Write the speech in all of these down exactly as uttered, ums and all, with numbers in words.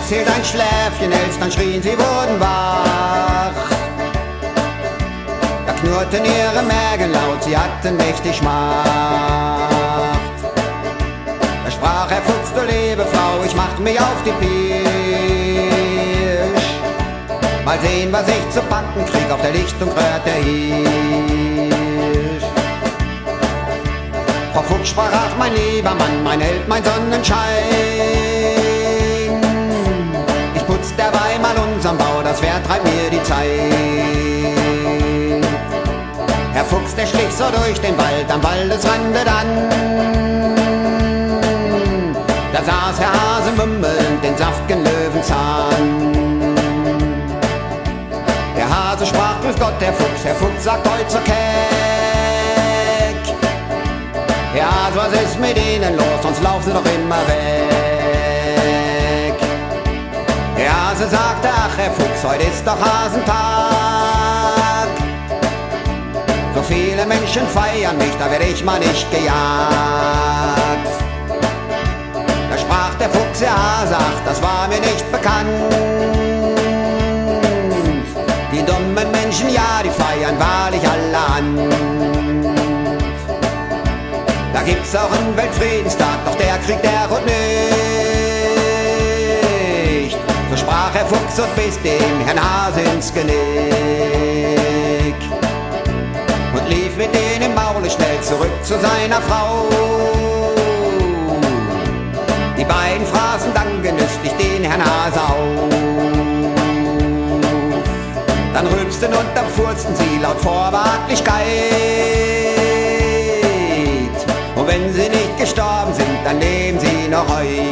Fuchs hielt ein Schläfchen, Elstern schrien, sie wurden wach. Da knurrten ihre Mägen laut, sie hatten mächtig Macht. Da sprach Herr Fuchs, du liebe Frau, ich mach mich auf die Pirsch. Mal sehen, was ich zu packen krieg, auf der Lichtung rührt der Hirsch. Frau Fuchs sprach, ach mein lieber Mann, mein Held, mein Sonnenschein. Ich putz derweil mal unseren Bau, das Pferd treibt mir die Zeit. Herr Fuchs, der schlich so durch den Wald, am Waldesrande dann. Da saß Herr Hase mümmelnd den saftgen Löwenzahn. Der Hase sprach, grüß Gott, Herr Fuchs, Herr Fuchs sagt heut so keck. Herr Hase, was ist mit Ihnen los, sonst laufen Sie doch immer weg. Der Hase sagte, ach Herr Fuchs, heute ist doch Hasentag. So viele Menschen feiern mich, da werde ich mal nicht gejagt. Da sprach der Fuchs, der Hase, ach, das war mir nicht bekannt. Die dummen Menschen, ja, die feiern wahrlich alle an. Da gibt's auch einen Weltfriedenstag, doch der Krieg, der ruht nicht. So sprach Herr Fuchs und biss dem Herrn Hase ins Genick. Und lief mit denen im Maule schnell zurück zu seiner Frau. Die beiden fraßen dann genüsslich den Herrn Hase auf. Dann rülpsten und dann furzten sie laut vor Behaglichkeit. Und wenn sie nicht gestorben sind, dann leben sie noch heut.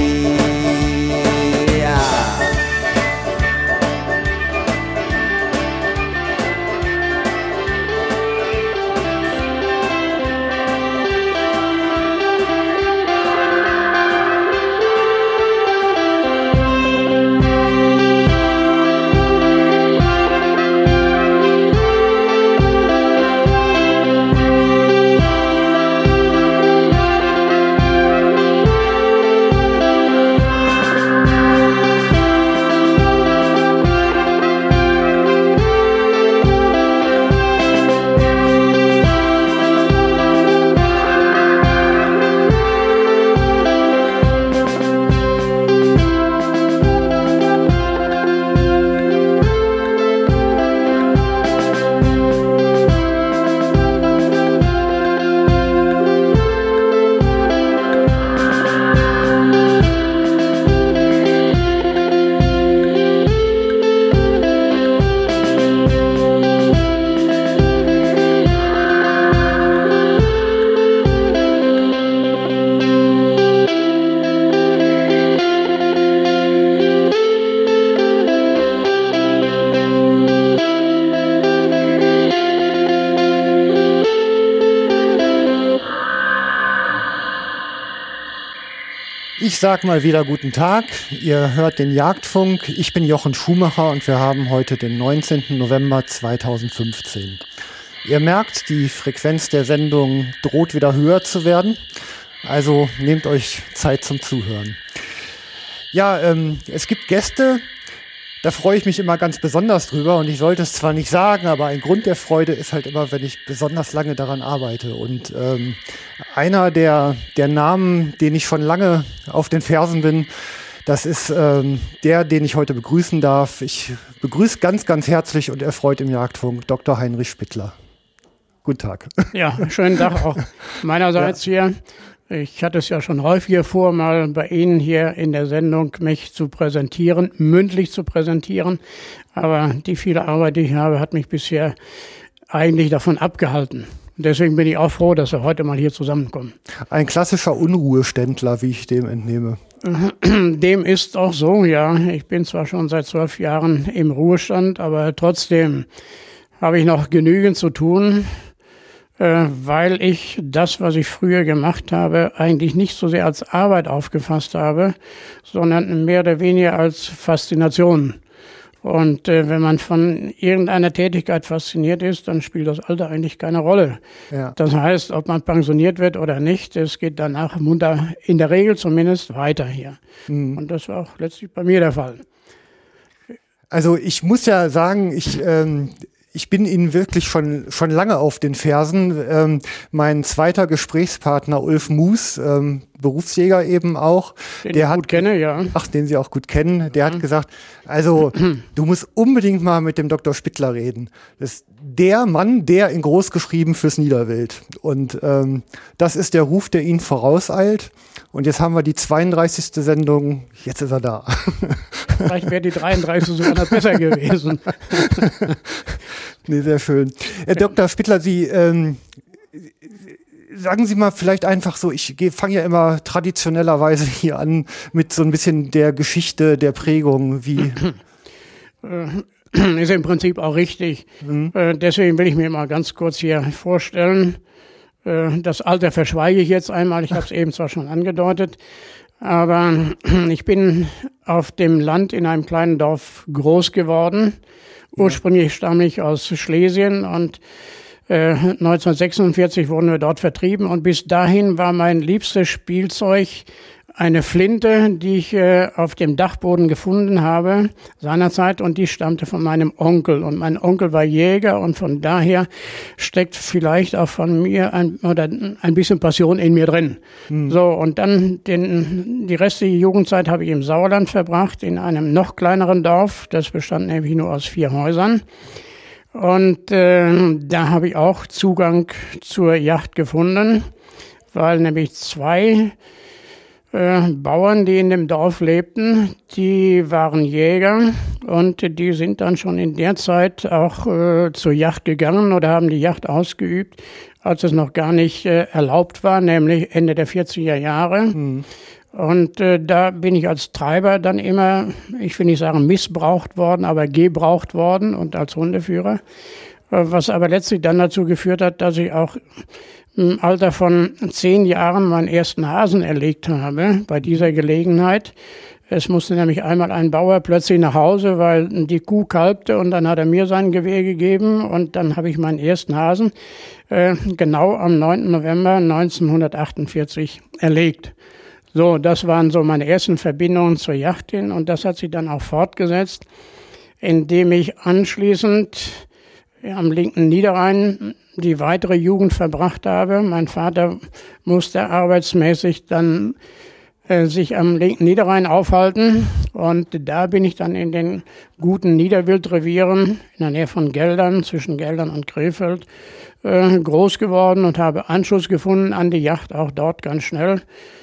Ja. Ich sag mal wieder guten Tag. Ihr hört den Jagdfunk. Ich bin Jochen Schumacher und wir haben heute den neunzehnten November zweitausendfünfzehn. Ihr merkt, die Frequenz der Sendung droht wieder höher zu werden. Also nehmt euch Zeit zum Zuhören. Ja, ähm, es gibt Gäste, da freue ich mich immer ganz besonders drüber und ich sollte es zwar nicht sagen, aber ein Grund der Freude ist halt immer, wenn ich besonders lange daran arbeite. Und ähm, einer der, der Namen, den ich schon lange auf den Fersen bin, das ist ähm, der, den ich heute begrüßen darf. Ich begrüße ganz, ganz herzlich und erfreut im Jagdfunk Doktor Heinrich Spittler. Guten Tag. Ja, schönen Tag auch meinerseits ja. hier. Ich hatte es ja schon häufiger vor, mal bei Ihnen hier in der Sendung mich zu präsentieren, mündlich zu präsentieren. Aber die viele Arbeit, die ich habe, hat mich bisher eigentlich davon abgehalten. Deswegen bin ich auch froh, dass wir heute mal hier zusammenkommen. Ein klassischer Unruheständler, wie ich dem entnehme. Dem ist auch so, ja. Ich bin zwar schon seit zwölf Jahren im Ruhestand, aber trotzdem habe ich noch genügend zu tun, weil ich das, was ich früher gemacht habe, eigentlich nicht so sehr als Arbeit aufgefasst habe, sondern mehr oder weniger als Faszination. Und äh, wenn man von irgendeiner Tätigkeit fasziniert ist, dann spielt das Alter eigentlich keine Rolle. Ja. Das heißt, ob man pensioniert wird oder nicht, es geht danach munter, in der Regel zumindest, weiter hier. Mhm. Und das war auch letztlich bei mir der Fall. Also ich muss ja sagen, ich... Ähm Ich bin Ihnen wirklich schon schon lange auf den Fersen. Ähm, mein zweiter Gesprächspartner Ulf Muß, ähm, Berufsjäger eben auch, den der ich hat, gut kenne, ja. Ach, den Sie auch gut kennen. Der ja. hat gesagt, also du musst unbedingt mal mit dem Doktor Spittler reden. Das ist der Mann, der in groß geschrieben fürs Niederwild. Und ähm, das ist der Ruf, der ihn vorauseilt. Und jetzt haben wir die zweiunddreißigste Sendung. Jetzt ist er da. Vielleicht wäre die dreiunddreißigste sogar noch besser gewesen. Nee, sehr schön. Herr Doktor Spittler, Sie ähm, sagen Sie mal vielleicht einfach so, ich fange ja immer traditionellerweise hier an mit so ein bisschen der Geschichte, der Prägung, wie... Ist im Prinzip auch richtig. Mhm. Äh, deswegen will ich mir mal ganz kurz hier vorstellen. Äh, das Alter verschweige ich jetzt einmal, ich habe es eben zwar schon angedeutet, aber ich bin auf dem Land in einem kleinen Dorf groß geworden. Ursprünglich stamme ich aus Schlesien und äh, neunzehnhundertsechsundvierzig wurden wir dort vertrieben und bis dahin war mein liebstes Spielzeug eine Flinte, die ich äh, auf dem Dachboden gefunden habe seinerzeit und die stammte von meinem Onkel und mein Onkel war Jäger und von daher steckt vielleicht auch von mir ein, oder ein bisschen Passion in mir drin. Mhm. So und dann den, die restliche Jugendzeit habe ich im Sauerland verbracht, in einem noch kleineren Dorf, das bestand nämlich nur aus vier Häusern. Und äh, da habe ich auch Zugang zur Yacht gefunden, weil nämlich zwei Äh, Bauern, die in dem Dorf lebten, die waren Jäger und die sind dann schon in der Zeit auch äh, zur Yacht gegangen oder haben die Yacht ausgeübt, als es noch gar nicht äh, erlaubt war, nämlich Ende der vierziger Jahre. Mhm. Und äh, da bin ich als Treiber dann immer, ich will nicht sagen missbraucht worden, aber gebraucht worden und als Hundeführer, äh, was aber letztlich dann dazu geführt hat, dass ich auch im Alter von zehn Jahren meinen ersten Hasen erlegt habe, bei dieser Gelegenheit. Es musste nämlich einmal ein Bauer plötzlich nach Hause, weil die Kuh kalbte und dann hat er mir sein Gewehr gegeben und dann habe ich meinen ersten Hasen äh, genau am neunten November neunzehnhundertachtundvierzig erlegt. So, das waren so meine ersten Verbindungen zur Yacht hin und das hat sich dann auch fortgesetzt, indem ich anschließend am linken Niederrhein die weitere Jugend verbracht habe. Mein Vater musste arbeitsmäßig dann äh, sich am linken Niederrhein aufhalten und da bin ich dann in den guten Niederwildrevieren in der Nähe von Geldern, zwischen Geldern und Krefeld, äh, groß geworden und habe Anschluss gefunden an die Yacht, auch dort ganz schnell.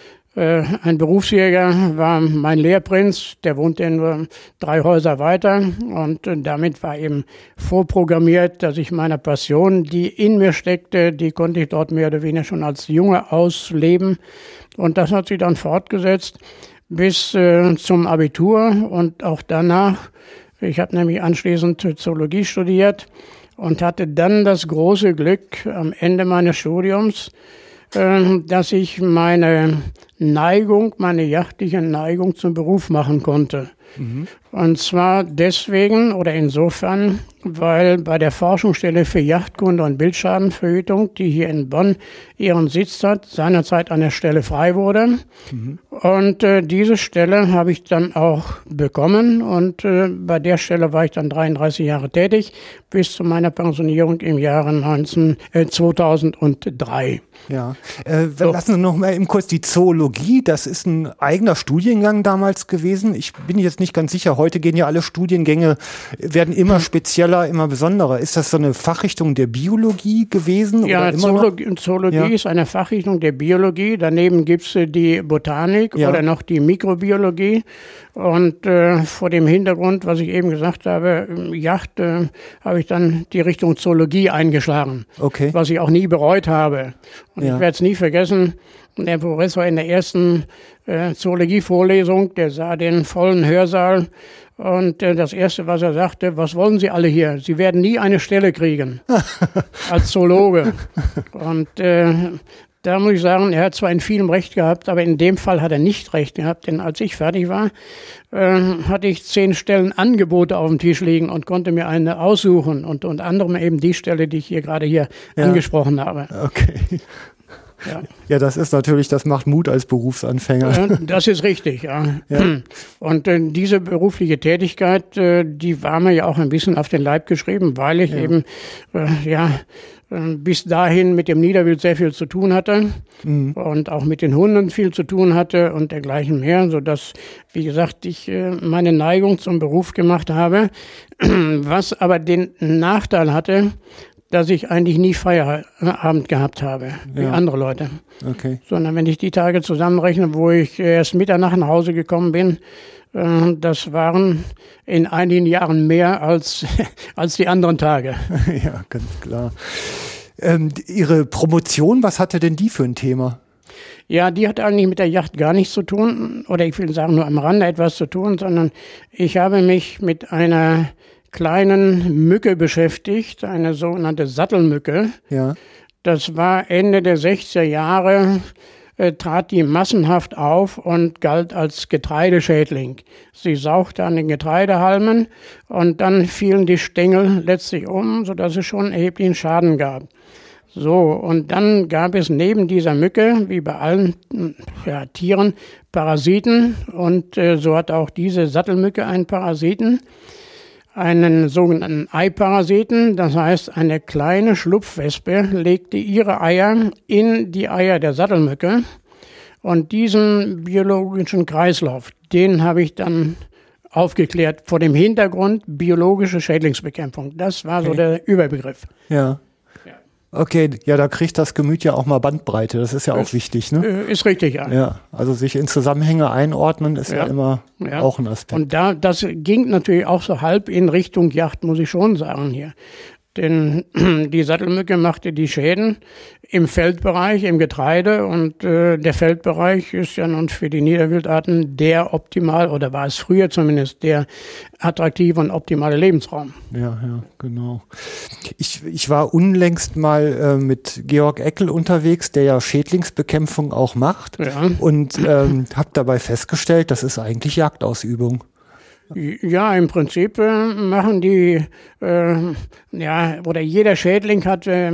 Ein Berufsjäger war mein Lehrprinz, der wohnte nur drei Häuser weiter und damit war eben vorprogrammiert, dass ich meiner Passion, die in mir steckte, die konnte ich dort mehr oder weniger schon als Junge ausleben und das hat sich dann fortgesetzt bis äh, zum Abitur und auch danach. Ich habe nämlich anschließend Zoologie studiert und hatte dann das große Glück am Ende meines Studiums, äh, dass ich meine Neigung, meine jachtliche Neigung zum Beruf machen konnte. Mhm. Und zwar deswegen oder insofern, weil bei der Forschungsstelle für Yachtkunde und Wildschadenverhütung, die hier in Bonn ihren Sitz hat, seinerzeit eine Stelle frei wurde. Mhm. Und äh, diese Stelle habe ich dann auch bekommen und äh, bei der Stelle war ich dann dreiunddreißig Jahre tätig, bis zu meiner Pensionierung im Jahre neunzehn, äh, zweitausenddrei. Ja, äh, so. Lassen Sie noch mal eben kurz die Zoologie, das ist ein eigener Studiengang damals gewesen. Ich bin jetzt nicht ganz sicher, heute gehen ja alle Studiengänge, werden immer spezieller, immer besonderer. Ist das so eine Fachrichtung der Biologie gewesen? Ja, oder Zoologie, Zoologie ja. ist eine Fachrichtung der Biologie. Daneben gibt es die Botanik ja. oder noch die Mikrobiologie. Und äh, vor dem Hintergrund, was ich eben gesagt habe, Yacht, äh, habe ich dann die Richtung Zoologie eingeschlagen, okay. was ich auch nie bereut habe. Und ja. ich werde es nie vergessen, der Professor in der ersten äh, Zoologie-Vorlesung, der sah den vollen Hörsaal und äh, das Erste, was er sagte, was wollen Sie alle hier? Sie werden nie eine Stelle kriegen als Zoologe. Und äh, Da muss ich sagen, er hat zwar in vielem recht gehabt, aber in dem Fall hat er nicht recht gehabt, denn als ich fertig war, äh, hatte ich zehn Stellen Angebote auf dem Tisch liegen und konnte mir eine aussuchen und unter anderem eben die Stelle, die ich hier gerade hier ja. angesprochen habe. Okay. Ja. ja, das ist natürlich, das macht Mut als Berufsanfänger. Das ist richtig, ja. ja. Und äh, diese berufliche Tätigkeit, äh, die war mir ja auch ein bisschen auf den Leib geschrieben, weil ich ja. eben, äh, ja, äh, bis dahin mit dem Niederwild sehr viel zu tun hatte mhm. und auch mit den Hunden viel zu tun hatte und dergleichen mehr, sodass, wie gesagt, ich äh, meine Neigung zum Beruf gemacht habe, was aber den Nachteil hatte, dass ich eigentlich nie Feierabend gehabt habe, wie ja. andere Leute. Okay. Sondern wenn ich die Tage zusammenrechne, wo ich erst Mitternacht nach Hause gekommen bin, äh, das waren in einigen Jahren mehr als, als die anderen Tage. Ja, ganz klar. Ähm, Ihre Promotion, was hatte denn die für ein Thema? Ja, die hat eigentlich mit der Yacht gar nichts zu tun, oder ich will sagen nur am Rande etwas zu tun, sondern ich habe mich mit einer kleinen Mücke beschäftigt, eine sogenannte Sattelmücke. Ja. Das war Ende der sechziger Jahre, äh, trat die massenhaft auf und galt als Getreideschädling. Sie sauchte an den Getreidehalmen und dann fielen die Stängel letztlich um, sodass es schon erheblichen Schaden gab. So, und dann gab es neben dieser Mücke, wie bei allen ja, Tieren, Parasiten und äh, so hat auch diese Sattelmücke einen Parasiten. Einen sogenannten Eiparasiten, das heißt, eine kleine Schlupfwespe legte ihre Eier in die Eier der Sattelmücke und diesen biologischen Kreislauf, den habe ich dann aufgeklärt vor dem Hintergrund biologische Schädlingsbekämpfung. Das war okay. so der Überbegriff. Ja. Okay, ja, da kriegt das Gemüt ja auch mal Bandbreite, das ist ja auch ist, wichtig, ne? Ist richtig, ja. Ja, also sich in Zusammenhänge einordnen ist ja, ja immer ja. auch ein Aspekt. Und da, das ging natürlich auch so halb in Richtung Yacht, muss ich schon sagen hier. Denn die Sattelmücke machte die Schäden im Feldbereich, im Getreide und äh, der Feldbereich ist ja nun für die Niederwildarten der optimal, oder war es früher zumindest, der attraktive und optimale Lebensraum. Ja, ja, genau. Ich, ich war unlängst mal äh, mit Georg Eckel unterwegs, der ja Schädlingsbekämpfung auch macht ja. und ähm, habe dabei festgestellt, das ist eigentlich Jagdausübung. Ja, im Prinzip äh, machen die, äh, ja, oder jeder Schädling hat äh,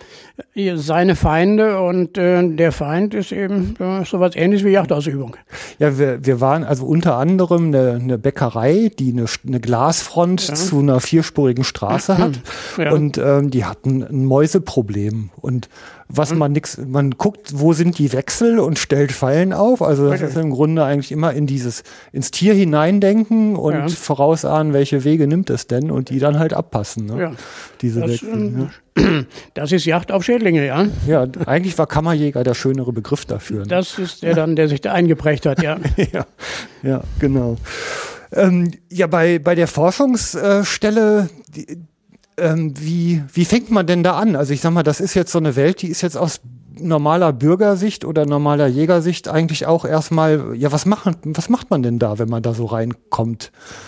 seine Feinde und äh, der Feind ist eben äh, sowas Ähnliches wie Jagdausübung. Ja, wir, wir waren also unter anderem eine, eine Bäckerei, die eine, eine Glasfront ja. zu einer vierspurigen Straße hat ja. und ähm, die hatten ein Mäuseproblem und was man nix, man guckt, wo sind die Wechsel und stellt Fallen auf. Also das ist im Grunde eigentlich immer in dieses, ins Tier hineindenken und ja. vorausahnen, welche Wege nimmt es denn und die dann halt abpassen. Ne? Ja. Diese das, Wechsel. Ähm, ja. Das ist Jagd auf Schädlinge, ja. Ja, eigentlich war Kammerjäger der schönere Begriff dafür. Ne? Das ist der dann, der sich da eingeprägt hat, ja. ja, ja, genau. Ähm, ja, bei, bei der Forschungsstelle, die, Ähm, wie, wie fängt man denn da an? Also ich sag mal, das ist jetzt so eine Welt, die ist jetzt aus normaler Bürgersicht oder normaler Jägersicht eigentlich auch erstmal, ja, was macht, was macht man denn da, wenn man da so reinkommt?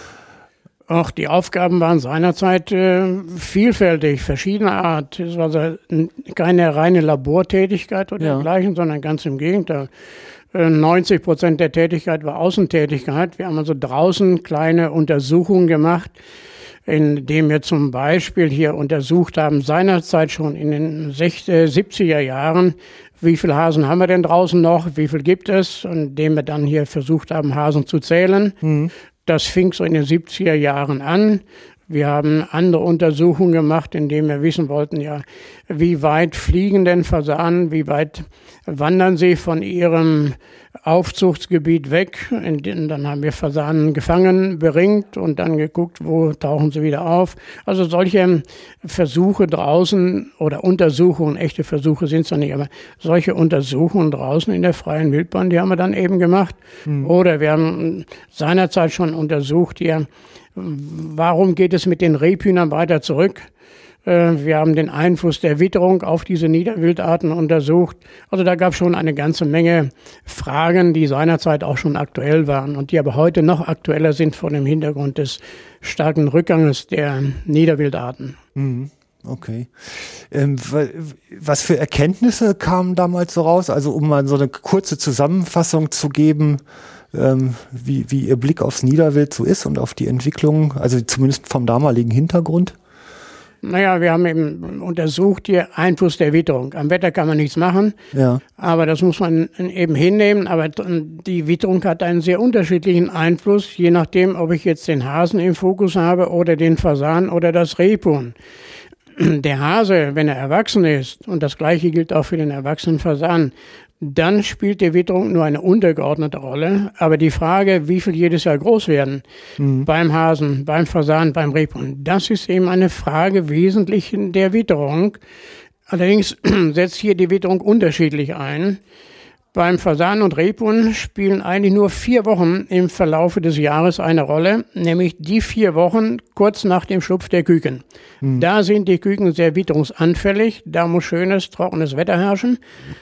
Ach, die Aufgaben waren seinerzeit äh, vielfältig, verschiedener Art. Es war also keine reine Labortätigkeit oder ja. dergleichen, sondern ganz im Gegenteil. Äh, neunzig Prozent der Tätigkeit war Außentätigkeit. Wir haben also draußen kleine Untersuchungen gemacht, indem wir zum Beispiel hier untersucht haben, seinerzeit schon in den siebziger Jahren, wie viele Hasen haben wir denn draußen noch, wie viel gibt es, und indem wir dann hier versucht haben, Hasen zu zählen. Mhm. Das fing so in den siebziger Jahren an. Wir haben andere Untersuchungen gemacht, indem wir wissen wollten, ja, wie weit fliegen denn Fasanen, wie weit wandern sie von ihrem Aufzuchtsgebiet weg. Und dann haben wir Fasanen gefangen, beringt und dann geguckt, wo tauchen sie wieder auf. Also solche Versuche draußen oder Untersuchungen, echte Versuche sind es noch nicht, aber solche Untersuchungen draußen in der freien Wildbahn, die haben wir dann eben gemacht. Mhm. Oder wir haben seinerzeit schon untersucht hier, warum geht es mit den Rebhühnern weiter zurück? Wir haben den Einfluss der Witterung auf diese Niederwildarten untersucht. Also da gab es schon eine ganze Menge Fragen, die seinerzeit auch schon aktuell waren und die aber heute noch aktueller sind vor dem Hintergrund des starken Rückganges der Niederwildarten. Mhm. Okay. Ähm, was für Erkenntnisse kamen damals so raus? Also um mal so eine kurze Zusammenfassung zu geben, ähm, wie, wie Ihr Blick aufs Niederwild so ist und auf die Entwicklung, also zumindest vom damaligen Hintergrund? Naja, wir haben eben untersucht den Einfluss der Witterung. Am Wetter kann man nichts machen, ja. aber das muss man eben hinnehmen. Aber die Witterung hat einen sehr unterschiedlichen Einfluss, je nachdem, ob ich jetzt den Hasen im Fokus habe oder den Fasan oder das Rebhuhn. Der Hase, wenn er erwachsen ist, und das Gleiche gilt auch für den erwachsenen Fasan, dann spielt die Witterung nur eine untergeordnete Rolle. Aber die Frage, wie viel jedes Jahr groß werden, mhm. beim Hasen, beim Fasan, beim Rebhuhn, das ist eben eine Frage wesentlich der Witterung. Allerdings setzt hier die Witterung unterschiedlich ein. Beim Fasan und Rebhuhn spielen eigentlich nur vier Wochen im Verlaufe des Jahres eine Rolle, nämlich die vier Wochen kurz nach dem Schlupf der Küken. Mhm. Da sind die Küken sehr witterungsanfällig, da muss schönes, trockenes Wetter herrschen,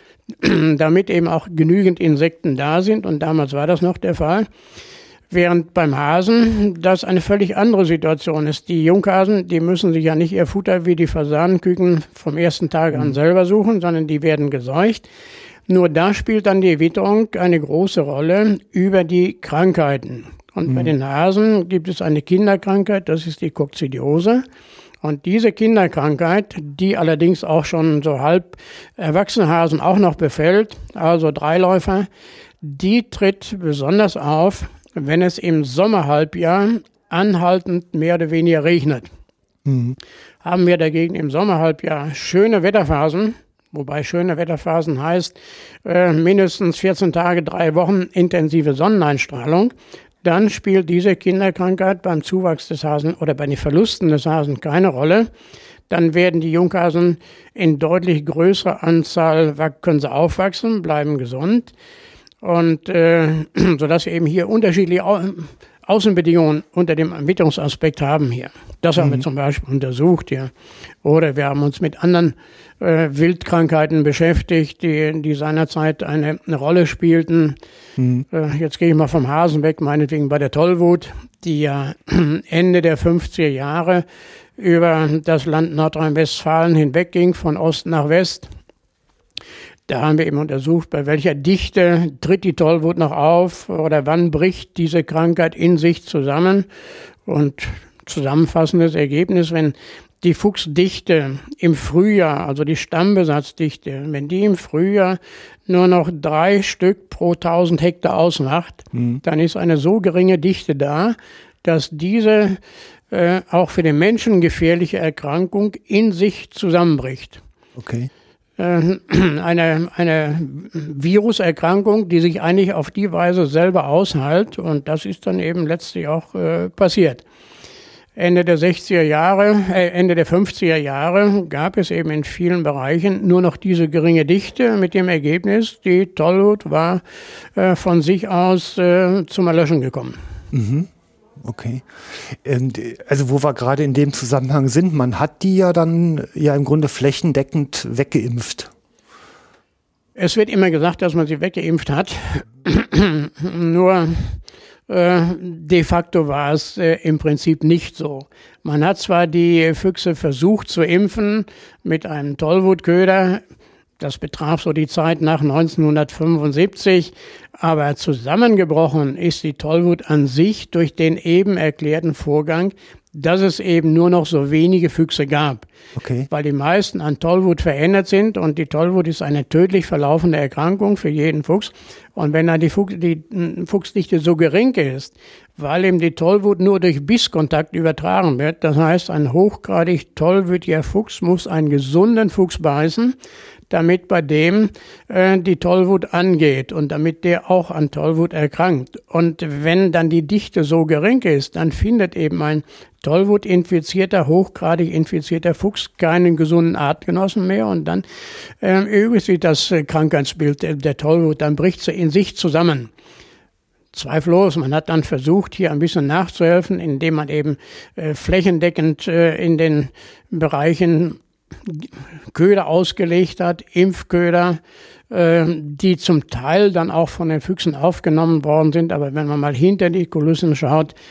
damit eben auch genügend Insekten da sind, und damals war das noch der Fall. Während beim Hasen das eine völlig andere Situation ist. Die Junghasen, die müssen sich ja nicht ihr Futter wie die Fasanenküken vom ersten Tag an selber suchen, sondern die werden geseucht. Nur da spielt dann die Witterung eine große Rolle über die Krankheiten. Und mhm. bei den Hasen gibt es eine Kinderkrankheit, das ist die Kokzidiose. Und diese Kinderkrankheit, die allerdings auch schon so halb erwachsene Hasen auch noch befällt, also Dreiläufer, die tritt besonders auf, wenn es im Sommerhalbjahr anhaltend mehr oder weniger regnet. Mhm. Haben wir dagegen im Sommerhalbjahr schöne Wetterphasen, wobei schöne Wetterphasen heißt äh, mindestens vierzehn Tage, drei Wochen intensive Sonneneinstrahlung, dann spielt diese Kinderkrankheit beim Zuwachs des Hasen oder bei den Verlusten des Hasen keine Rolle. Dann werden die Junghasen in deutlich größerer Anzahl, können sie aufwachsen, bleiben gesund. Und äh, sodass wir eben hier unterschiedliche Au- Außenbedingungen unter dem Witterungsaspekt haben hier. Das haben mhm. wir zum Beispiel untersucht hier. Oder wir haben uns mit anderen äh, Wildkrankheiten beschäftigt, die, die seinerzeit eine, eine Rolle spielten. Mhm. Äh, jetzt gehe ich mal vom Hasen weg, meinetwegen bei der Tollwut, die ja Ende der fünfziger Jahre über das Land Nordrhein-Westfalen hinwegging, von Ost nach West. Da haben wir eben untersucht, bei welcher Dichte tritt die Tollwut noch auf oder wann bricht diese Krankheit in sich zusammen. Und zusammenfassendes Ergebnis, wenn die Fuchsdichte im Frühjahr, also die Stammbesatzdichte, wenn die im Frühjahr nur noch drei Stück pro tausend Hektar ausmacht, mhm. dann ist eine so geringe Dichte da, dass diese äh, auch für den Menschen gefährliche Erkrankung in sich zusammenbricht. Okay. Eine, eine Viruserkrankung, die sich eigentlich auf die Weise selber aushält, und das ist dann eben letztlich auch äh, passiert. Ende der sechziger Jahre, äh, Ende der fünfziger Jahre gab es eben in vielen Bereichen nur noch diese geringe Dichte, mit dem Ergebnis, die Tollwut war äh, von sich aus äh, zum Erlöschen gekommen. Mhm. Okay. Also wo wir gerade in dem Zusammenhang sind, man hat die ja dann ja im Grunde flächendeckend weggeimpft. Es wird immer gesagt, dass man sie weggeimpft hat. Nur äh, de facto war es äh, im Prinzip nicht so. Man hat zwar die Füchse versucht zu impfen mit einem Tollwutköder. Das betraf so die Zeit nach neunzehnhundertfünfundsiebzig, aber zusammengebrochen ist die Tollwut an sich durch den eben erklärten Vorgang, dass es eben nur noch so wenige Füchse gab. Okay. Weil die meisten an Tollwut verändert sind, und die Tollwut ist eine tödlich verlaufende Erkrankung für jeden Fuchs. Und wenn dann die, Fuchs, die Fuchsdichte so gering ist, weil eben die Tollwut nur durch Bisskontakt übertragen wird, das heißt, ein hochgradig tollwütiger Fuchs muss einen gesunden Fuchs beißen, damit bei dem äh, die Tollwut angeht und damit der auch an Tollwut erkrankt. Und wenn dann die Dichte so gering ist, dann findet eben ein Tollwut-infizierter, hochgradig infizierter Fuchs keinen gesunden Artgenossen mehr, und dann äh, übt sich das äh, Krankheitsbild der, der Tollwut, dann bricht sie in sich zusammen. Zweifellos, man hat dann versucht, hier ein bisschen nachzuhelfen, indem man eben äh, flächendeckend äh, in den Bereichen Köder ausgelegt hat, Impfköder, äh, die zum Teil dann auch von den Füchsen aufgenommen worden sind. Aber wenn man mal hinter die Kulissen schaut,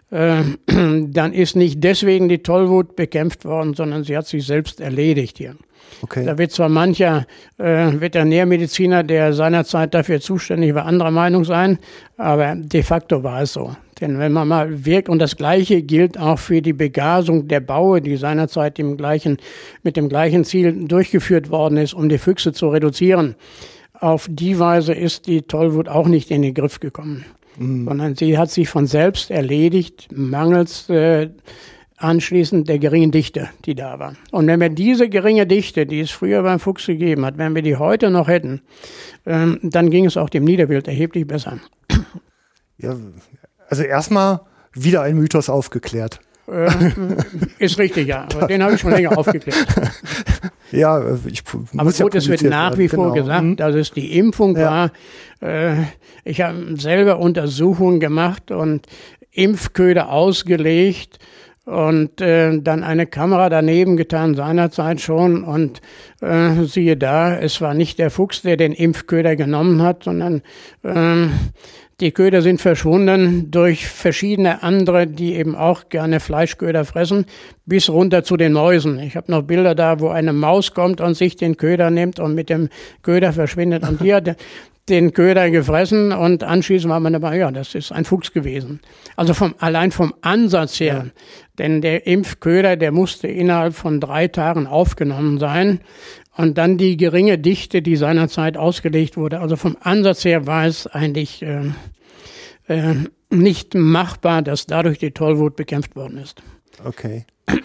äh, dann ist nicht deswegen die Tollwut bekämpft worden, sondern sie hat sich selbst erledigt hier. Okay. Da wird zwar mancher äh, Veterinärmediziner, der seinerzeit dafür zuständig war, anderer Meinung sein, aber de facto war es so. Denn wenn man mal wirkt, und das Gleiche gilt auch für die Begasung der Baue, die seinerzeit im gleichen, mit dem gleichen Ziel durchgeführt worden ist, um die Füchse zu reduzieren. Auf die Weise ist die Tollwut auch nicht in den Griff gekommen, mhm. sondern sie hat sich von selbst erledigt, mangels äh, anschließend der geringen Dichte, die da war. Und wenn wir diese geringe Dichte, die es früher beim Fuchs gegeben hat, wenn wir die heute noch hätten, ähm, dann ging es auch dem Niederwild erheblich besser. Ja, also erstmal wieder ein Mythos aufgeklärt. Äh, ist richtig, ja. Aber den habe ich schon länger aufgeklärt. Ja, ich Aber muss gut, ja es wird nach wie vor genau. gesagt, mhm. dass es die Impfung ja. war. Äh, ich habe selber Untersuchungen gemacht und Impfköder ausgelegt und äh, dann eine Kamera daneben getan, seinerzeit schon. Und äh, siehe da, es war nicht der Fuchs, der den Impfköder genommen hat, sondern äh, die Köder sind verschwunden durch verschiedene andere, die eben auch gerne Fleischköder fressen, bis runter zu den Mäusen. Ich habe noch Bilder da, wo eine Maus kommt und sich den Köder nimmt und mit dem Köder verschwindet. Und die hat den Köder gefressen und anschließend war man dabei, ja, das ist ein Fuchs gewesen. Also vom, allein vom Ansatz her, ja. Denn der Impfköder, der musste innerhalb von drei Tagen aufgenommen sein. Und dann die geringe Dichte, die seinerzeit ausgelegt wurde. Also vom Ansatz her war es eigentlich äh, äh, nicht machbar, dass dadurch die Tollwut bekämpft worden ist. Okay.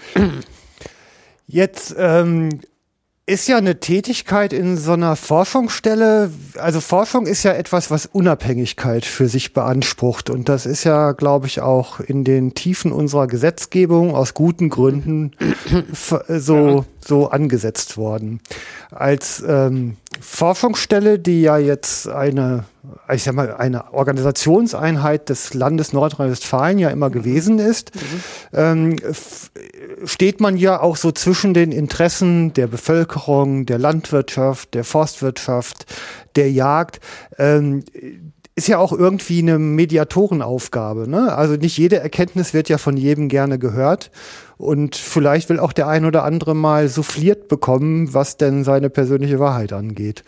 Jetzt ähm, ist ja eine Tätigkeit in so einer Forschungsstelle, also Forschung ist ja etwas, was Unabhängigkeit für sich beansprucht. Und das ist ja, glaube ich, auch in den Tiefen unserer Gesetzgebung aus guten Gründen so, ja. so angesetzt worden. Als ähm, Forschungsstelle, die ja jetzt eine, ich sag mal, eine Organisationseinheit des Landes Nordrhein-Westfalen ja immer gewesen ist, mhm. ähm, f- steht man ja auch so zwischen den Interessen der Bevölkerung, der Landwirtschaft, der Forstwirtschaft, der Jagd. Ähm, ist ja auch irgendwie eine Mediatorenaufgabe, ne? Also nicht jede Erkenntnis wird ja von jedem gerne gehört. Und vielleicht will auch der ein oder andere mal souffliert bekommen, was denn seine persönliche Wahrheit angeht.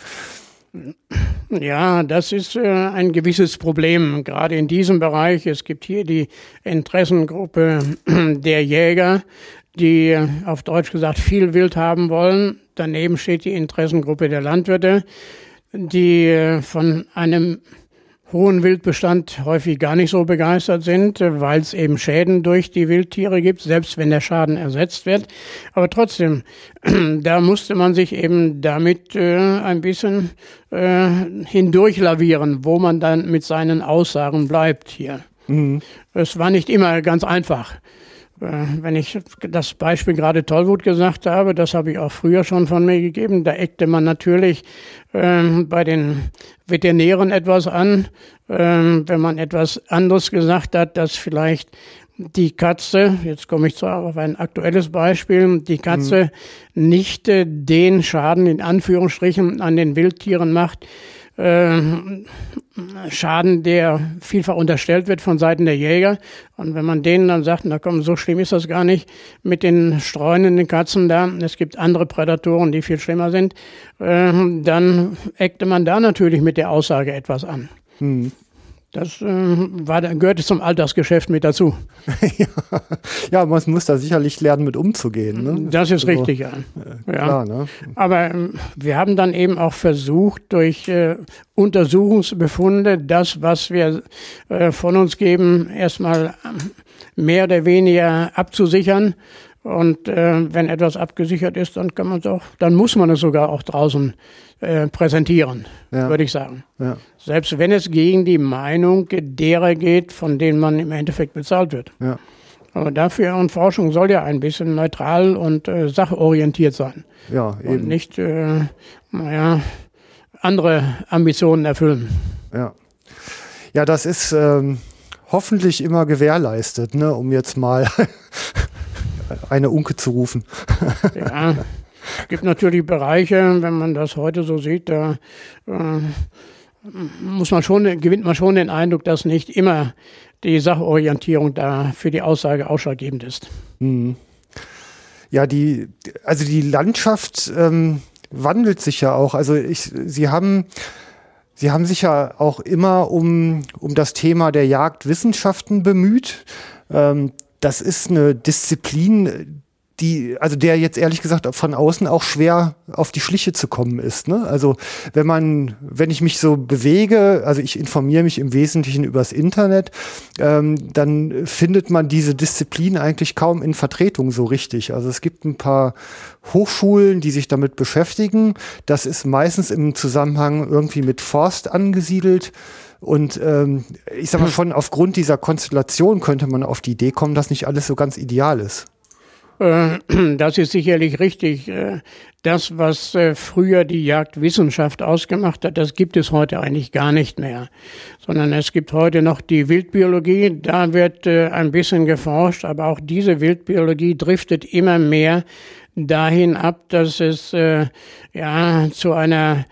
Ja, das ist äh, ein gewisses Problem, gerade in diesem Bereich. Es gibt hier die Interessengruppe der Jäger, die auf Deutsch gesagt viel Wild haben wollen. Daneben steht die Interessengruppe der Landwirte, die äh, von einem hohen Wildbestand häufig gar nicht so begeistert sind, weil es eben Schäden durch die Wildtiere gibt, selbst wenn der Schaden ersetzt wird. Aber trotzdem, da musste man sich eben damit äh, ein bisschen äh, hindurchlavieren, wo man dann mit seinen Aussagen bleibt hier. Mhm. Es war nicht immer ganz einfach. Wenn ich das Beispiel gerade Tollwut gesagt habe, das habe ich auch früher schon von mir gegeben, da eckte man natürlich ähm, bei den Veterinären etwas an, ähm, wenn man etwas anderes gesagt hat, dass vielleicht die Katze, jetzt komme ich zu auf ein aktuelles Beispiel, die Katze mhm. nicht äh, den Schaden in Anführungsstrichen an den Wildtieren macht, Äh, Schaden, der vielfach unterstellt wird von Seiten der Jäger. Und wenn man denen dann sagt, na komm, so schlimm ist das gar nicht mit den streunenden Katzen da, es gibt andere Prädatoren, die viel schlimmer sind, äh, dann eckte man da natürlich mit der Aussage etwas an. Hm. Das äh, war, gehörte zum Alltagsgeschäft mit dazu. ja. ja, man muss da sicherlich lernen, mit umzugehen. Ne? Das ist also, richtig, ja. Äh, ja. Klar, ne? Aber äh, wir haben dann eben auch versucht, durch äh, Untersuchungsbefunde das, was wir äh, von uns geben, erstmal mehr oder weniger abzusichern. Und äh, wenn etwas abgesichert ist, dann kann man es auch, dann muss man es sogar auch draußen äh, präsentieren, ja. würde ich sagen. Ja. Selbst wenn es gegen die Meinung derer geht, von denen man im Endeffekt bezahlt wird. Ja. Aber dafür und Forschung soll ja ein bisschen neutral und äh, sachorientiert sein. Ja, eben. Und nicht, äh, naja, andere Ambitionen erfüllen. Ja, ja, das ist ähm, hoffentlich immer gewährleistet, ne, um jetzt mal eine Unke zu rufen. Ja, es gibt natürlich Bereiche, wenn man das heute so sieht, da äh, muss man schon, gewinnt man schon den Eindruck, dass nicht immer die Sachorientierung da für die Aussage ausschlaggebend ist. Mhm. Ja, die, also die Landschaft ähm, wandelt sich ja auch. Also ich, Sie haben, Sie haben sich ja auch immer um, um das Thema der Jagdwissenschaften bemüht. Ähm, das ist eine Disziplin, die, also der jetzt ehrlich gesagt von außen auch schwer auf die Schliche zu kommen ist, ne? Also wenn man, wenn ich mich so bewege, also ich informiere mich im Wesentlichen übers Internet, ähm, dann findet man diese Disziplin eigentlich kaum in Vertretung so richtig. Also es gibt ein paar Hochschulen, die sich damit beschäftigen. Das ist meistens im Zusammenhang irgendwie mit Forst angesiedelt. Und ähm, ich sag mal, schon aufgrund dieser Konstellation könnte man auf die Idee kommen, dass nicht alles so ganz ideal ist. Das ist sicherlich richtig. Das, was früher die Jagdwissenschaft ausgemacht hat, das gibt es heute eigentlich gar nicht mehr. Sondern es gibt heute noch die Wildbiologie. Da wird ein bisschen geforscht, aber auch diese Wildbiologie driftet immer mehr dahin ab, dass es ja zu einer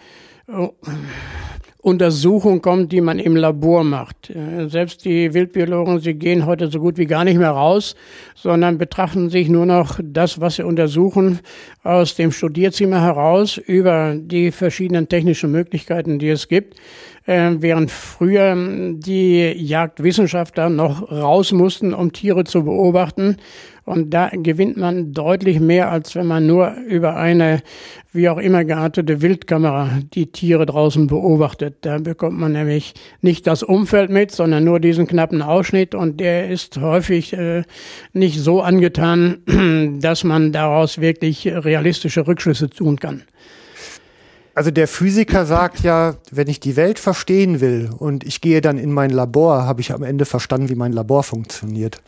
Untersuchung kommt, die man im Labor macht. Selbst die Wildbiologen, sie gehen heute so gut wie gar nicht mehr raus, sondern betrachten sich nur noch das, was sie untersuchen, aus dem Studierzimmer heraus über die verschiedenen technischen Möglichkeiten, die es gibt. Während früher die Jagdwissenschaftler noch raus mussten, um Tiere zu beobachten. Und da gewinnt man deutlich mehr, als wenn man nur über eine, wie auch immer geartete Wildkamera die Tiere draußen beobachtet. Da bekommt man nämlich nicht das Umfeld mit, sondern nur diesen knappen Ausschnitt. Und der ist häufig äh, nicht so angetan, dass man daraus wirklich realistische Rückschlüsse tun kann. Also der Physiker sagt ja, wenn ich die Welt verstehen will und ich gehe dann in mein Labor, habe ich am Ende verstanden, wie mein Labor funktioniert.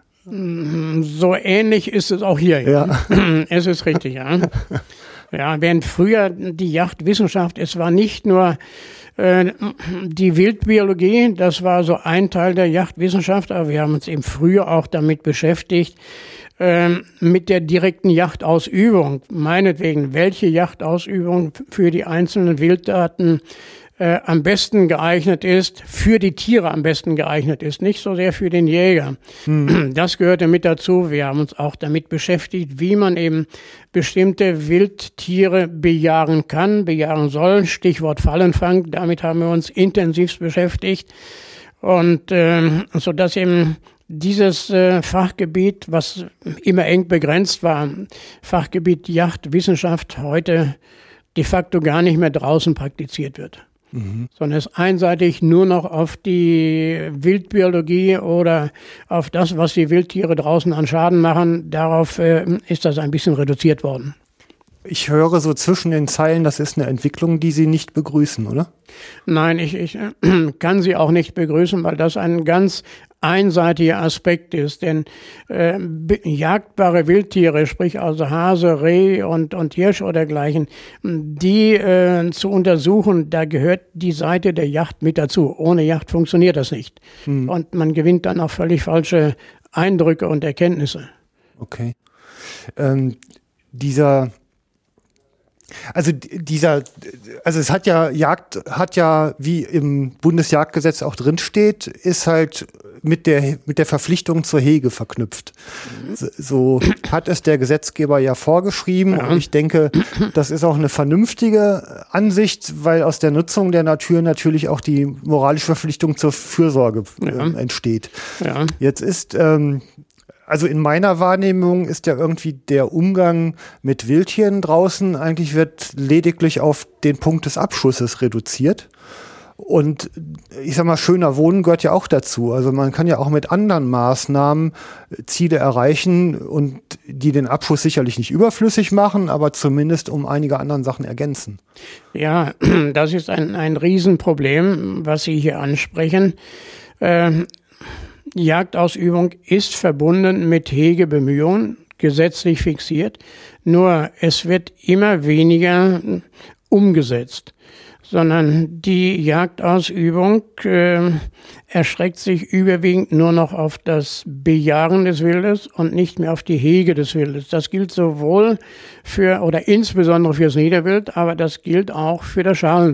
So ähnlich ist es auch hier. Ja. Ja. Es ist richtig, ja. Ja, während früher die Jagdwissenschaft, es war nicht nur äh, die Wildbiologie, das war so ein Teil der Jagdwissenschaft, aber wir haben uns eben früher auch damit beschäftigt, äh, mit der direkten Jagdausübung. Meinetwegen, welche Jagdausübung für die einzelnen Wilddaten Äh, am besten geeignet ist, für die Tiere am besten geeignet ist, nicht so sehr für den Jäger. Hm. Das gehörte mit dazu. Wir haben uns auch damit beschäftigt, wie man eben bestimmte Wildtiere bejagen kann, bejagen soll. Stichwort Fallenfang, damit haben wir uns intensivst beschäftigt. Und äh, so dass eben dieses äh, Fachgebiet, was immer eng begrenzt war, Fachgebiet Jagdwissenschaft, heute de facto gar nicht mehr draußen praktiziert wird. Mhm. Sondern es einseitig nur noch auf die Wildbiologie oder auf das, was die Wildtiere draußen an Schaden machen, darauf äh, ist das ein bisschen reduziert worden. Ich höre so zwischen den Zeilen, das ist eine Entwicklung, die Sie nicht begrüßen, oder? Nein, ich, ich äh, kann sie auch nicht begrüßen, weil das ein ganz einseitiger Aspekt ist. Denn äh, jagdbare Wildtiere, sprich also Hase, Reh und, und Hirsch oder dergleichen, die äh, zu untersuchen, da gehört die Seite der Jagd mit dazu. Ohne Jagd funktioniert das nicht. Hm. Und man gewinnt dann auch völlig falsche Eindrücke und Erkenntnisse. Okay. Ähm, dieser Also dieser, also es hat ja, Jagd hat ja, wie im Bundesjagdgesetz auch drin steht, ist halt mit der, mit der Verpflichtung zur Hege verknüpft. So, so hat es der Gesetzgeber ja vorgeschrieben. Ja. Und ich denke, das ist auch eine vernünftige Ansicht, weil aus der Nutzung der Natur natürlich auch die moralische Verpflichtung zur Fürsorge ja. äh, entsteht. Ja. Jetzt ist, ähm, Also in meiner Wahrnehmung ist ja irgendwie der Umgang mit Wildtieren draußen eigentlich wird lediglich auf den Punkt des Abschusses reduziert. Und ich sag mal, schöner Wohnen gehört ja auch dazu. Also man kann ja auch mit anderen Maßnahmen Ziele erreichen und die den Abschuss sicherlich nicht überflüssig machen, aber zumindest um einige anderen Sachen ergänzen. Ja, das ist ein, ein Riesenproblem, was Sie hier ansprechen. Ähm Die Jagdausübung ist verbunden mit Hegebemühungen, gesetzlich fixiert, nur es wird immer weniger umgesetzt, sondern die Jagdausübung äh, erstreckt sich überwiegend nur noch auf das Bejagen des Wildes und nicht mehr auf die Hege des Wildes. Das gilt sowohl für oder insbesondere fürs Niederwild, aber das gilt auch für das Schalenwild.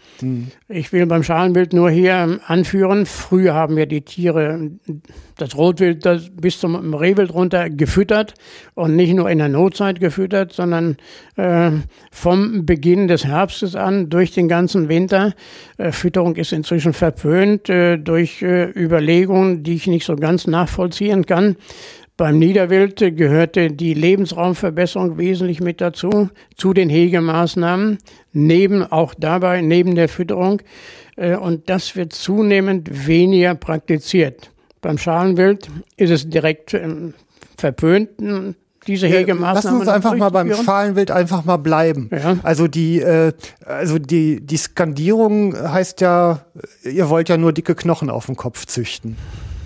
Mhm. Ich will beim Schalenwild nur hier anführen, früher haben wir die Tiere, das Rotwild das bis zum Rehwild runter gefüttert und nicht nur in der Notzeit gefüttert, sondern äh, vom Beginn des Herbstes an durch den ganzen Winter. Äh, Fütterung ist inzwischen verpönt äh, durch äh, Überlegungen, die ich nicht so ganz nachvollziehen kann. Beim Niederwild gehörte die Lebensraumverbesserung wesentlich mit dazu, zu den Hegemaßnahmen, neben auch dabei, neben der Fütterung. Und das wird zunehmend weniger praktiziert. Beim Schalenwild ist es direkt verpönt, diese Hegemaßnahmen. Lass uns einfach mal beim Schalenwild einfach mal bleiben. Ja. Also die, äh, also die, die Skandierung heißt ja, ihr wollt ja nur dicke Knochen auf dem Kopf züchten.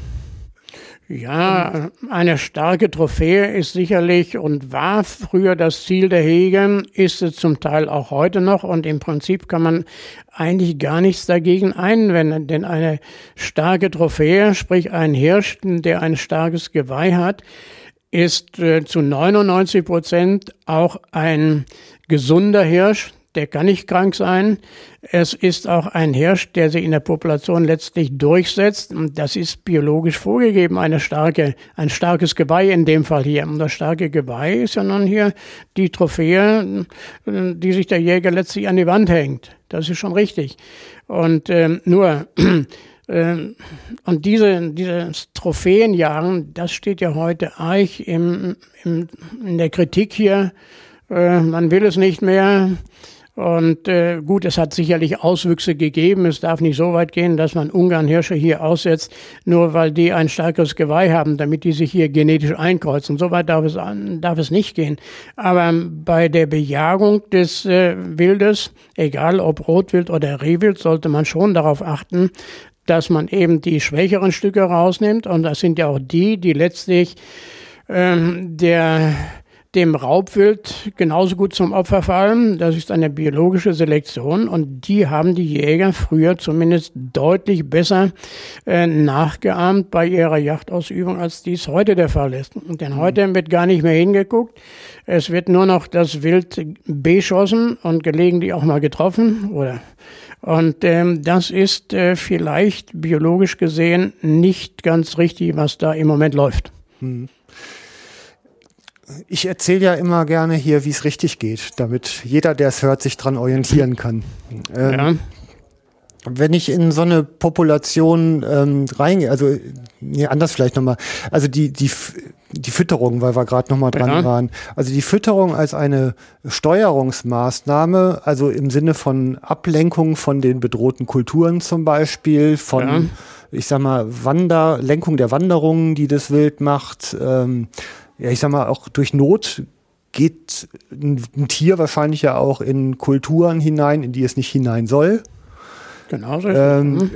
Ja, eine starke Trophäe ist sicherlich und war früher das Ziel der Hege, ist es zum Teil auch heute noch und im Prinzip kann man eigentlich gar nichts dagegen einwenden, denn eine starke Trophäe, sprich ein Hirsch, der ein starkes Geweih hat, ist äh, zu neunundneunzig Prozent auch ein gesunder Hirsch. Der kann nicht krank sein. Es ist auch ein Hirsch, der sich in der Population letztlich durchsetzt. Und das ist biologisch vorgegeben, eine starke, ein starkes Geweih in dem Fall hier. Und das starke Geweih ist ja nun hier die Trophäe, die sich der Jäger letztlich an die Wand hängt. Das ist schon richtig. Und ähm, nur, ähm, und diese, dieses Trophäenjagen, das steht ja heute arg im, im, in der Kritik hier. Äh, man will es nicht mehr. Und äh, gut, es hat sicherlich Auswüchse gegeben. Es darf nicht so weit gehen, dass man Ungarn-Hirsche hier aussetzt, nur weil die ein starkes Geweih haben, damit die sich hier genetisch einkreuzen. So weit darf es, darf es nicht gehen. Aber bei der Bejagung des äh, Wildes, egal ob Rotwild oder Rehwild, sollte man schon darauf achten, dass man eben die schwächeren Stücke rausnimmt. Und das sind ja auch die, die letztlich ähm, der... dem Raubwild genauso gut zum Opfer fallen. Das ist eine biologische Selektion und die haben die Jäger früher zumindest deutlich besser äh, nachgeahmt bei ihrer Jagdausübung, als dies heute der Fall ist. Denn heute wird gar nicht mehr hingeguckt. Es wird nur noch das Wild beschossen und gelegentlich auch mal getroffen, oder? Und ähm, das ist äh, vielleicht biologisch gesehen nicht ganz richtig, was da im Moment läuft. Hm. Ich erzähle ja immer gerne hier, wie es richtig geht, damit jeder, der es hört, sich dran orientieren kann. Ähm, ja. Wenn ich in so eine Population ähm, reingehe, also nee, anders vielleicht nochmal, also die, die, die Fütterung, weil wir gerade nochmal dran ja. waren, also die Fütterung als eine Steuerungsmaßnahme, also im Sinne von Ablenkung von den bedrohten Kulturen zum Beispiel, von, ja. ich sag mal, Wander, Lenkung der Wanderungen, die das Wild macht, ähm, ja, ich sag mal, auch durch Not geht ein, ein Tier wahrscheinlich ja auch in Kulturen hinein, in die es nicht hinein soll. Genau so. Ähm,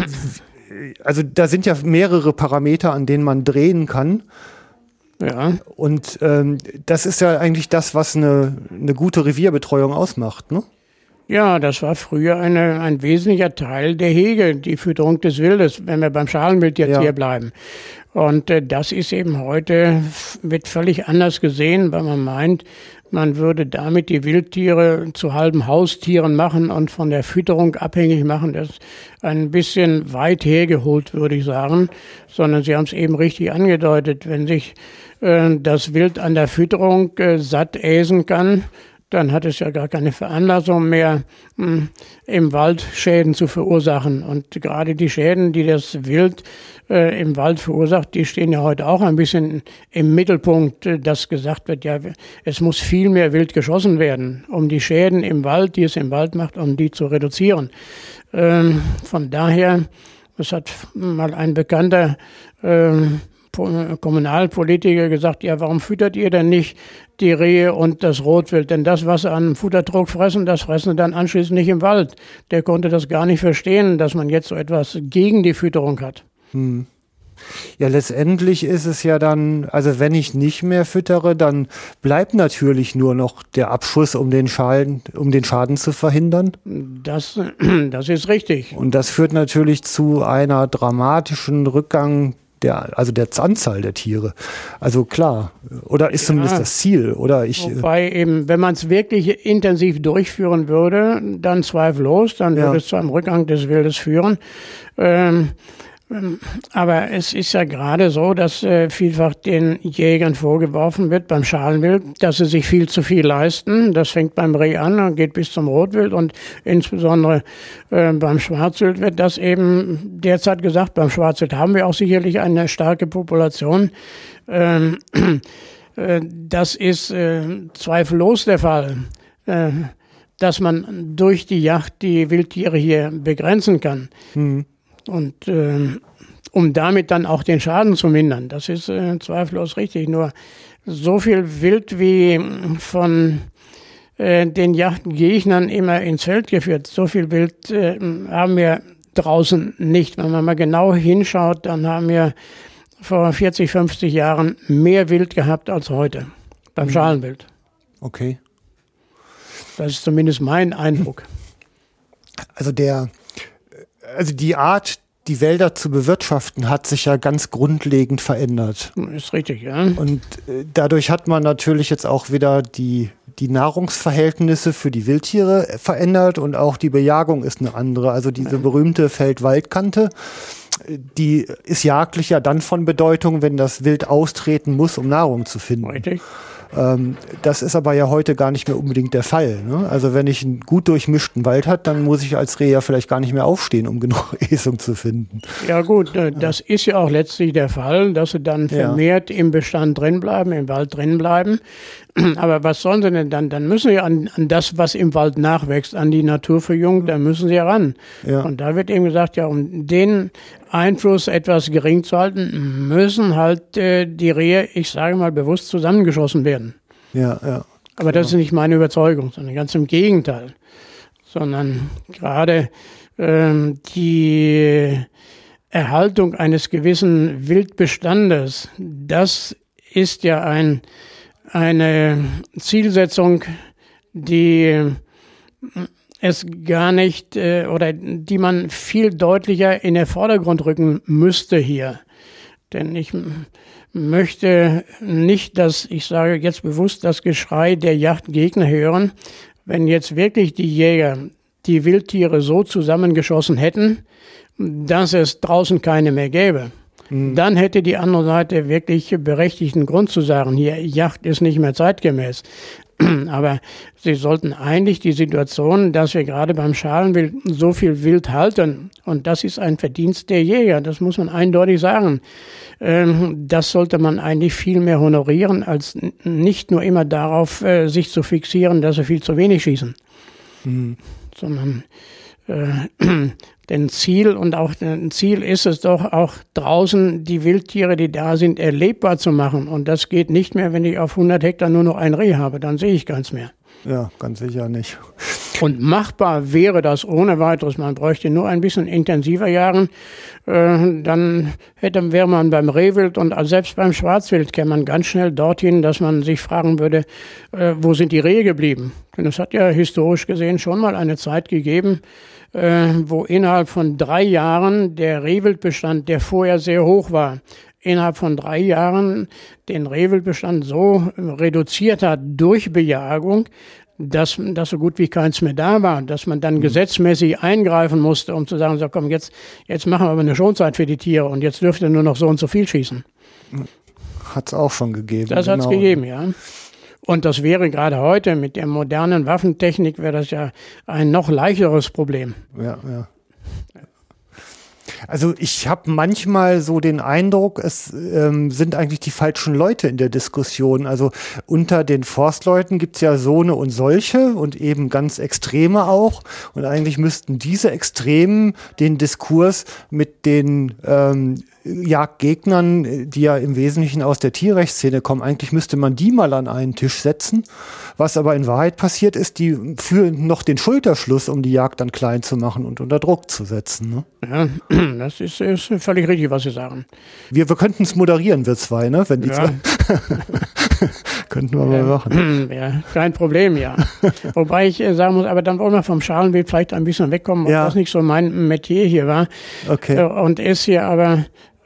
also da sind ja mehrere Parameter, an denen man drehen kann. Ja. Und ähm, das ist ja eigentlich das, was eine, eine gute Revierbetreuung ausmacht, ne? Ja, das war früher eine, ein wesentlicher Teil der Hege, die Fütterung des Wildes, wenn wir beim Schalenwild jetzt ja. hier bleiben. Und äh, das ist eben heute, wird völlig anders gesehen, weil man meint, man würde damit die Wildtiere zu halben Haustieren machen und von der Fütterung abhängig machen. Das ist ein bisschen weit hergeholt, würde ich sagen, sondern Sie haben es eben richtig angedeutet. Wenn sich äh, das Wild an der Fütterung äh, satt äsen kann, dann hat es ja gar keine Veranlassung mehr, mh, im Wald Schäden zu verursachen. Und gerade die Schäden, die das Wild äh, im Wald verursacht, die stehen ja heute auch ein bisschen im Mittelpunkt, äh, dass gesagt wird, ja, es muss viel mehr Wild geschossen werden, um die Schäden im Wald, die es im Wald macht, um die zu reduzieren. Ähm, von daher, es hat mal ein bekannter äh, Kommunalpolitiker gesagt, ja, warum füttert ihr denn nicht die Rehe und das Rotwild? Denn das, was sie an Futterdruck fressen, das fressen sie dann anschließend nicht im Wald. Der konnte das gar nicht verstehen, dass man jetzt so etwas gegen die Fütterung hat. Hm. Ja, letztendlich ist es ja dann, also wenn ich nicht mehr füttere, dann bleibt natürlich nur noch der Abschuss, um den Schaden, um den Schaden zu verhindern. Das, das ist richtig. Und das führt natürlich zu einer dramatischen Rückgang der, also der Anzahl der Tiere. Also klar, oder ist ja zumindest das Ziel. Oder ich, wobei eben, wenn man es wirklich intensiv durchführen würde, dann zweifellos, dann ja. würde es zu einem Rückgang des Wildes führen. Ähm, Aber es ist ja gerade so, dass äh, vielfach den Jägern vorgeworfen wird beim Schalenwild, dass sie sich viel zu viel leisten. Das fängt beim Reh an und geht bis zum Rotwild, und insbesondere äh, beim Schwarzwild wird das eben derzeit gesagt. Beim Schwarzwild haben wir auch sicherlich eine starke Population. Ähm, äh, das ist äh, zweifellos der Fall, äh, dass man durch die Jagd die Wildtiere hier begrenzen kann. Mhm. Und äh, um damit dann auch den Schaden zu mindern. Das ist äh, zweifellos richtig. Nur so viel Wild wie von äh, den Jagdgegnern immer ins Feld geführt, so viel Wild äh, haben wir draußen nicht. Wenn man mal genau hinschaut, dann haben wir vor vierzig, fünfzig Jahren mehr Wild gehabt als heute beim Schalenwild. Okay. Das ist zumindest mein Eindruck. Also der Also die Art, die Wälder zu bewirtschaften, hat sich ja ganz grundlegend verändert. Ist richtig, ja. Und äh, dadurch hat man natürlich jetzt auch wieder die, die Nahrungsverhältnisse für die Wildtiere verändert, und auch die Bejagung ist eine andere. Also diese ja. berühmte Feld-Wald-Kante, die ist jagdlich ja dann von Bedeutung, wenn das Wild austreten muss, um Nahrung zu finden. Richtig. Ähm, das ist aber ja heute gar nicht mehr unbedingt der Fall. Ne? Also wenn ich einen gut durchmischten Wald habe, dann muss ich als Reh ja vielleicht gar nicht mehr aufstehen, um genug Esung zu finden. Ja gut, das ist ja auch letztlich der Fall, dass sie dann vermehrt ja. im Bestand drin bleiben, im Wald drin bleiben. Aber was sollen sie denn dann? Dann müssen sie an, an das, was im Wald nachwächst, an die Naturverjüngung, da müssen sie ran. Ja. Und da wird eben gesagt, ja, um den Einfluss etwas gering zu halten, müssen halt äh, die Rehe, ich sage mal bewusst, zusammengeschossen werden. Ja, ja. Aber das ist nicht meine Überzeugung, sondern ganz im Gegenteil. Sondern gerade ähm, die Erhaltung eines gewissen Wildbestandes, das ist ja ein eine Zielsetzung, die es gar nicht äh, oder die man viel deutlicher in den Vordergrund rücken müsste hier. Denn ich m- möchte nicht, dass, ich sage jetzt bewusst, das Geschrei der Jagdgegner hören, wenn jetzt wirklich die Jäger die Wildtiere so zusammengeschossen hätten, dass es draußen keine mehr gäbe. Dann hätte die andere Seite wirklich berechtigten Grund zu sagen, hier, Jagd ist nicht mehr zeitgemäß. Aber sie sollten eigentlich die Situation, dass wir gerade beim Schalenwild so viel Wild halten, und das ist ein Verdienst der Jäger, das muss man eindeutig sagen, das sollte man eigentlich viel mehr honorieren, als nicht nur immer darauf sich zu fixieren, dass sie viel zu wenig schießen. Mhm. Sondern äh, denn Ziel und auch ein Ziel ist es doch auch draußen die Wildtiere, die da sind, erlebbar zu machen. Und das geht nicht mehr, wenn ich auf hundert Hektar nur noch ein Reh habe. Dann sehe ich keins mehr. Ja, ganz sicher nicht. Und machbar wäre das ohne weiteres. Man bräuchte nur ein bisschen intensiver jagen. Äh, dann hätte, wäre man beim Rehwild und selbst beim Schwarzwild käme man ganz schnell dorthin, dass man sich fragen würde, äh, wo sind die Rehe geblieben? Denn es hat ja historisch gesehen schon mal eine Zeit gegeben, äh, wo innerhalb von drei Jahren der Rehwildbestand, der vorher sehr hoch war, innerhalb von drei Jahren den Rehwildbestand so reduziert hat durch Bejagung, dass, dass so gut wie keins mehr da war, dass man dann mhm. gesetzmäßig eingreifen musste, um zu sagen, so komm, jetzt, jetzt machen wir aber eine Schonzeit für die Tiere und jetzt dürft ihr nur noch so und so viel schießen. Hat es auch schon gegeben. Das genau. hat es gegeben, ja. Und das wäre gerade heute mit der modernen Waffentechnik, wäre das ja ein noch leichteres Problem. Ja, ja. Also ich habe manchmal so den Eindruck, es ähm, sind eigentlich die falschen Leute in der Diskussion. Also unter den Forstleuten gibt's ja so eine und solche und eben ganz Extreme auch. Und eigentlich müssten diese Extremen den Diskurs mit den ähm, Jagdgegnern, die ja im Wesentlichen aus der Tierrechtsszene kommen, eigentlich müsste man die mal an einen Tisch setzen. Was aber in Wahrheit passiert ist, die führen noch den Schulterschluss, um die Jagd dann klein zu machen und unter Druck zu setzen. Ne? Ja, das ist, ist völlig richtig, was Sie sagen. Wir, wir könnten es moderieren, wir zwei, ne? Wenn die ja. zwei könnten wir mal machen. Ja, kein Problem, ja. Wobei ich äh, sagen muss, aber dann wollen wir vom Schalenwild vielleicht ein bisschen wegkommen, ob ja. das nicht so mein Metier hier war. Okay. Äh, und ist hier aber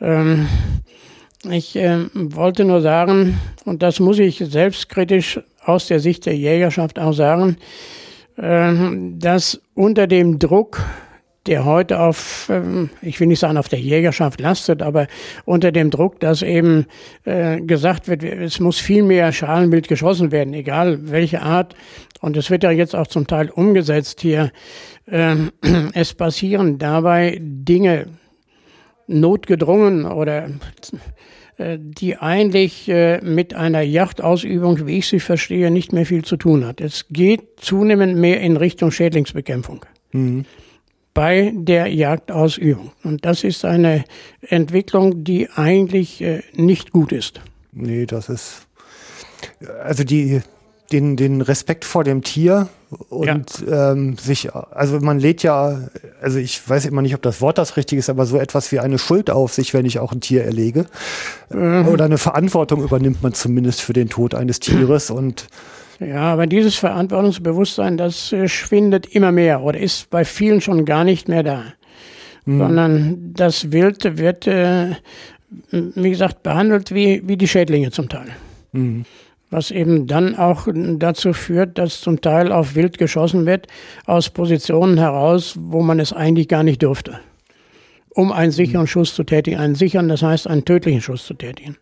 Ähm, ich äh, wollte nur sagen, und das muss ich selbstkritisch aus der Sicht der Jägerschaft auch sagen, äh, dass unter dem Druck, der heute auf, äh, ich will nicht sagen auf der Jägerschaft lastet, aber unter dem Druck, dass eben äh, gesagt wird, es muss viel mehr Schalenwild geschossen werden, egal welche Art. Und es wird ja jetzt auch zum Teil umgesetzt hier. Äh, es passieren dabei Dinge, notgedrungen oder äh, die eigentlich äh, mit einer Jagdausübung, wie ich sie verstehe, nicht mehr viel zu tun hat. Es geht zunehmend mehr in Richtung Schädlingsbekämpfung. Mhm. Bei der Jagdausübung. Und das ist eine Entwicklung, die eigentlich äh, nicht gut ist. Nee, das ist, also die, den, den Respekt vor dem Tier und ja. ähm, sich, also man lädt ja, also ich weiß immer nicht, ob das Wort das richtige ist, aber so etwas wie eine Schuld auf sich, wenn ich auch ein Tier erlege. Mhm. Oder eine Verantwortung übernimmt man zumindest für den Tod eines Tieres und ja, aber dieses Verantwortungsbewusstsein, das äh, schwindet immer mehr oder ist bei vielen schon gar nicht mehr da. Mhm. Sondern das Wild wird, äh, wie gesagt, behandelt wie, wie die Schädlinge zum Teil. Mhm. Was eben dann auch dazu führt, dass zum Teil auf Wild geschossen wird, aus Positionen heraus, wo man es eigentlich gar nicht dürfte. Um einen sicheren mhm. Schuss zu tätigen. Einen sicheren, das heißt einen tödlichen Schuss zu tätigen.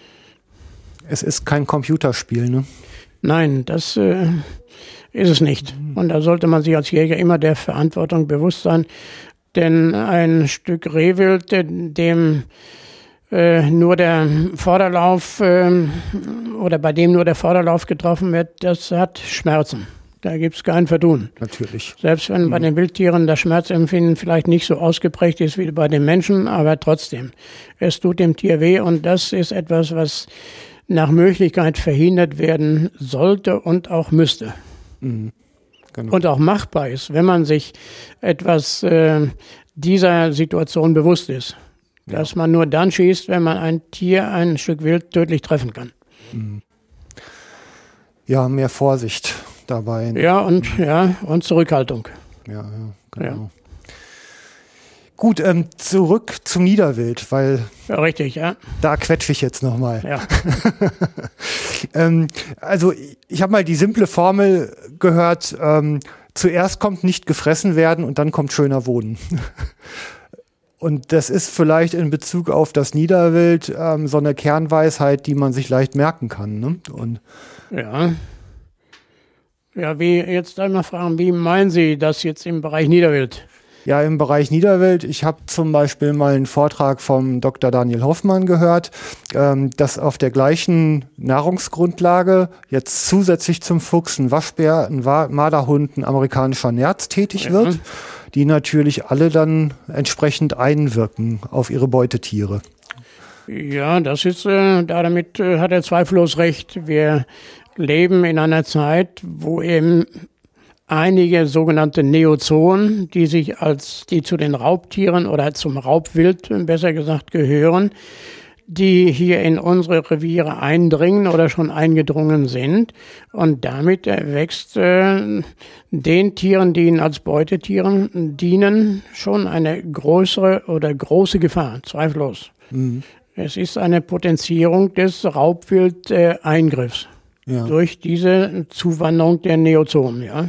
Es ist kein Computerspiel, ne? Nein, das äh, ist es nicht. Und da sollte man sich als Jäger immer der Verantwortung bewusst sein. Denn ein Stück Rehwild, dem äh, nur der Vorderlauf äh, oder bei dem nur der Vorderlauf getroffen wird, das hat Schmerzen. Da gibt es kein Vertun. Natürlich. Selbst wenn mhm. bei den Wildtieren das Schmerzempfinden vielleicht nicht so ausgeprägt ist wie bei den Menschen, aber trotzdem, es tut dem Tier weh und das ist etwas, was nach Möglichkeit verhindert werden sollte und auch müsste. Mhm, genau. Und auch machbar ist, wenn man sich etwas äh, dieser Situation bewusst ist. Ja. Dass man nur dann schießt, wenn man ein Tier, ein Stück Wild tödlich treffen kann. Mhm. Ja, mehr Vorsicht dabei. Ja, und, ja, und Zurückhaltung. Ja, ja, genau. Ja. Gut, ähm, zurück zum Niederwild, weil ja, richtig, ja. Da quetsche ich jetzt nochmal. Ja. ähm, also ich habe mal die simple Formel gehört, ähm, zuerst kommt nicht gefressen werden und dann kommt schöner Wohnen. Und das ist vielleicht in Bezug auf das Niederwild ähm, so eine Kernweisheit, die man sich leicht merken kann. Ne? Und ja. Ja, wie jetzt einmal fragen, wie meinen Sie das jetzt im Bereich Niederwild? Ja, im Bereich Niederwild. Ich habe zum Beispiel mal einen Vortrag vom Doktor Daniel Hoffmann gehört, ähm, dass auf der gleichen Nahrungsgrundlage jetzt zusätzlich zum Fuchs ein Waschbär, ein Marderhund, ein amerikanischer Nerz tätig wird, ja. Die natürlich alle dann entsprechend einwirken auf ihre Beutetiere. Ja, das ist, äh, damit äh, hat er zweifellos recht. Wir leben in einer Zeit, wo eben einige sogenannte Neozoen, die sich als, die zu den Raubtieren oder zum Raubwild, besser gesagt, gehören, die hier in unsere Reviere eindringen oder schon eingedrungen sind. Und damit wächst äh, den Tieren, die ihnen als Beutetieren dienen, schon eine größere oder große Gefahr, zweifellos. Mhm. Es ist eine Potenzierung des Raubwild-Eingriffs äh, ja. durch diese Zuwanderung der Neozoen, ja.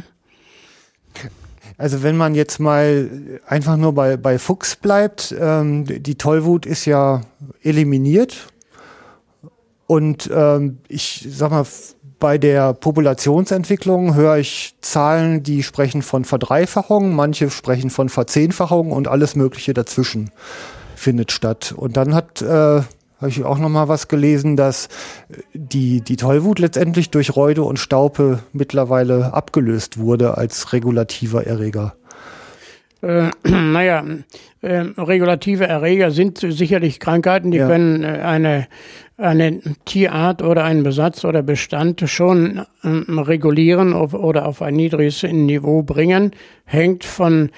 Also wenn man jetzt mal einfach nur bei, bei Fuchs bleibt, ähm, die Tollwut ist ja eliminiert und ähm, ich sag mal, bei der Populationsentwicklung höre ich Zahlen, die sprechen von Verdreifachung, manche sprechen von Verzehnfachung und alles Mögliche dazwischen findet statt. Und dann hat äh, habe ich auch noch mal was gelesen, dass die, die Tollwut letztendlich durch Räude und Staupe mittlerweile abgelöst wurde als regulativer Erreger. Äh, naja, äh, regulative Erreger sind sicherlich Krankheiten, die ja. können äh, eine, eine Tierart oder einen Besatz oder Bestand schon äh, regulieren auf, oder auf ein niedriges Niveau bringen. Hängt von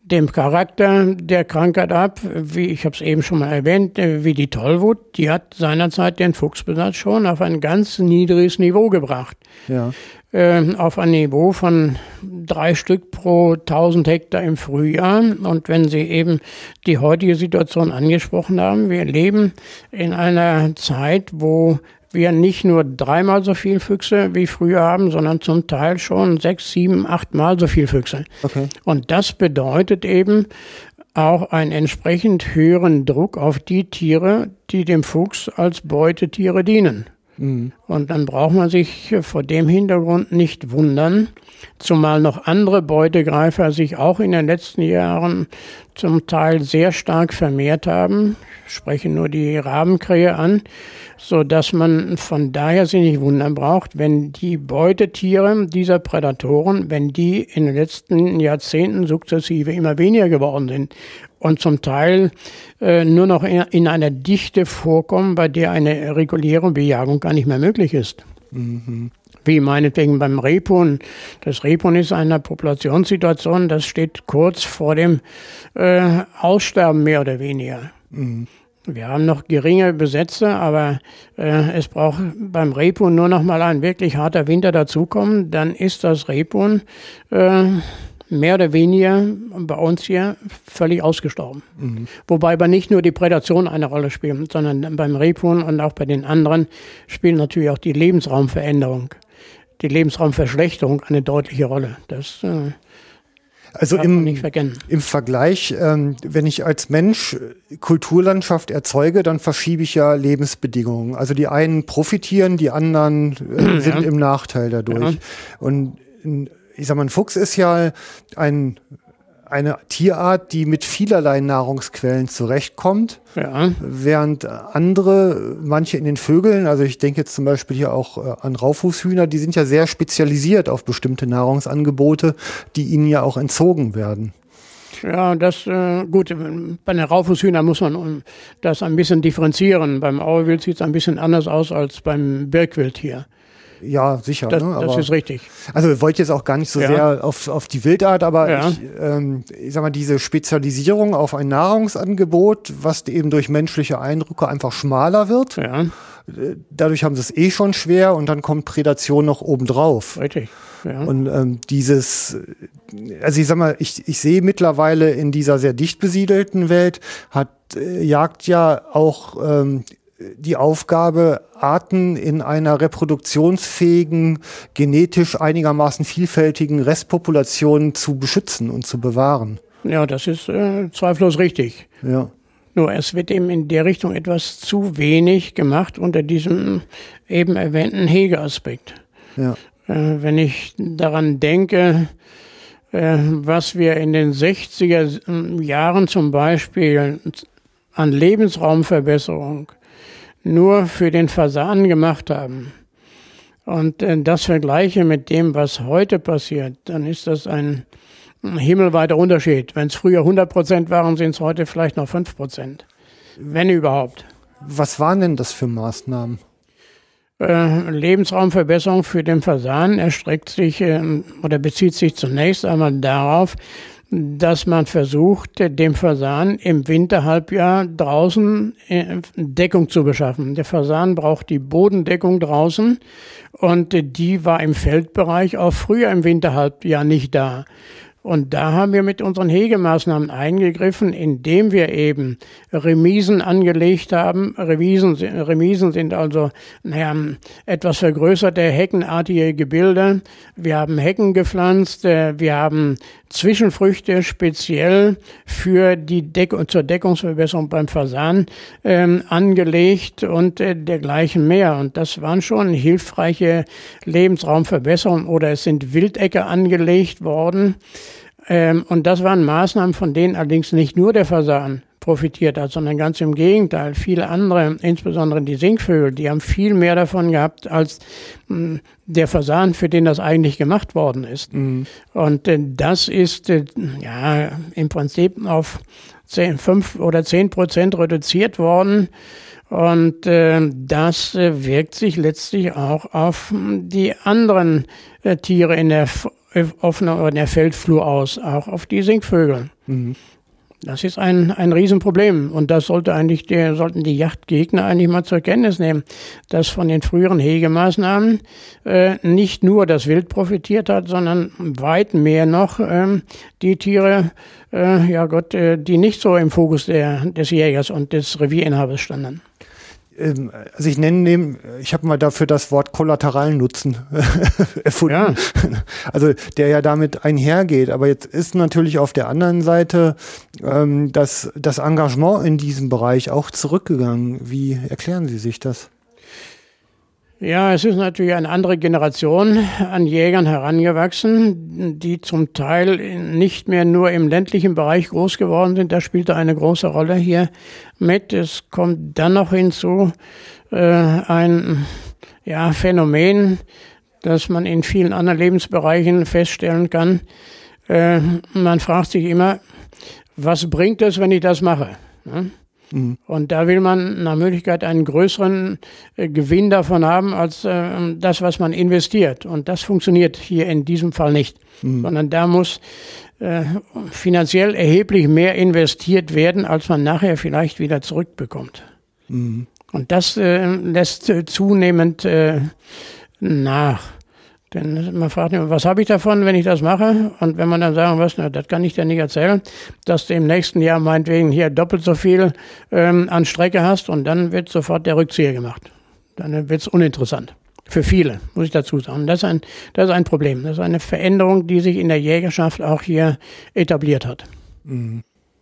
dem Charakter der Krankheit ab, wie ich habe es eben schon mal erwähnt, wie die Tollwut, die hat seinerzeit den Fuchsbesatz schon auf ein ganz niedriges Niveau gebracht. Ja. Äh, auf ein Niveau von drei Stück pro tausend Hektar im Frühjahr. Und wenn Sie eben die heutige Situation angesprochen haben, wir leben in einer Zeit, wo wir nicht nur dreimal so viel Füchse wie früher haben, sondern zum Teil schon sechs, sieben, achtmal so viel Füchse. Okay. Und das bedeutet eben auch einen entsprechend höheren Druck auf die Tiere, die dem Fuchs als Beutetiere dienen. Mhm. Und dann braucht man sich vor dem Hintergrund nicht wundern, zumal noch andere Beutegreifer sich auch in den letzten Jahren zum Teil sehr stark vermehrt haben. Ich spreche nur die Rabenkrähe an, so dass man von daher sich nicht wundern braucht, wenn die Beutetiere dieser Prädatoren, wenn die in den letzten Jahrzehnten sukzessive immer weniger geworden sind und zum Teil äh, nur noch in, in einer Dichte vorkommen, bei der eine reguläre Bejagung gar nicht mehr möglich ist. Mhm. Wie meinetwegen beim Rebhuhn. Das Rebhuhn ist eine Populationssituation, das steht kurz vor dem äh, Aussterben mehr oder weniger. Mhm. Wir haben noch geringe Besätze, aber äh, es braucht beim Rebhuhn nur noch mal ein wirklich harter Winter dazukommen, dann ist das Rebhuhn äh, mehr oder weniger bei uns hier völlig ausgestorben. Mhm. Wobei aber nicht nur die Prädation eine Rolle spielt, sondern beim Rebhuhn und auch bei den anderen spielt natürlich auch die Lebensraumveränderung, die Lebensraumverschlechterung eine deutliche Rolle. Das äh, Also im, im Vergleich, ähm, wenn ich als Mensch Kulturlandschaft erzeuge, dann verschiebe ich ja Lebensbedingungen. Also die einen profitieren, die anderen äh, sind ja. im Nachteil dadurch. Ja. Und ich sag mal, ein Fuchs ist ja ein, eine Tierart, die mit vielerlei Nahrungsquellen zurechtkommt, ja. während andere, manche in den Vögeln, also ich denke jetzt zum Beispiel hier auch äh, an Raufußhühner, die sind ja sehr spezialisiert auf bestimmte Nahrungsangebote, die ihnen ja auch entzogen werden. Ja, das, äh, gut, bei den Raufußhühnern muss man das ein bisschen differenzieren. Beim Auerwild sieht es ein bisschen anders aus als beim Birkwild hier. Ja, sicher. Das, ne? aber, das ist richtig. Also ich wollte jetzt auch gar nicht so ja. sehr auf, auf die Wildart, aber ja. ich, ähm, ich sag mal, diese Spezialisierung auf ein Nahrungsangebot, was eben durch menschliche Eindrücke einfach schmaler wird, ja. dadurch haben sie es eh schon schwer und dann kommt Prädation noch obendrauf. Richtig. Ja. Und ähm, dieses, also ich sag mal, ich, ich sehe mittlerweile in dieser sehr dicht besiedelten Welt, hat äh, Jagd ja auch ähm, die Aufgabe, Arten in einer reproduktionsfähigen, genetisch einigermaßen vielfältigen Restpopulation zu beschützen und zu bewahren. Ja, das ist äh, zweifellos richtig. Ja. Nur es wird eben in der Richtung etwas zu wenig gemacht unter diesem eben erwähnten Hegeaspekt. Ja. Äh, wenn ich daran denke, äh, was wir in den sechziger Jahren zum Beispiel an Lebensraumverbesserung nur für den Fasan gemacht haben und äh, das vergleiche mit dem, was heute passiert, dann ist das ein himmelweiter Unterschied. Wenn es früher hundert Prozent waren, sind es heute vielleicht noch fünf Prozent, wenn überhaupt. Was waren denn das für Maßnahmen? Äh, Lebensraumverbesserung für den Fasan erstreckt sich äh, oder bezieht sich zunächst einmal darauf, dass man versucht, dem Fasan im Winterhalbjahr draußen Deckung zu beschaffen. Der Fasan braucht die Bodendeckung draußen und die war im Feldbereich auch früher im Winterhalbjahr nicht da. Und da haben wir mit unseren Hegemaßnahmen eingegriffen, indem wir eben Remisen angelegt haben. Remisen, Remisen sind also naja, etwas vergrößerte heckenartige Gebilde. Wir haben Hecken gepflanzt, wir haben Zwischenfrüchte speziell für die Deck- zur Deckungsverbesserung beim Fasan ähm, angelegt und äh, dergleichen mehr. Und das waren schon hilfreiche Lebensraumverbesserungen. Oder es sind Wildecke angelegt worden. Ähm, und das waren Maßnahmen, von denen allerdings nicht nur der Fasan profitiert hat, sondern ganz im Gegenteil. Viele andere, insbesondere die Singvögel, die haben viel mehr davon gehabt als mh, der Fasan, für den das eigentlich gemacht worden ist. Mhm. Und äh, das ist äh, ja im Prinzip auf zehn, fünf oder zehn Prozent reduziert worden. Und äh, das äh, wirkt sich letztlich auch auf die anderen äh, Tiere in der offenen oder in der Feldflur aus, auch auf die Singvögel. Mhm. Das ist ein, ein Riesenproblem und das sollte eigentlich die, sollten die Jagdgegner eigentlich mal zur Kenntnis nehmen, dass von den früheren Hegemaßnahmen äh, nicht nur das Wild profitiert hat, sondern weit mehr noch ähm, die Tiere, äh, ja Gott, äh, die nicht so im Fokus der, des Jägers und des Revierinhabers standen. Also ich nenne den, ich habe mal dafür das Wort kollateralen Nutzen erfunden. Ja. Also der ja damit einhergeht. Aber jetzt ist natürlich auf der anderen Seite ähm, das, das Engagement in diesem Bereich auch zurückgegangen. Wie erklären Sie sich das? Ja, es ist natürlich eine andere Generation an Jägern herangewachsen, die zum Teil nicht mehr nur im ländlichen Bereich groß geworden sind. Das spielte eine große Rolle hier mit. Es kommt dann noch hinzu äh, ein ja, Phänomen, das man in vielen anderen Lebensbereichen feststellen kann. Äh, man fragt sich immer, was bringt es, wenn ich das mache? Ja? Mhm. Und da will man nach Möglichkeit einen größeren äh, Gewinn davon haben, als äh, das, was man investiert. Und das funktioniert hier in diesem Fall nicht. Mhm. Sondern da muss äh, finanziell erheblich mehr investiert werden, als man nachher vielleicht wieder zurückbekommt. Mhm. Und das äh, lässt äh, zunehmend äh, nach. Denn man fragt immer, was habe ich davon, wenn ich das mache? Und wenn man dann sagen was, na, das kann ich dir nicht erzählen, dass du im nächsten Jahr meinetwegen hier doppelt so viel ähm, an Strecke hast und dann wird sofort der Rückzieher gemacht. Dann wird es uninteressant. Für viele, muss ich dazu sagen. Das ist, ein, das ist ein Problem. Das ist eine Veränderung, die sich in der Jägerschaft auch hier etabliert hat. Mhm.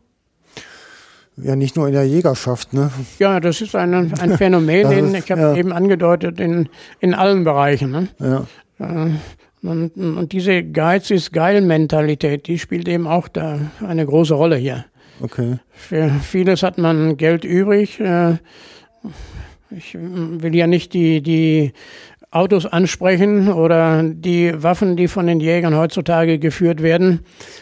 Ja, nicht nur in der Jägerschaft, ne? Ja, das ist ein, ein Phänomen, den ich habe ja. eben angedeutet, in, in allen Bereichen. Ne? Ja. Und, und diese Geiz ist Geil-Mentalität, die spielt eben auch da eine große Rolle hier. Okay. Für vieles hat man Geld übrig. Ich will ja nicht die, die Autos ansprechen oder die Waffen, die von den Jägern heutzutage geführt werden.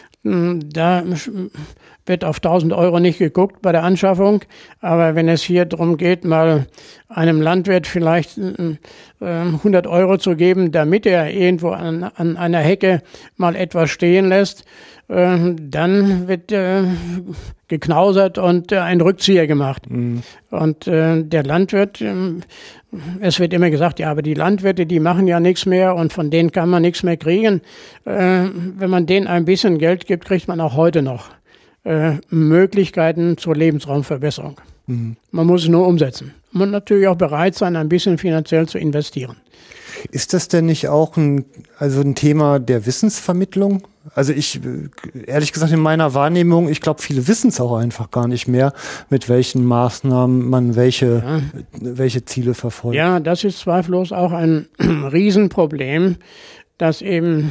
Da wird auf tausend Euro nicht geguckt bei der Anschaffung, aber wenn es hier darum geht, mal einem Landwirt vielleicht äh, hundert Euro zu geben, damit er irgendwo an, an einer Hecke mal etwas stehen lässt, äh, dann wird äh, geknausert und äh, ein Rückzieher gemacht. Mhm. Und äh, der Landwirt, äh, es wird immer gesagt, ja, aber die Landwirte, die machen ja nichts mehr und von denen kann man nichts mehr kriegen. Äh, wenn man denen ein bisschen Geld gibt, kriegt man auch heute noch Äh, Möglichkeiten zur Lebensraumverbesserung. Mhm. Man muss es nur umsetzen. Man muss natürlich auch bereit sein, ein bisschen finanziell zu investieren. Ist das denn nicht auch ein, also ein Thema der Wissensvermittlung? Also ich, ehrlich gesagt, in meiner Wahrnehmung, ich glaube, viele wissen es auch einfach gar nicht mehr, mit welchen Maßnahmen man welche, ja. welche Ziele verfolgt. Ja, das ist zweifellos auch ein Riesenproblem, dass eben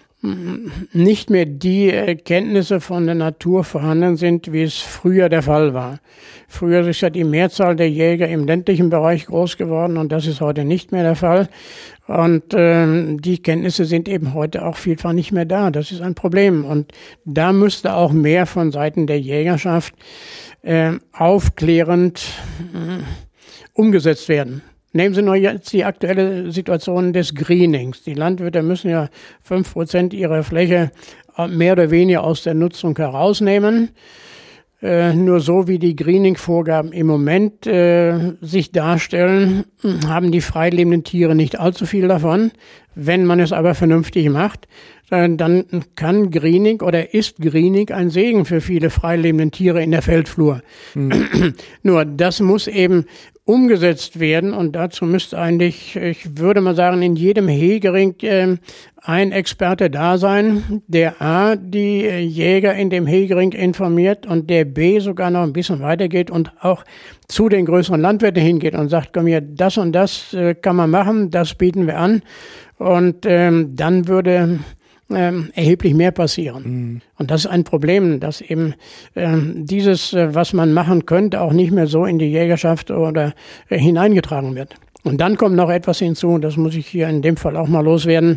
nicht mehr die Erkenntnisse von der Natur vorhanden sind, wie es früher der Fall war. Früher ist ja die Mehrzahl der Jäger im ländlichen Bereich groß geworden und das ist heute nicht mehr der Fall. Und äh, die Kenntnisse sind eben heute auch vielfach nicht mehr da. Das ist ein Problem. Und da müsste auch mehr von Seiten der Jägerschaft äh, aufklärend äh, umgesetzt werden. Nehmen Sie nur jetzt die aktuelle Situation des Greenings. Die Landwirte müssen ja fünf Prozent ihrer Fläche mehr oder weniger aus der Nutzung herausnehmen. Äh, nur so wie die Greening-Vorgaben im Moment äh, sich darstellen, haben die freilebenden Tiere nicht allzu viel davon. Wenn man es aber vernünftig macht, äh, dann kann Greening oder ist Greening ein Segen für viele freilebenden Tiere in der Feldflur. Mhm. Nur das muss eben umgesetzt werden und dazu müsste eigentlich, ich würde mal sagen, in jedem Hegering äh, ein Experte da sein, der A, die äh, Jäger in dem Hegering informiert und der B, sogar noch ein bisschen weitergeht und auch zu den größeren Landwirten hingeht und sagt, komm hier, das und das äh, kann man machen, das bieten wir an und ähm, dann würde Ähm, erheblich mehr passieren. Mhm. Und das ist ein Problem, dass eben ähm, dieses, äh, was man machen könnte, auch nicht mehr so in die Jägerschaft oder äh, hineingetragen wird. Und dann kommt noch etwas hinzu, das muss ich hier in dem Fall auch mal loswerden,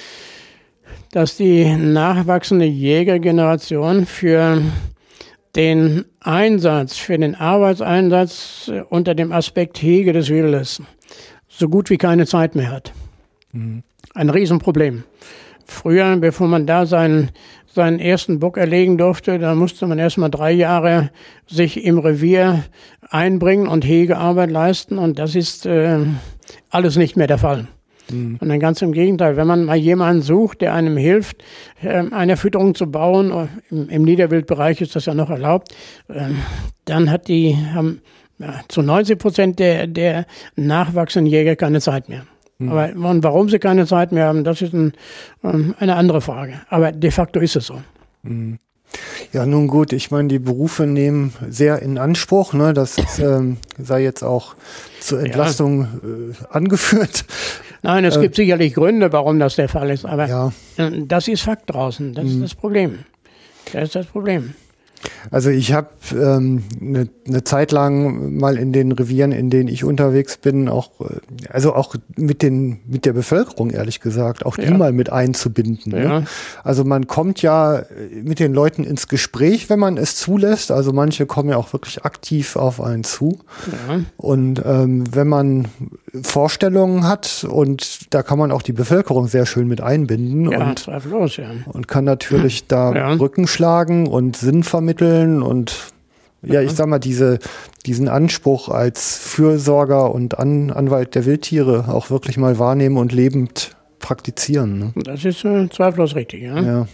dass die nachwachsende Jägergeneration für den Einsatz, für den Arbeitseinsatz äh, unter dem Aspekt Hege des Wildes so gut wie keine Zeit mehr hat. Mhm. Ein Riesenproblem. Früher, bevor man da sein, seinen ersten Bock erlegen durfte, da musste man erstmal drei Jahre sich im Revier einbringen und Hegearbeit leisten. Und das ist äh, alles nicht mehr der Fall. Mhm. Und dann ganz im Gegenteil, wenn man mal jemanden sucht, der einem hilft, äh, eine Fütterung zu bauen, im, im Niederwildbereich ist das ja noch erlaubt, äh, dann hat die, haben ja, zu neunzig Prozent der, der nachwachsenden Jäger keine Zeit mehr. Mhm. Aber warum sie keine Zeit mehr haben, das ist ein, ähm, eine andere Frage. Aber de facto ist es so. Mhm. Ja, nun gut, ich meine, die Berufe nehmen sehr in Anspruch, ne? Das ist, ähm, sei jetzt auch zur Entlastung ja. äh, angeführt. Nein, es äh, gibt sicherlich Gründe, warum das der Fall ist, aber ja. äh, das ist Fakt draußen, das mhm. ist das Problem. Das ist das Problem. Also ich habe ähm, eine ne Zeit lang mal in den Revieren, in denen ich unterwegs bin, auch also auch mit den mit der Bevölkerung ehrlich gesagt, auch die ja. mal mit einzubinden. Ja. Ne? Also man kommt ja mit den Leuten ins Gespräch, wenn man es zulässt. Also manche kommen ja auch wirklich aktiv auf einen zu. Ja. Und ähm, wenn man Vorstellungen hat und da kann man auch die Bevölkerung sehr schön mit einbinden ja, und, zweifellos, ja. und kann natürlich da ja. Brücken schlagen und Sinn vermitteln und ja, ich sag mal, diese, diesen Anspruch als Fürsorger und An, Anwalt der Wildtiere auch wirklich mal wahrnehmen und lebend praktizieren. Ne? Das ist äh, zweifellos richtig, ja. Ja.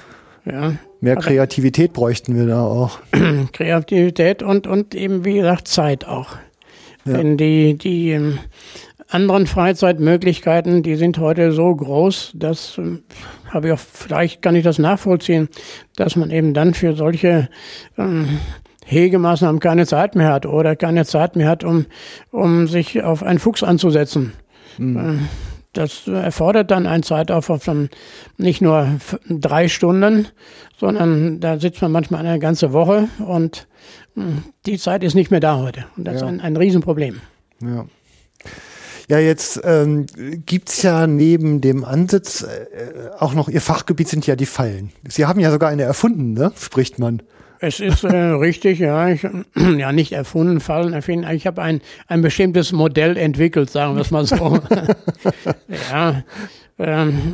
ja. Mehr Kreativität bräuchten wir da auch. Kreativität und, und eben, wie gesagt, Zeit auch. Ja. Denn die, die ähm, anderen Freizeitmöglichkeiten, die sind heute so groß, dass, äh, habe ich auch, vielleicht kann ich das nachvollziehen, dass man eben dann für solche ähm, Hegemaßnahmen keine Zeit mehr hat oder keine Zeit mehr hat, um, um sich auf einen Fuchs anzusetzen. Mhm. Äh, das erfordert dann einen Zeitaufwand von nicht nur f- drei Stunden, sondern da sitzt man manchmal eine ganze Woche und die Zeit ist nicht mehr da heute. Und das ja. ist ein, ein Riesenproblem. Ja. Ja, jetzt ähm, gibt es ja neben dem Ansitz äh, auch noch, Ihr Fachgebiet sind ja die Fallen. Sie haben ja sogar eine erfunden, ne? Spricht man. Es ist äh, richtig, ja. Ich, ja, nicht erfunden, Fallen erfinden. Ich habe ein, ein bestimmtes Modell entwickelt, sagen wir es mal so. ja. Ähm,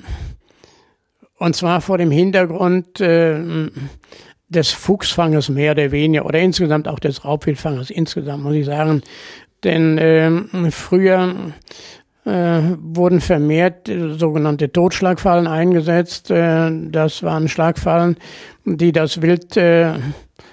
und zwar vor dem Hintergrund äh, des Fuchsfanges mehr oder weniger oder insgesamt auch des Raubwildfanges insgesamt, muss ich sagen. Denn äh, früher äh, wurden vermehrt äh, sogenannte Totschlagfallen eingesetzt. Äh, das waren Schlagfallen, die das Wild äh, äh,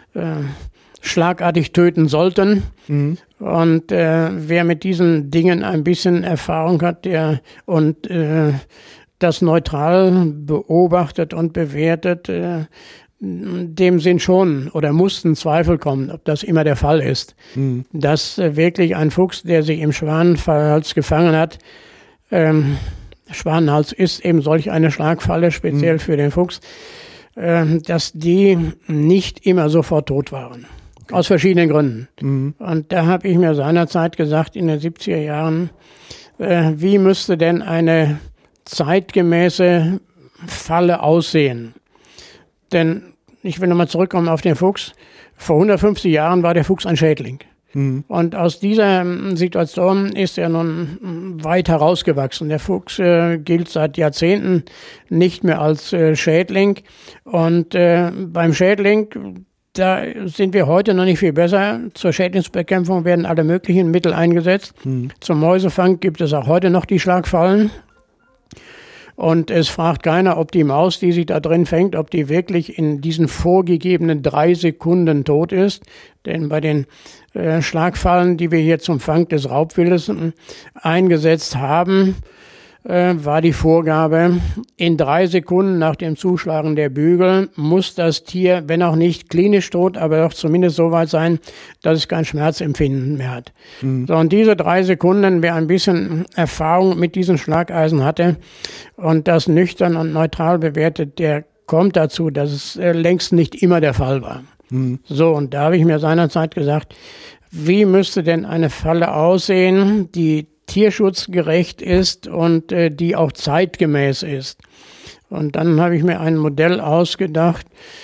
schlagartig töten sollten. Mhm. Und äh, wer mit diesen Dingen ein bisschen Erfahrung hat, der und äh, das neutral beobachtet und bewertet, äh, dem sind schon oder mussten Zweifel kommen, ob das immer der Fall ist. Mhm. Dass äh, wirklich ein Fuchs, der sich im Schwanenhals gefangen hat, ähm, Schwanenhals ist eben solch eine Schlagfalle, speziell mhm. für den Fuchs, äh, dass die nicht immer sofort tot waren. Okay. Aus verschiedenen Gründen. Mhm. Und da habe ich mir seinerzeit gesagt, in den siebziger Jahren, äh, wie müsste denn eine zeitgemäße Falle aussehen? Denn ich will nochmal zurückkommen auf den Fuchs. Vor hundertfünfzig Jahren war der Fuchs ein Schädling. Mhm. Und aus dieser Situation ist er nun weit herausgewachsen. Der Fuchs äh, gilt seit Jahrzehnten nicht mehr als äh, Schädling. Und äh, beim Schädling, da sind wir heute noch nicht viel besser. Zur Schädlingsbekämpfung werden alle möglichen Mittel eingesetzt. Mhm. Zum Mäusefang gibt es auch heute noch die Schlagfallen. Und es fragt keiner, ob die Maus, die sich da drin fängt, ob die wirklich in diesen vorgegebenen drei Sekunden tot ist. Denn bei den äh, Schlagfallen, die wir hier zum Fang des Raubwildes äh, eingesetzt haben, äh, war die Vorgabe, in drei Sekunden nach dem Zuschlagen der Bügel muss das Tier, wenn auch nicht klinisch tot, aber doch zumindest so weit sein, dass es kein Schmerzempfinden mehr hat. Mhm. So, und diese drei Sekunden, wer ein bisschen Erfahrung mit diesen Schlageisen hatte und das nüchtern und neutral bewertet, der kommt dazu, dass es äh, längst nicht immer der Fall war. Mhm. So, und da habe ich mir seinerzeit gesagt, wie müsste denn eine Falle aussehen, die tierschutzgerecht ist und äh, die auch zeitgemäß ist. Und dann habe ich mir ein Modell ausgedacht,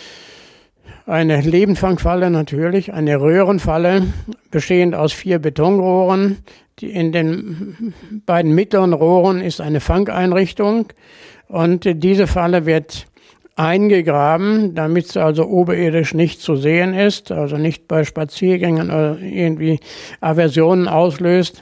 eine Lebendfangfalle natürlich, eine Röhrenfalle, bestehend aus vier Betonrohren. Die in den beiden mittleren Rohren ist eine Fangeinrichtung und äh, diese Falle wird eingegraben, damit sie also oberirdisch nicht zu sehen ist, also nicht bei Spaziergängen oder irgendwie Aversionen auslöst.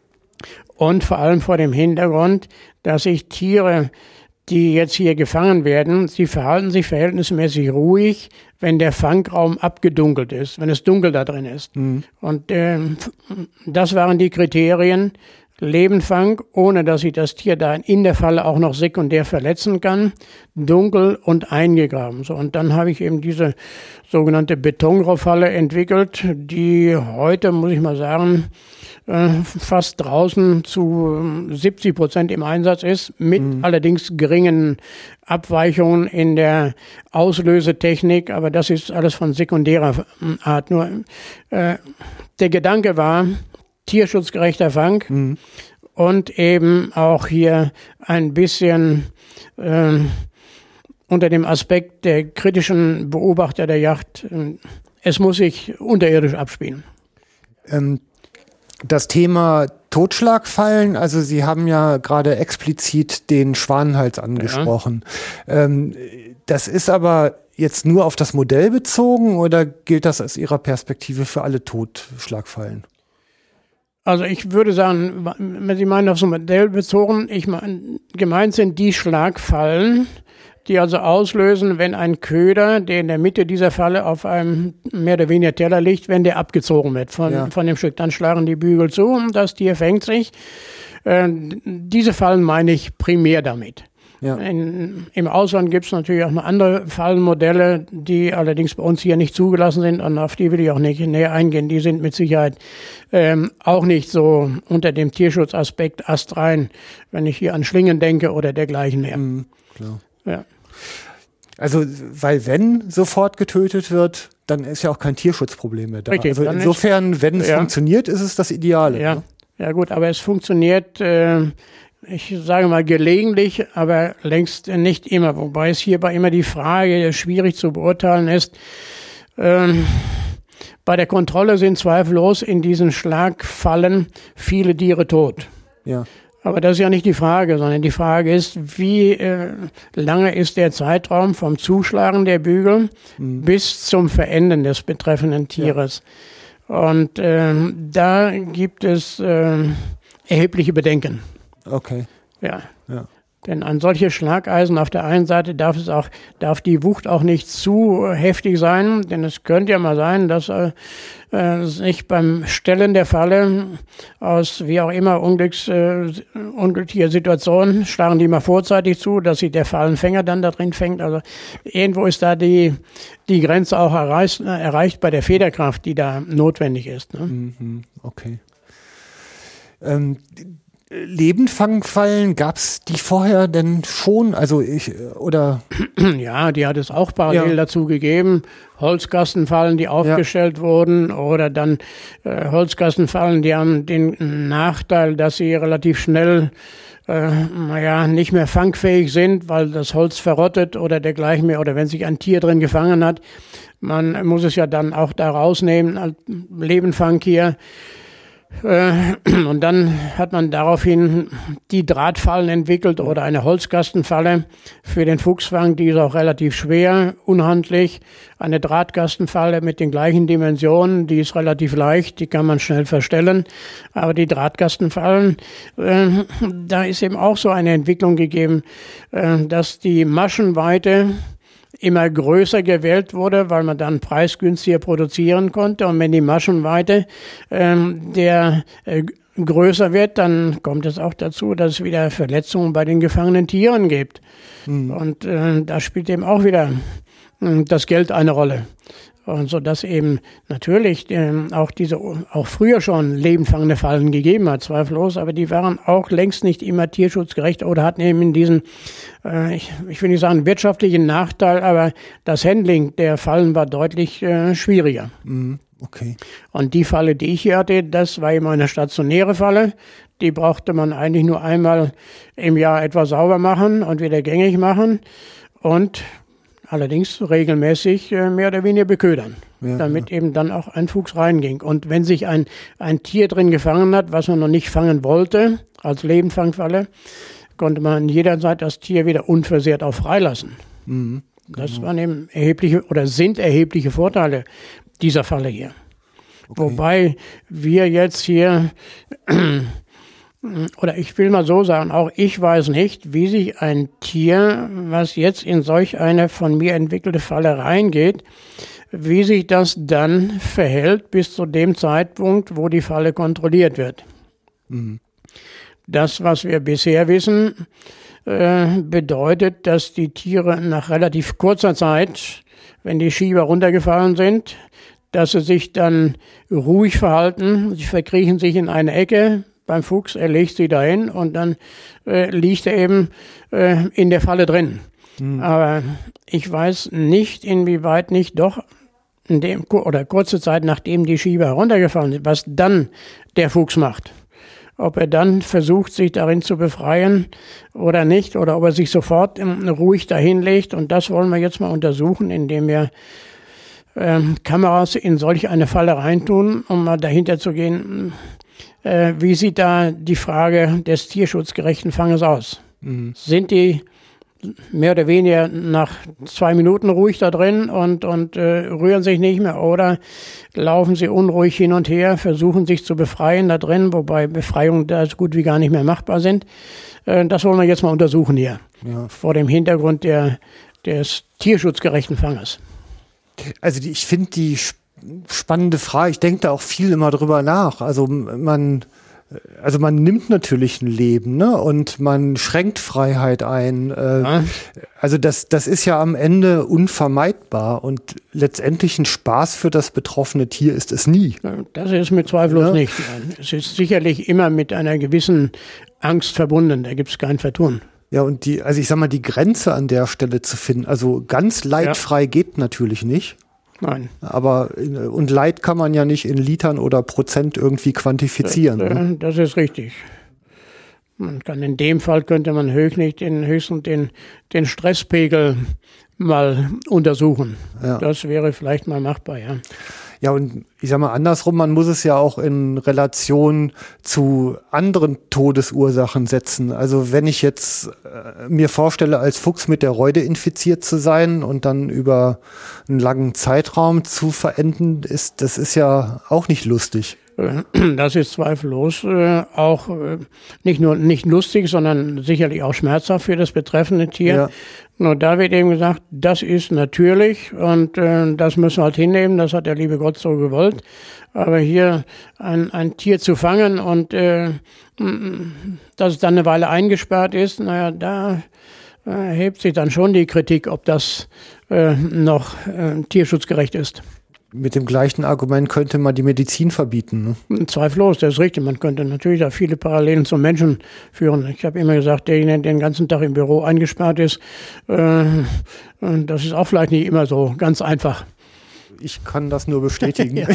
Und vor allem vor dem Hintergrund, dass sich Tiere, die jetzt hier gefangen werden, sie verhalten sich verhältnismäßig ruhig, wenn der Fangraum abgedunkelt ist, wenn es dunkel da drin ist. Mhm. Und äh, das waren die Kriterien. Lebenfang, ohne dass ich das Tier da in der Falle auch noch sekundär verletzen kann, dunkel und eingegraben. So, und dann habe ich eben diese sogenannte Betonrohrfalle entwickelt, die heute, muss ich mal sagen, äh, fast draußen zu siebzig Prozent im Einsatz ist, mit mhm. allerdings geringen Abweichungen in der Auslösetechnik, aber das ist alles von sekundärer Art. Nur äh, der Gedanke war, tierschutzgerechter Fang mhm. und eben auch hier ein bisschen äh, unter dem Aspekt der kritischen Beobachter der Yacht, äh, es muss sich unterirdisch abspielen. Ähm, das Thema Totschlagfallen, also Sie haben ja gerade explizit den Schwanenhals angesprochen. Ja. Ähm, das ist aber jetzt nur auf das Modell bezogen oder gilt das aus Ihrer Perspektive für alle Totschlagfallen? Also ich würde sagen, wenn Sie meinen auf so ein Modell bezogen, ich meine, gemeint sind die Schlagfallen, die also auslösen, wenn ein Köder, der in der Mitte dieser Falle auf einem mehr oder weniger Teller liegt, wenn der abgezogen wird von, ja. von dem Stück. Dann schlagen die Bügel zu und das Tier fängt sich. Äh, diese Fallen meine ich primär damit. Ja. In, Im Ausland gibt es natürlich auch noch andere Fallenmodelle, die allerdings bei uns hier nicht zugelassen sind und auf die will ich auch nicht näher eingehen. Die sind mit Sicherheit ähm, auch nicht so unter dem Tierschutzaspekt astrein, wenn ich hier an Schlingen denke oder dergleichen mehr. Mhm, klar. Ja. Also, weil wenn sofort getötet wird, dann ist ja auch kein Tierschutzproblem mehr da. Richtig, also insofern, ist, wenn es ja. funktioniert, ist es das Ideale. Ja, ne? Ja gut, aber es funktioniert äh, ich sage mal gelegentlich, aber längst nicht immer. Wobei es hierbei immer die Frage schwierig zu beurteilen ist. Ähm, bei der Kontrolle sind zweifellos in diesen Schlagfallen viele Tiere tot. Ja. Aber das ist ja nicht die Frage, sondern die Frage ist, wie äh, lange ist der Zeitraum vom Zuschlagen der Bügel mhm. bis zum Verenden des betreffenden Tieres. Ja. Und äh, da gibt es äh, erhebliche Bedenken. Okay. Ja. ja. Denn ein solches Schlageisen auf der einen Seite darf es auch, darf die Wucht auch nicht zu heftig sein, denn es könnte ja mal sein, dass äh, sich beim Stellen der Falle aus wie auch immer Unglücks, äh, unglücklicher Situation schlagen die mal vorzeitig zu, dass sich der Fallenfänger dann da drin fängt. Also irgendwo ist da die, die Grenze auch erreicht, äh, erreicht bei der Federkraft, die da notwendig ist. Ne? Mhm, okay. Ähm, Lebendfangfallen, gab es die vorher denn schon? Also ich, oder? Ja, die hat es auch parallel ja. dazu gegeben. Holzkastenfallen, die aufgestellt ja. wurden, oder dann äh, Holzkastenfallen, die haben den Nachteil, dass sie relativ schnell äh, naja, nicht mehr fangfähig sind, weil das Holz verrottet oder dergleichen mehr, oder wenn sich ein Tier drin gefangen hat. Man muss es ja dann auch da rausnehmen, als Lebendfang hier. Und dann hat man daraufhin die Drahtfallen entwickelt oder eine Holzkastenfalle für den Fuchsfang. Die ist auch relativ schwer, unhandlich. Eine Drahtkastenfalle mit den gleichen Dimensionen, die ist relativ leicht, die kann man schnell verstellen. Aber die Drahtkastenfallen, äh, da ist eben auch so eine Entwicklung gegeben, äh, dass die Maschenweite immer größer gewählt wurde, weil man dann preisgünstiger produzieren konnte. Und wenn die Maschenweite ähm, der äh, größer wird, dann kommt es auch dazu, dass es wieder Verletzungen bei den gefangenen Tieren gibt. Mhm. Und äh, da spielt eben auch wieder äh, das Geld eine Rolle. Und so dass eben natürlich ähm, auch diese auch früher schon lebendfangende Fallen gegeben hat, zweifellos, aber die waren auch längst nicht immer tierschutzgerecht oder hatten eben diesen, äh, ich, ich will nicht sagen wirtschaftlichen Nachteil, aber das Handling der Fallen war deutlich äh, schwieriger. Mm, okay. Und die Falle, die ich hier hatte, das war eben eine stationäre Falle. Die brauchte man eigentlich nur einmal im Jahr etwa sauber machen und wieder gängig machen und allerdings regelmäßig äh, mehr oder weniger beködern, ja, damit ja. eben dann auch ein Fuchs reinging. Und wenn sich ein, ein Tier drin gefangen hat, was man noch nicht fangen wollte, als Lebendfangfalle, konnte man jederzeit das Tier wieder unversehrt auch freilassen. Mhm. Das genau. waren eben erhebliche oder sind erhebliche Vorteile dieser Falle hier. Okay. Wobei wir jetzt hier, oder ich will mal so sagen, auch ich weiß nicht, wie sich ein Tier, was jetzt in solch eine von mir entwickelte Falle reingeht, wie sich das dann verhält bis zu dem Zeitpunkt, wo die Falle kontrolliert wird. Mhm. Das, was wir bisher wissen, äh, bedeutet, dass die Tiere nach relativ kurzer Zeit, wenn die Schieber runtergefallen sind, dass sie sich dann ruhig verhalten, sie verkriechen sich in eine Ecke, beim Fuchs, er legt sie dahin und dann äh, liegt er eben äh, in der Falle drin. Mhm. Aber ich weiß nicht, inwieweit nicht doch in dem, oder kurze Zeit nachdem die Schieber heruntergefallen sind, was dann der Fuchs macht. Ob er dann versucht, sich darin zu befreien oder nicht, oder ob er sich sofort ähm, ruhig dahin legt. Und das wollen wir jetzt mal untersuchen, indem wir ähm, Kameras in solch eine Falle reintun, um mal dahinter zu gehen, äh, wie sieht da die Frage des tierschutzgerechten Fanges aus? Mhm. Sind die mehr oder weniger nach zwei Minuten ruhig da drin und, und äh, rühren sich nicht mehr, oder laufen sie unruhig hin und her, versuchen sich zu befreien da drin, wobei Befreiungen da so gut wie gar nicht mehr machbar sind. Äh, das wollen wir jetzt mal untersuchen hier, ja. Vor dem Hintergrund der, des tierschutzgerechten Fanges. Also die, ich finde die spannende Frage, ich denke da auch viel immer drüber nach. Also man Also man nimmt natürlich ein Leben, ne? Und man schränkt Freiheit ein. Äh, ja. Also das, das ist ja am Ende unvermeidbar und letztendlich ein Spaß für das betroffene Tier ist es nie. Das ist mit zweifellos ja. nicht. Es ist sicherlich immer mit einer gewissen Angst verbunden. Da gibt es kein Vertun. Ja, und die, also ich sag mal, die Grenze an der Stelle zu finden, also ganz leidfrei ja. geht natürlich nicht. Nein. Aber, und Leid kann man ja nicht in Litern oder Prozent irgendwie quantifizieren. Das, ne? das ist richtig. Man kann in dem Fall könnte man höchstens den, höchstens den, den Stresspegel mal untersuchen. Ja. Das wäre vielleicht mal machbar, ja. Ja, und ich sag mal andersrum, man muss es ja auch in Relation zu anderen Todesursachen setzen. Also wenn ich jetzt äh, mir vorstelle, als Fuchs mit der Räude infiziert zu sein und dann über einen langen Zeitraum zu verenden, ist, das ist ja auch nicht lustig. Das ist zweifellos äh, auch äh, nicht nur nicht lustig, sondern sicherlich auch schmerzhaft für das betreffende Tier. Ja. Nur da wird eben gesagt, das ist natürlich und äh, das müssen wir halt hinnehmen, das hat der liebe Gott so gewollt. Aber hier ein, ein Tier zu fangen und äh, dass es dann eine Weile eingesperrt ist, naja, da äh, hebt sich dann schon die Kritik, ob das äh, noch äh, tierschutzgerecht ist. Mit dem gleichen Argument könnte man die Medizin verbieten. Ne? Zweifellos, das ist richtig. Man könnte natürlich da viele Parallelen zum Menschen führen. Ich habe immer gesagt, derjenige, der den ganzen Tag im Büro eingesperrt ist, äh, das ist auch vielleicht nicht immer so ganz einfach. Ich kann das nur bestätigen. Ja.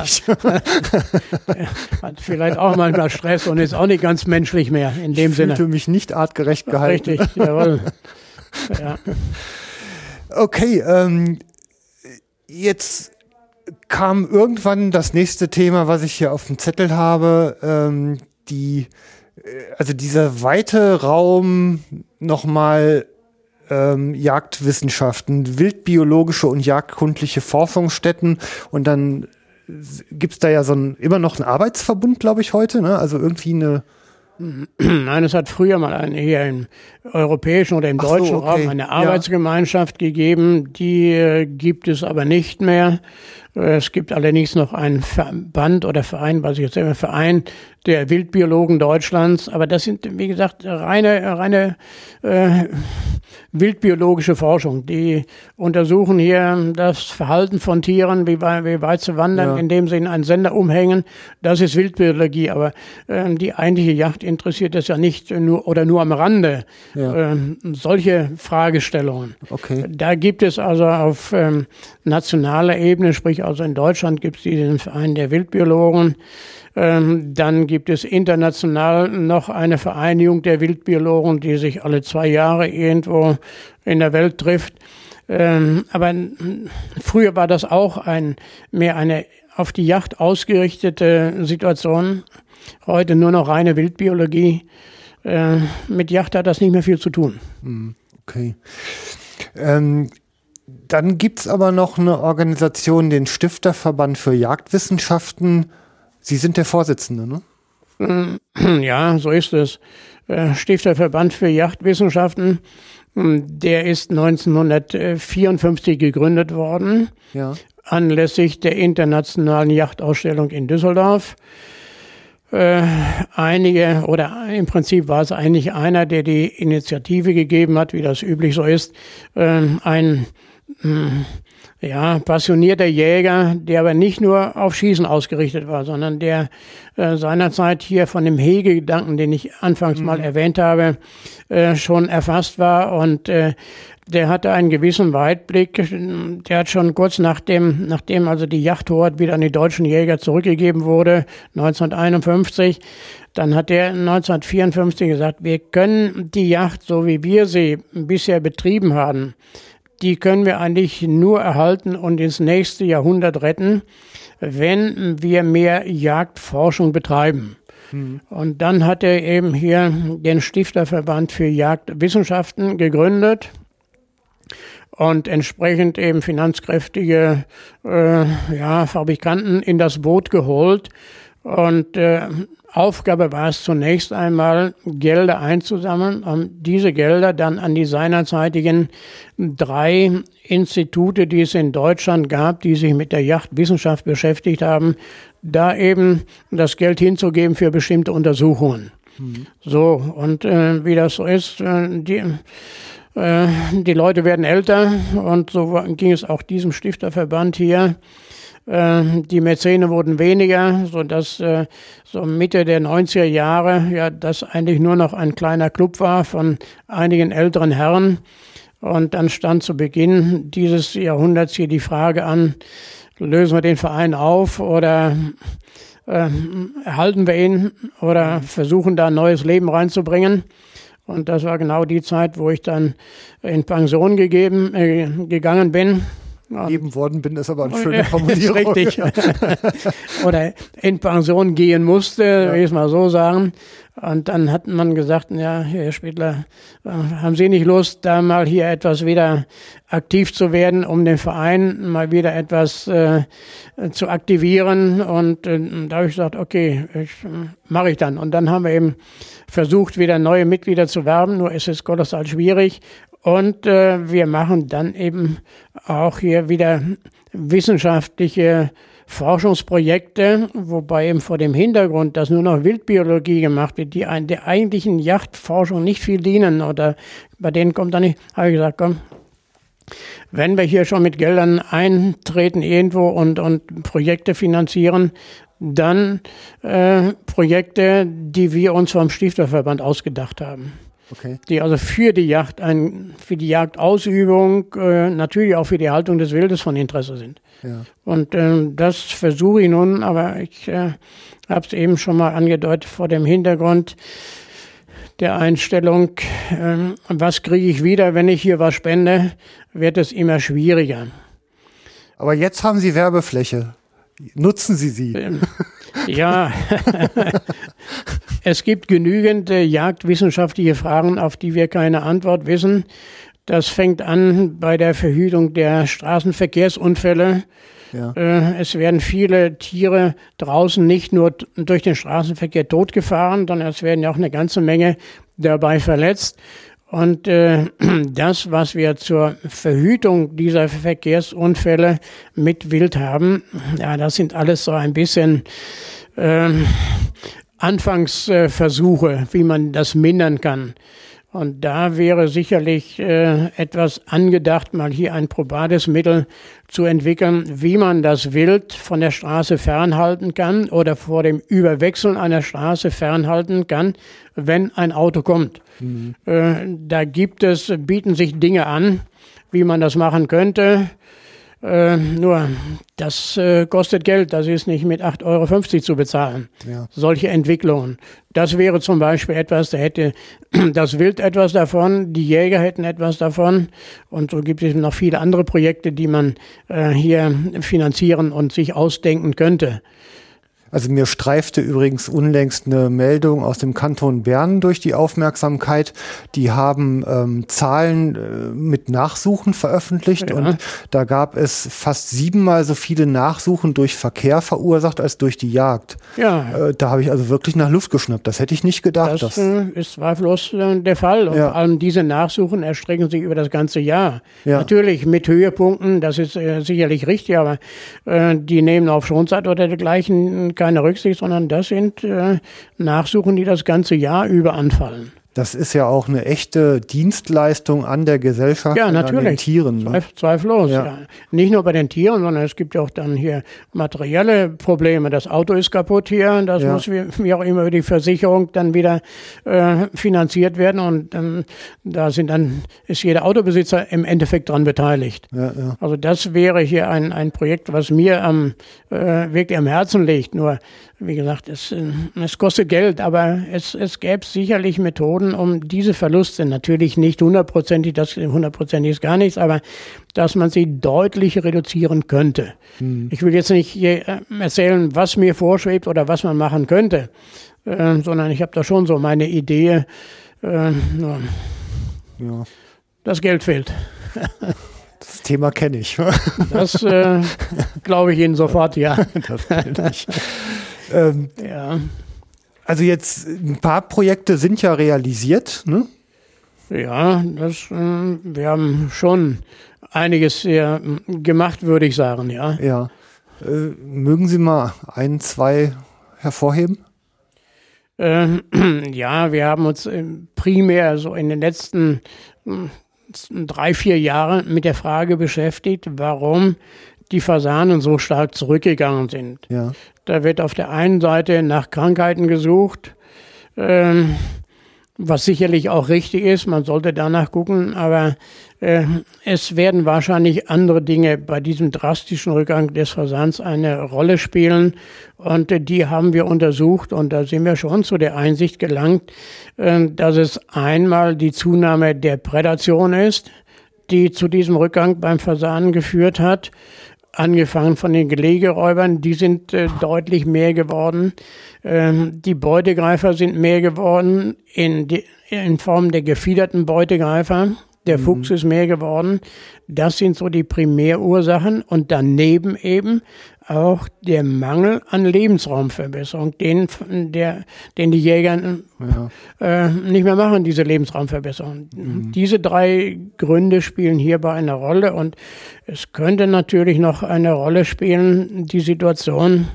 Hat vielleicht auch manchmal Stress und ist auch nicht ganz menschlich mehr in dem ich Sinne. Ich fühlte mich nicht artgerecht gehalten. Richtig, jawohl. Ja. Okay, ähm, jetzt kam irgendwann das nächste Thema, was ich hier auf dem Zettel habe, ähm, die, also dieser weite Raum nochmal ähm, Jagdwissenschaften, wildbiologische und jagdkundliche Forschungsstätten, und dann gibt's da ja so ein, immer noch einen Arbeitsverbund, glaube ich, heute, ne? Also irgendwie eine Nein, es hat früher mal eine, hier im europäischen oder im Ach deutschen so, okay. Raum eine Arbeitsgemeinschaft ja. gegeben, die äh, gibt es aber nicht mehr. Es gibt allerdings noch einen Verband oder Verein, was ich jetzt immer Verein der Wildbiologen Deutschlands, aber das sind, wie gesagt, reine, reine äh, wildbiologische Forschung. Die untersuchen hier das Verhalten von Tieren, wie, wie weit sie wandern, ja. indem sie in einen Sender umhängen. Das ist Wildbiologie, aber äh, die eigentliche Jagd interessiert das ja nicht nur oder nur am Rande. Ja. Äh, solche Fragestellungen. Okay. Da gibt es also auf ähm, nationaler Ebene, sprich also in Deutschland gibt es diesen Verein der Wildbiologen. Ähm, dann gibt es international noch eine Vereinigung der Wildbiologen, die sich alle zwei Jahre irgendwo in der Welt trifft. Ähm, aber früher war das auch ein, mehr eine auf die Jagd ausgerichtete Situation. Heute nur noch reine Wildbiologie. Äh, mit Jagd hat das nicht mehr viel zu tun. Okay. Ähm Dann gibt es aber noch eine Organisation, den Stifterverband für Jagdwissenschaften. Sie sind der Vorsitzende, ne? Ja, so ist es. Stifterverband für Jagdwissenschaften, der ist neunzehnhundertvierundfünfzig gegründet worden, ja, anlässlich der internationalen Jagdausstellung in Düsseldorf. Äh, einige, oder im Prinzip war es eigentlich einer, der die Initiative gegeben hat, wie das üblich so ist, äh, ein ja, passionierter Jäger, der aber nicht nur auf Schießen ausgerichtet war, sondern der äh, seinerzeit hier von dem Hegegedanken, den ich anfangs mhm. mal erwähnt habe, äh, schon erfasst war, und äh, der hatte einen gewissen Weitblick. Der hat schon kurz nachdem, nachdem also die Jagdhoheit wieder an die deutschen Jäger zurückgegeben wurde, neunzehnhunderteinundfünfzig, dann hat er neunzehnhundertvierundfünfzig gesagt, wir können die Jagd, so wie wir sie bisher betrieben haben, die können wir eigentlich nur erhalten und ins nächste Jahrhundert retten, wenn wir mehr Jagdforschung betreiben. Mhm. Und dann hat er eben hier den Stifterverband für Jagdwissenschaften gegründet und entsprechend eben finanzkräftige äh, ja, Fabrikanten in das Boot geholt. Und äh, Aufgabe war es zunächst einmal, Gelder einzusammeln und diese Gelder dann an die seinerzeitigen drei Institute, die es in Deutschland gab, die sich mit der Jagdwissenschaft beschäftigt haben, da eben das Geld hinzugeben für bestimmte Untersuchungen. Mhm. So, und äh, wie das so ist, äh, die, äh, die Leute werden älter, und so ging es auch diesem Stifterverband hier. Die Mäzene wurden weniger, sodass äh, so Mitte der neunziger Jahre ja das eigentlich nur noch ein kleiner Club war von einigen älteren Herren. Und dann stand zu Beginn dieses Jahrhunderts hier die Frage an, lösen wir den Verein auf oder äh, erhalten wir ihn oder versuchen da ein neues Leben reinzubringen. Und das war genau die Zeit, wo ich dann in Pension gegeben, äh, gegangen bin. Gegeben worden bin, ist aber eine schöne Formulierung. Richtig. Oder in Pension gehen musste, ja. Will ich es mal so sagen. Und dann hat man gesagt, ja, Herr Spittler, haben Sie nicht Lust, da mal hier etwas wieder aktiv zu werden, um den Verein mal wieder etwas äh, zu aktivieren? Und äh, da habe ich gesagt, okay, ich, mache ich dann. Und dann haben wir eben versucht, wieder neue Mitglieder zu werben, nur ist es kolossal schwierig. Und äh, wir machen dann eben auch hier wieder wissenschaftliche Forschungsprojekte, wobei eben vor dem Hintergrund, dass nur noch Wildbiologie gemacht wird, die ein, der eigentlichen Jagdforschung nicht viel dienen, oder bei denen kommt dann nicht, habe ich gesagt, komm, wenn wir hier schon mit Geldern eintreten irgendwo und, und Projekte finanzieren, dann äh, Projekte, die wir uns vom Stifterverband ausgedacht haben. Okay. Die also für die Jagd, ein, für die Jagdausübung, äh, natürlich auch für die Haltung des Wildes von Interesse sind. Ja. Und äh, das versuche ich nun, aber ich äh, habe es eben schon mal angedeutet, vor dem Hintergrund der Einstellung, äh, was kriege ich wieder, wenn ich hier was spende, wird es immer schwieriger. Aber jetzt haben Sie Werbefläche. Nutzen Sie sie. Ähm, ja, es gibt genügend äh, jagdwissenschaftliche Fragen, auf die wir keine Antwort wissen. Das fängt an bei der Verhütung der Straßenverkehrsunfälle. Ja. Äh, es werden viele Tiere draußen nicht nur t- durch den Straßenverkehr totgefahren, sondern es werden ja auch eine ganze Menge dabei verletzt. Und äh, das, was wir zur Verhütung dieser Verkehrsunfälle mit Wild haben, ja, das sind alles so ein bisschen äh, Anfangsversuche, wie man das mindern kann. Und da wäre sicherlich äh, etwas angedacht, mal hier ein probates Mittel zu entwickeln, wie man das Wild von der Straße fernhalten kann oder vor dem Überwechseln einer Straße fernhalten kann, wenn ein Auto kommt. Mhm. Äh, da gibt es, bieten sich Dinge an, wie man das machen könnte. Äh, nur, das äh, kostet Geld, das ist nicht mit acht Euro fünfzig zu bezahlen. Ja. Solche Entwicklungen. Das wäre zum Beispiel etwas, da hätte das Wild etwas davon, die Jäger hätten etwas davon. Und so gibt es noch viele andere Projekte, die man äh, hier finanzieren und sich ausdenken könnte. Also mir streifte übrigens unlängst eine Meldung aus dem Kanton Bern durch die Aufmerksamkeit. Die haben ähm, Zahlen äh, mit Nachsuchen veröffentlicht, ja. Und da gab es fast siebenmal so viele Nachsuchen durch Verkehr verursacht als durch die Jagd. Ja. Äh, da habe ich also wirklich nach Luft geschnappt. Das hätte ich nicht gedacht. Das äh, ist zweifellos äh, der Fall. Und ja. vor allem diese Nachsuchen erstrecken sich über das ganze Jahr. Ja. Natürlich mit Höhepunkten, das ist äh, sicherlich richtig, aber äh, die nehmen auf Schonzeit oder dergleichen keine Rücksicht, sondern das sind äh, Nachsuchen, die das ganze Jahr über anfallen. Das ist ja auch eine echte Dienstleistung an der Gesellschaft, ja, natürlich. An den Tieren. Ne? Zweif- zweifellos, ja. ja. Nicht nur bei den Tieren, sondern es gibt ja auch dann hier materielle Probleme. Das Auto ist kaputt hier, das ja. muss wie, wie auch immer über die Versicherung dann wieder äh, finanziert werden und ähm, da sind dann, ist jeder Autobesitzer im Endeffekt dran beteiligt. Ja, ja. Also das wäre hier ein, ein Projekt, was mir am, äh, wirklich am Herzen liegt. Nur, wie gesagt, es, es kostet Geld, aber es, es gäbe sicherlich Methoden, um diese Verluste, natürlich nicht hundertprozentig, das hundertprozentig ist gar nichts, aber dass man sie deutlich reduzieren könnte. Hm. Ich will jetzt nicht hier erzählen, was mir vorschwebt oder was man machen könnte, äh, sondern ich habe da schon so meine Idee, äh, nur ja. das Geld fehlt. Das Thema kenne ich. Das äh, glaube ich Ihnen sofort, ja. Das kenne ich. ähm, ja. Also jetzt, ein paar Projekte sind ja realisiert, ne? Ja, das, äh, wir haben schon einiges sehr gemacht, würde ich sagen, ja. Ja. Äh, mögen Sie mal ein, zwei hervorheben? Ähm, ja, wir haben uns primär so in den letzten drei, vier Jahren mit der Frage beschäftigt, warum die Fasanen so stark zurückgegangen sind. Ja. Da wird auf der einen Seite nach Krankheiten gesucht, ähm, was sicherlich auch richtig ist, man sollte danach gucken, aber äh, es werden wahrscheinlich andere Dinge bei diesem drastischen Rückgang des Fasans eine Rolle spielen und äh, die haben wir untersucht und da sind wir schon zu der Einsicht gelangt, äh, dass es einmal die Zunahme der Prädation ist, die zu diesem Rückgang beim Fasan geführt hat. Angefangen von den Gelegeräubern, die sind äh, deutlich mehr geworden. Ähm, die Beutegreifer sind mehr geworden in, die, in Form der gefiederten Beutegreifer. Der mhm. Fuchs ist mehr geworden. Das sind so die Primärursachen. Und daneben eben auch der Mangel an Lebensraumverbesserung, den, der, den die Jäger ja. äh, nicht mehr machen, diese Lebensraumverbesserung. Mhm. Diese drei Gründe spielen hierbei eine Rolle und es könnte natürlich noch eine Rolle spielen, die Situation,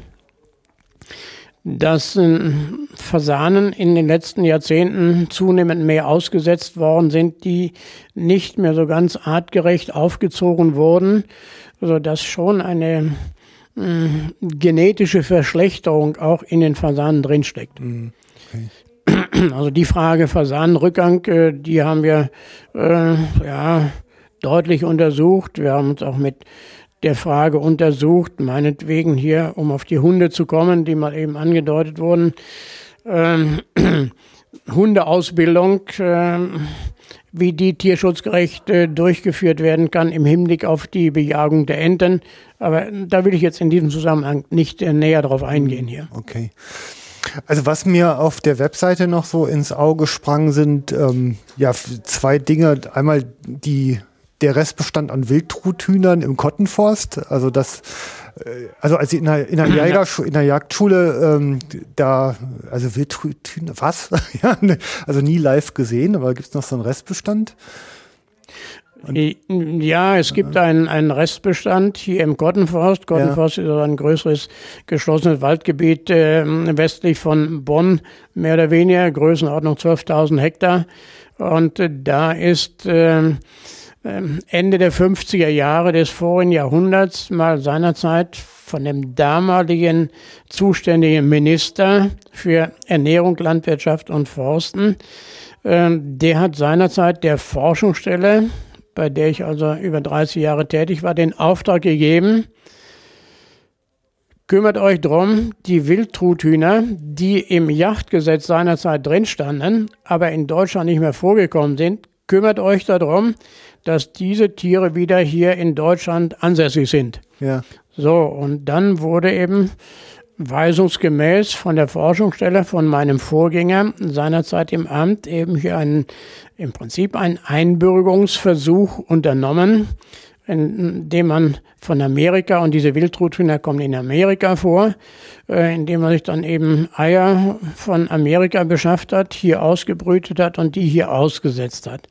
dass äh, Fasanen in den letzten Jahrzehnten zunehmend mehr ausgesetzt worden sind, die nicht mehr so ganz artgerecht aufgezogen wurden, sodass schon eine genetische Verschlechterung auch in den Fasanen drinsteckt. Okay. Also die Frage Fasanenrückgang, die haben wir äh, ja, deutlich untersucht. Wir haben uns auch mit der Frage untersucht, meinetwegen hier, um auf die Hunde zu kommen, die mal eben angedeutet wurden, ähm, Hundeausbildung, äh, wie die tierschutzgerecht äh, durchgeführt werden kann im Hinblick auf die Bejagung der Enten. Aber da will ich jetzt in diesem Zusammenhang nicht äh, näher drauf eingehen hier. Okay. Also was mir auf der Webseite noch so ins Auge sprang, sind ähm, ja zwei Dinge. Einmal die der Restbestand an Wildtruthühnern im Kottenforst. Also das, äh, also als ich in der, in der, Jäger, in der Jagdschule ähm, da, also Wildtruthühner, was? Ja, ne, also nie live gesehen, aber gibt es noch so einen Restbestand? Und ja, es gibt einen, einen Restbestand hier im Kottenforst. Kottenforst ja. ist ein größeres geschlossenes Waldgebiet äh, westlich von Bonn, mehr oder weniger, Größenordnung zwölftausend Hektar. Und äh, da ist äh, Ende der fünfziger Jahre des vorigen Jahrhunderts mal seinerzeit von dem damaligen zuständigen Minister für Ernährung, Landwirtschaft und Forsten, äh, der hat seinerzeit der Forschungsstelle, bei der ich also über dreißig Jahre tätig war, den Auftrag gegeben, kümmert euch drum, die Wildtruthühner, die im Jagdgesetz seinerzeit drin standen, aber in Deutschland nicht mehr vorgekommen sind, kümmert euch darum, dass diese Tiere wieder hier in Deutschland ansässig sind. Ja. So, und dann wurde eben weisungsgemäß von der Forschungsstelle von meinem Vorgänger seinerzeit im Amt eben hier einen, im Prinzip einen Einbürgerungsversuch unternommen, indem man von Amerika, und diese Wildtruthühner kommen in Amerika vor, äh, indem man sich dann eben Eier von Amerika beschafft hat, hier ausgebrütet hat und die hier ausgesetzt hat.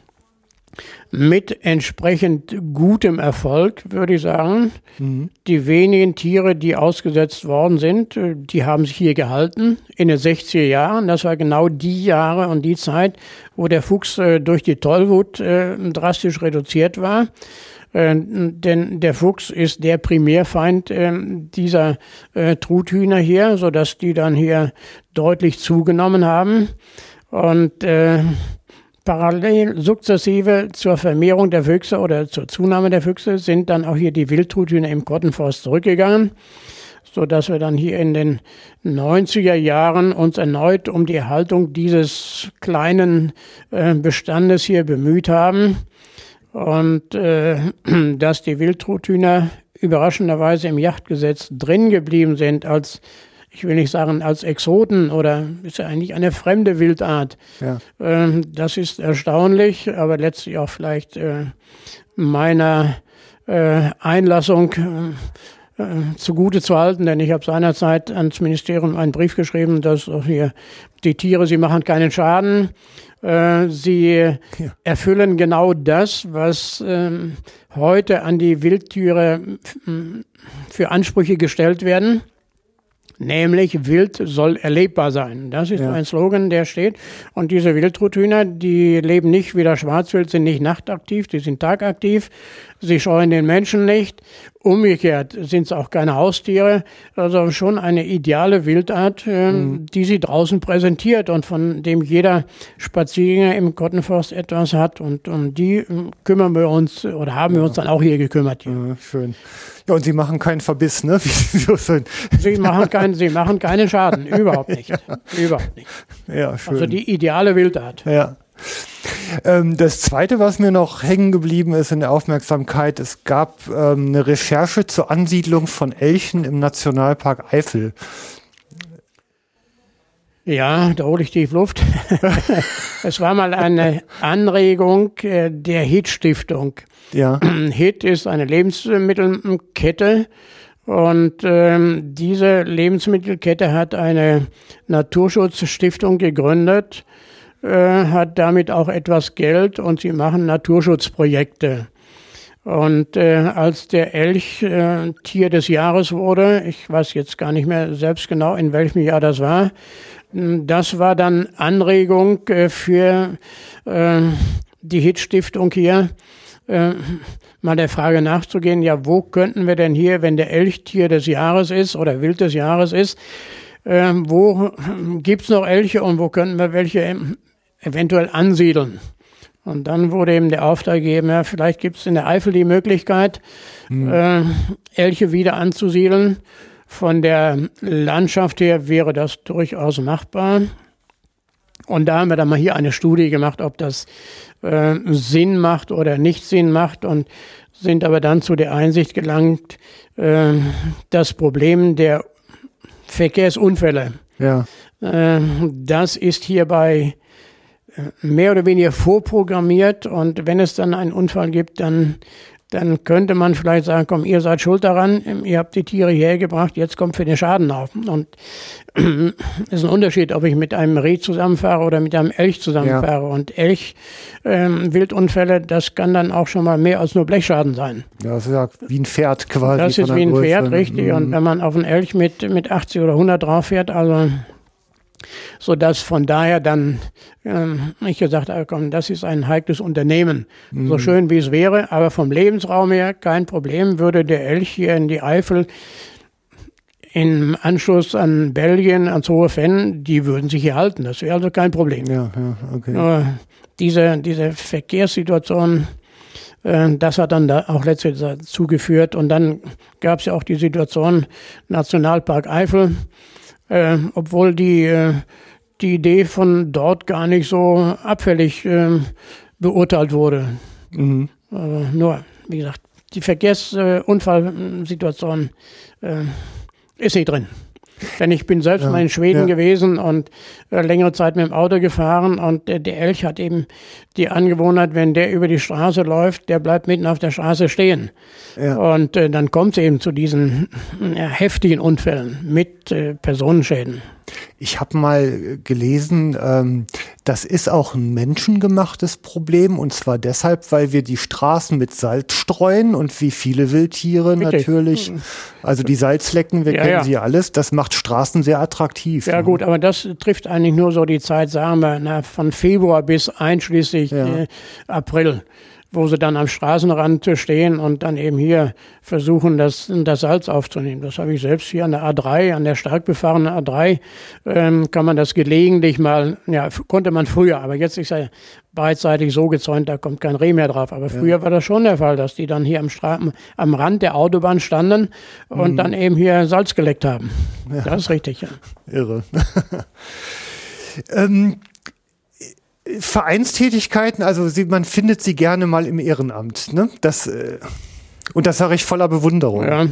Mit entsprechend gutem Erfolg, würde ich sagen. Mhm. Die wenigen Tiere, die ausgesetzt worden sind, die haben sich hier gehalten in den sechziger Jahren. Das war genau die Jahre und die Zeit, wo der Fuchs äh, durch die Tollwut äh, drastisch reduziert war. Äh, denn der Fuchs ist der Primärfeind äh, dieser äh, Truthühner hier, sodass die dann hier deutlich zugenommen haben. Und äh, parallel sukzessive zur Vermehrung der Füchse oder zur Zunahme der Füchse sind dann auch hier die Wildtruthühner im Kottenforst zurückgegangen, sodass wir dann hier in den neunziger Jahren uns erneut um die Erhaltung dieses kleinen äh, Bestandes hier bemüht haben. Und äh, dass die Wildtruthühner überraschenderweise im Jagdgesetz drin geblieben sind als, ich will nicht sagen als Exoten, oder ist ja eigentlich eine fremde Wildart. Ja. Ähm, das ist erstaunlich, aber letztlich auch vielleicht äh, meiner äh, Einlassung äh, äh, zugute zu halten, denn ich habe seinerzeit ans Ministerium einen Brief geschrieben, dass auch hier die Tiere, sie machen keinen Schaden. Sie ja. erfüllen genau das, was ähm, heute an die Wildtiere für Ansprüche gestellt werden. Nämlich Wild soll erlebbar sein. Das ist ja. ein Slogan, der steht. Und diese Wildtruthühner, die leben nicht wie das Schwarzwild, sind nicht nachtaktiv, die sind tagaktiv. Sie scheuen den Menschen nicht. Umgekehrt sind es auch keine Haustiere. Also schon eine ideale Wildart, äh, mhm. die sie draußen präsentiert und von dem jeder Spaziergänger im Kottenforst etwas hat. Und um die äh, kümmern wir uns oder haben ja. wir uns dann auch hier gekümmert. Hier. Ja, schön. Ja, und Sie machen keinen Verbiss, ne? Sie machen keinen, Sie machen keinen Schaden, überhaupt nicht. Ja. Überhaupt nicht. Ja, schön. Also die ideale Wildart. Ja. Ähm, das Zweite, was mir noch hängen geblieben ist in der Aufmerksamkeit, es gab ähm, eine Recherche zur Ansiedlung von Elchen im Nationalpark Eifel. Ja, da hole ich tief Luft. Es war mal eine Anregung äh, der H I T-Stiftung. Ja. H I T ist eine Lebensmittelkette und ähm, diese Lebensmittelkette hat eine Naturschutzstiftung gegründet, äh, hat damit auch etwas Geld und sie machen Naturschutzprojekte. Und äh, als der Elch äh, Tier des Jahres wurde, ich weiß jetzt gar nicht mehr selbst genau, in welchem Jahr das war, das war dann Anregung äh, für äh, die H I T-Stiftung hier, äh, mal der Frage nachzugehen, ja, wo könnten wir denn hier, wenn der Elch Tier des Jahres ist oder Wild des Jahres ist, äh, wo gibt's noch Elche und wo könnten wir welche eventuell ansiedeln? Und dann wurde eben der Auftrag gegeben, ja, vielleicht gibt es in der Eifel die Möglichkeit, hm. äh, Elche wieder anzusiedeln. Von der Landschaft her wäre das durchaus machbar. Und da haben wir dann mal hier eine Studie gemacht, ob das äh, Sinn macht oder nicht Sinn macht, und sind aber dann zu der Einsicht gelangt, äh, das Problem der Verkehrsunfälle, ja. äh, das ist hierbei mehr oder weniger vorprogrammiert, und wenn es dann einen Unfall gibt, dann, dann könnte man vielleicht sagen, komm, ihr seid schuld daran, ihr habt die Tiere hierher gebracht, jetzt kommt für den Schaden auf. Und es ist ein Unterschied, ob ich mit einem Reh zusammenfahre oder mit einem Elch zusammenfahre. Ja. Und Elch, ähm, Wildunfälle, das kann dann auch schon mal mehr als nur Blechschaden sein. Ja, das ist ja wie ein Pferd quasi. Das ist wie ein Größe. Pferd, richtig. Mhm. Und wenn man auf einen Elch mit, mit achtzig oder hundert drauf fährt, also so dass von daher dann ähm, ich gesagt habe, komm, das ist ein heikles Unternehmen. Mhm. So schön wie es wäre, aber vom Lebensraum her kein Problem, würde der Elch hier in die Eifel im Anschluss an Belgien, ans Hohe Venn, die würden sich hier halten. Das wäre also kein Problem. Ja, ja, okay. Nur diese, diese Verkehrssituation, äh, das hat dann da auch letztlich dazu geführt. Und dann gab es ja auch die Situation Nationalpark Eifel, Äh, obwohl die, äh, die Idee von dort gar nicht so abfällig äh, beurteilt wurde. Mhm. Aber nur, wie gesagt, die Verkehrsunfallsituation äh, ist nicht drin. Denn ich bin selbst Ja, mal in Schweden ja. gewesen und äh, längere Zeit mit dem Auto gefahren und äh, der Elch hat eben die Angewohnheit, wenn der über die Straße läuft, der bleibt mitten auf der Straße stehen. Ja. Und äh, dann kommt es eben zu diesen äh, heftigen Unfällen mit äh, Personenschäden. Ich habe mal gelesen, ähm, das ist auch ein menschengemachtes Problem, und zwar deshalb, weil wir die Straßen mit Salz streuen und wie viele Wildtiere Richtig. natürlich, also die Salzflecken, wir Ja, kennen ja. sie ja alles, das macht Straßen sehr attraktiv. Ja ne? gut, aber das trifft eigentlich nur so die Zeit, sagen wir, na, von Februar bis einschließlich Ja. äh, April, wo sie dann am Straßenrand stehen und dann eben hier versuchen, das, das Salz aufzunehmen. Das habe ich selbst hier an der A drei, an der stark befahrenen A drei, ähm, kann man das gelegentlich mal, ja, f- konnte man früher, aber jetzt ist er beidseitig so gezäunt, da kommt kein Reh mehr drauf. Aber früher war das schon der Fall, dass die dann hier am, Stra am Rand der Autobahn standen und dann eben hier Salz geleckt haben. Das ist richtig, ja. Irre. ähm, Vereinstätigkeiten, also sie, man findet sie gerne mal im Ehrenamt, ne? Das, äh, und das sage ich voller Bewunderung. Ja.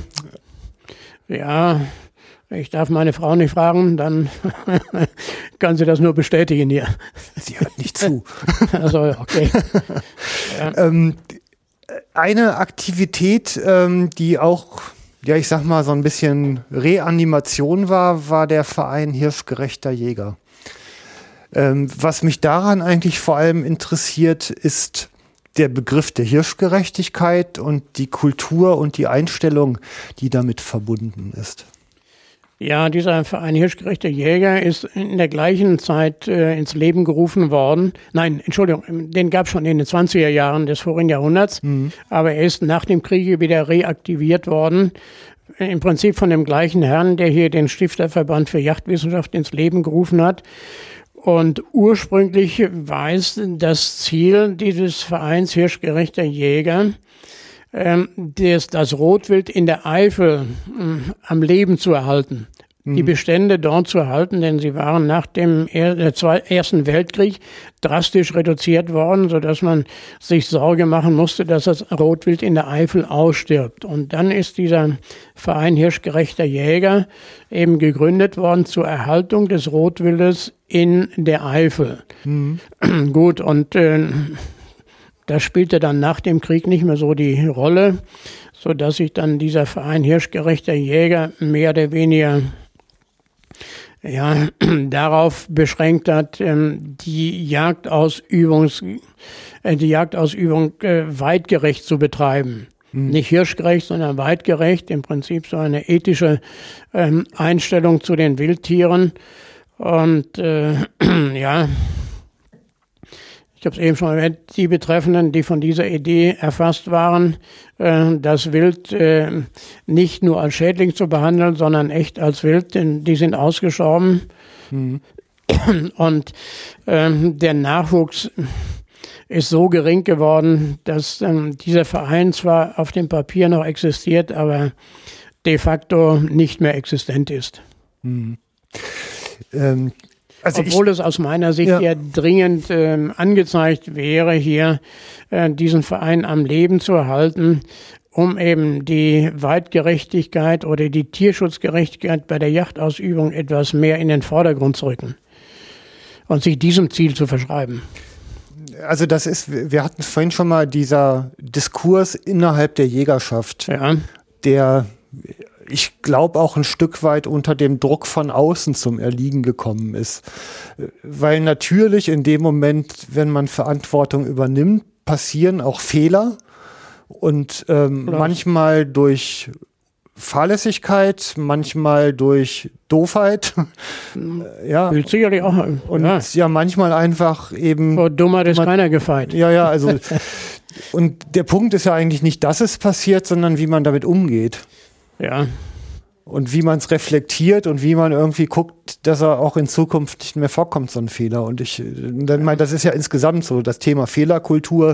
Ja, ich darf meine Frau nicht fragen, dann kann sie das nur bestätigen hier. Sie hört nicht zu. Also, okay. ähm, eine Aktivität, ähm, die auch, ja, ich sag mal, so ein bisschen Reanimation war, war der Verein Hirschgerechter Jäger. Ähm, was mich daran eigentlich vor allem interessiert, ist der Begriff der Hirschgerechtigkeit und die Kultur und die Einstellung, die damit verbunden ist. Ja, dieser Verein Hirschgerechter Jäger ist in der gleichen Zeit äh, ins Leben gerufen worden. Nein, Entschuldigung, den gab es schon in den zwanziger Jahren des vorigen Jahrhunderts, mhm. aber er ist nach dem Kriege wieder reaktiviert worden. Im Prinzip von dem gleichen Herrn, der hier den Stifterverband für Jagdwissenschaft ins Leben gerufen hat. Und ursprünglich war es das Ziel dieses Vereins Hirschgerechter Jäger, ähm, das, das Rotwild in der Eifel äh, am Leben zu erhalten. Mhm. Die Bestände dort zu erhalten, denn sie waren nach dem er, äh, zwei, Ersten Weltkrieg drastisch reduziert worden, sodass man sich Sorge machen musste, dass das Rotwild in der Eifel ausstirbt. Und dann ist dieser Verein Hirschgerechter Jäger eben gegründet worden zur Erhaltung des Rotwildes in der Eifel. Mhm. Gut, und äh, das spielte dann nach dem Krieg nicht mehr so die Rolle, sodass sich dann dieser Verein Hirschgerechter Jäger mehr oder weniger ja, darauf beschränkt hat, ähm, die Jagdausübungs, äh, die Jagdausübung äh, weitgerecht zu betreiben. Mhm. Nicht hirschgerecht, sondern weitgerecht. Im Prinzip so eine ethische ähm, Einstellung zu den Wildtieren. Und äh, ja, ich habe es eben schon erwähnt, die Betreffenden, die von dieser Idee erfasst waren, äh, das Wild äh, nicht nur als Schädling zu behandeln, sondern echt als Wild, denn die sind ausgestorben. Mhm. Und äh, der Nachwuchs ist so gering geworden, dass äh, dieser Verein zwar auf dem Papier noch existiert, aber de facto nicht mehr existent ist. Mhm. Ähm Also Obwohl ich, es aus meiner Sicht ja. ja dringend äh, angezeigt wäre, hier äh, diesen Verein am Leben zu erhalten, um eben die Weitgerechtigkeit oder die Tierschutzgerechtigkeit bei der Jagdausübung etwas mehr in den Vordergrund zu rücken und sich diesem Ziel zu verschreiben. Also das ist, wir hatten vorhin schon mal dieser Diskurs innerhalb der Jägerschaft, Ja. der, ich glaube, auch ein Stück weit unter dem Druck von außen zum Erliegen gekommen ist. Weil natürlich in dem Moment, wenn man Verantwortung übernimmt, passieren auch Fehler und ähm, manchmal durch Fahrlässigkeit, manchmal durch Doofheit. Ja. Will sicherlich auch. Und ja. ja, manchmal einfach eben. Vor Dummheit ist keiner gefeit. Ja, ja, also. Und der Punkt ist ja eigentlich nicht, dass es passiert, sondern wie man damit umgeht. Ja. Und wie man es reflektiert und wie man irgendwie guckt, dass er auch in Zukunft nicht mehr vorkommt, so ein Fehler. Und ich dann meine, das ist ja insgesamt so das Thema Fehlerkultur.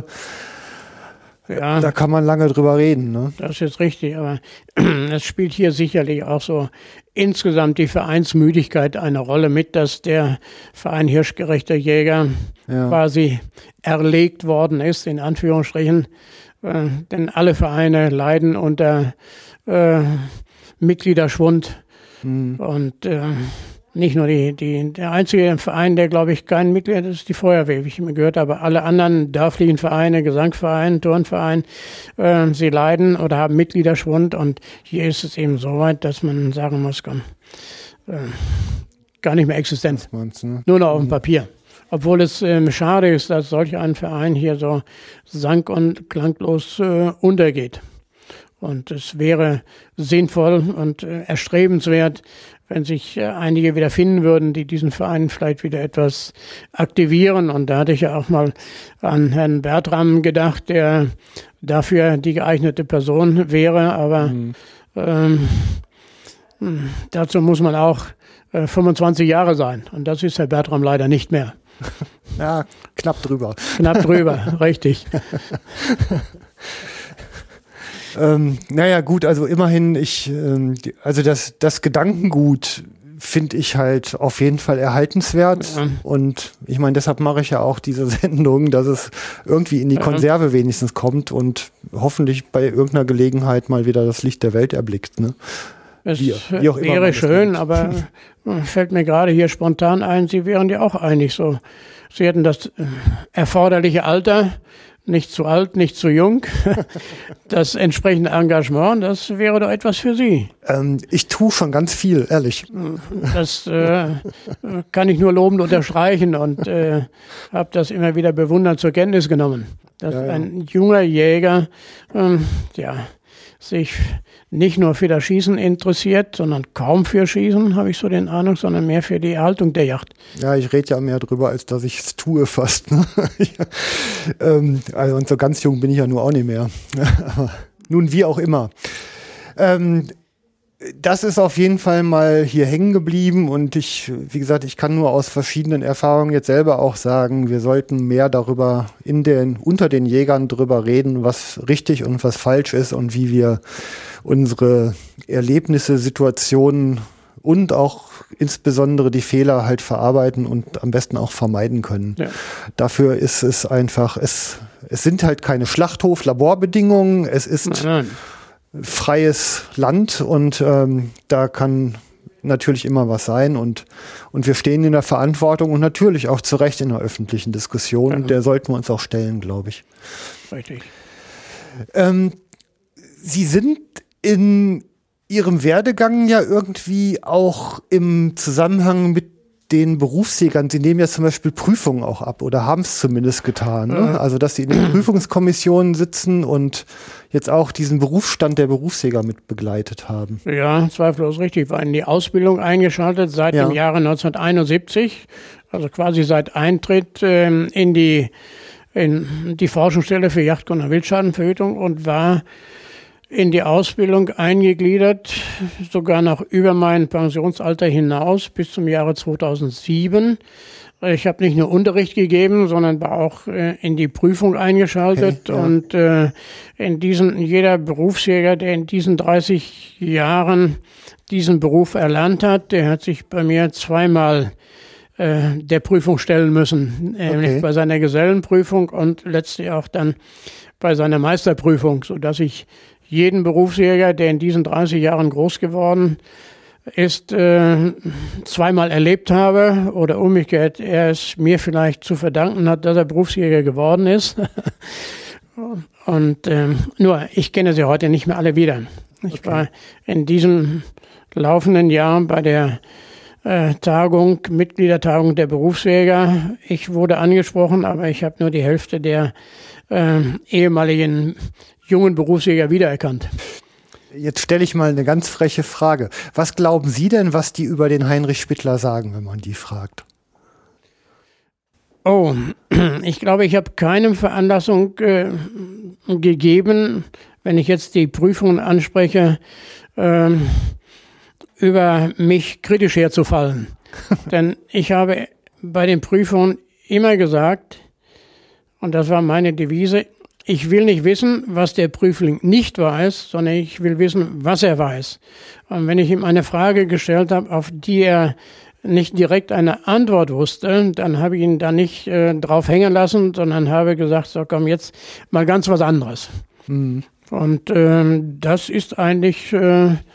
Ja. Da kann man lange drüber reden, ne? Das ist richtig, aber es spielt hier sicherlich auch so insgesamt die Vereinsmüdigkeit eine Rolle mit, dass der Verein Hirschgerechter Jäger ja. quasi erlegt worden ist, in Anführungsstrichen. Äh, denn alle Vereine leiden unter äh, Mitgliederschwund. Mhm. Und äh, nicht nur die, die, der einzige Verein, der, glaube ich, kein Mitglied ist, ist die Feuerwehr, wie ich immer gehört habe. Alle anderen dörflichen Vereine, Gesangvereine, Turnvereine, äh, sie leiden oder haben Mitgliederschwund. Und hier ist es eben so weit, dass man sagen muss, komm, äh, gar nicht mehr existent. Meinst du, ne? Nur noch auf dem Papier. Obwohl es äh, schade ist, dass solch ein Verein hier so sang- und klanglos äh, untergeht. Und es wäre sinnvoll und äh, erstrebenswert, wenn sich äh, einige wieder finden würden, die diesen Verein vielleicht wieder etwas aktivieren. Und da hatte ich ja auch mal an Herrn Bertram gedacht, der dafür die geeignete Person wäre. Aber mhm. ähm, dazu muss man auch äh, fünfundzwanzig Jahre sein. Und das ist Herr Bertram leider nicht mehr. Ja, knapp drüber. Knapp drüber, richtig. Ähm, naja, gut, also immerhin, ich, ähm, die, also das, das Gedankengut finde ich halt auf jeden Fall erhaltenswert. Ja. Und ich meine, deshalb mache ich ja auch diese Sendung, dass es irgendwie in die ja. Konserve wenigstens kommt und hoffentlich bei irgendeiner Gelegenheit mal wieder das Licht der Welt erblickt. Ne? Es wie, wie auch wäre schön, nimmt. Aber fällt mir gerade hier spontan ein, Sie wären ja auch einig so. Sie hätten das erforderliche Alter, nicht zu alt, nicht zu jung, das entsprechende Engagement, das wäre doch etwas für Sie. Ähm, ich tue schon ganz viel, ehrlich. Das äh, kann ich nur lobend unterstreichen und äh, habe das immer wieder bewundernd zur Kenntnis genommen. Dass ja, ja. ein junger Jäger ähm, ja, sich nicht nur für das Schießen interessiert, sondern kaum für Schießen, habe ich so den Eindruck, sondern mehr für die Erhaltung der Yacht. Ja, ich rede ja mehr drüber, als dass ich es tue fast. Ne? ähm, also, und so ganz jung bin ich ja nur auch nicht mehr. Aber nun, wie auch immer. Ähm, das ist auf jeden Fall mal hier hängen geblieben und ich, wie gesagt, ich kann nur aus verschiedenen Erfahrungen jetzt selber auch sagen, wir sollten mehr darüber in den, unter den Jägern drüber reden, was richtig und was falsch ist und wie wir unsere Erlebnisse, Situationen und auch insbesondere die Fehler halt verarbeiten und am besten auch vermeiden können. Ja. Dafür ist es einfach, es, es sind halt keine Schlachthof-Laborbedingungen, es ist nein, nein. freies Land und ähm, da kann natürlich immer was sein und, und wir stehen in der Verantwortung und natürlich auch zu Recht in der öffentlichen Diskussion. Ja. Der sollten wir uns auch stellen, glaube ich. Richtig. Ähm, Sie sind in Ihrem Werdegang ja irgendwie auch im Zusammenhang mit den Berufsjägern, Sie nehmen ja zum Beispiel Prüfungen auch ab oder haben es zumindest getan. Ne? Ja. Also, dass Sie in den Prüfungskommissionen sitzen und jetzt auch diesen Berufsstand der Berufsjäger mit begleitet haben. Ja, zweifellos richtig. Ich war in die Ausbildung eingeschaltet seit ja. dem Jahre neunzehnhunderteinundsiebzig, also quasi seit Eintritt ähm, in die, in die Forschungsstelle für Jagdkunde und Wildschadenverhütung und war in die Ausbildung eingegliedert, sogar noch über mein Pensionsalter hinaus bis zum Jahre zweitausendsieben. Ich habe nicht nur Unterricht gegeben, sondern war auch äh, in die Prüfung eingeschaltet. Okay, ja. Und äh, in diesen, jeder Berufsjäger, der in diesen dreißig Jahren diesen Beruf erlernt hat, der hat sich bei mir zweimal äh, der Prüfung stellen müssen. Okay. Nämlich bei seiner Gesellenprüfung und letztlich auch dann bei seiner Meisterprüfung, sodass ich jeden Berufsjäger, der in diesen dreißig Jahren groß geworden ist, äh, zweimal erlebt habe oder umgekehrt, er es mir vielleicht zu verdanken hat, dass er Berufsjäger geworden ist. Und äh, nur, ich kenne sie heute nicht mehr alle wieder. Ich okay. war in diesem laufenden Jahr bei der äh, Tagung, Mitgliedertagung der Berufsjäger. Ich wurde angesprochen, aber ich habe nur die Hälfte der äh, ehemaligen jungen Berufsjäger wiedererkannt. Jetzt stelle ich mal eine ganz freche Frage. Was glauben Sie denn, was die über den Heinrich Spittler sagen, wenn man die fragt? Oh, ich glaube, ich habe keine Veranlassung äh, gegeben, wenn ich jetzt die Prüfungen anspreche, äh, über mich kritisch herzufallen. Denn ich habe bei den Prüfungen immer gesagt, und das war meine Devise, ich will nicht wissen, was der Prüfling nicht weiß, sondern ich will wissen, was er weiß. Und wenn ich ihm eine Frage gestellt habe, auf die er nicht direkt eine Antwort wusste, dann habe ich ihn da nicht äh, drauf hängen lassen, sondern habe gesagt, so komm, jetzt mal ganz was anderes. Mhm. Und ähm, das ist eigentlich äh,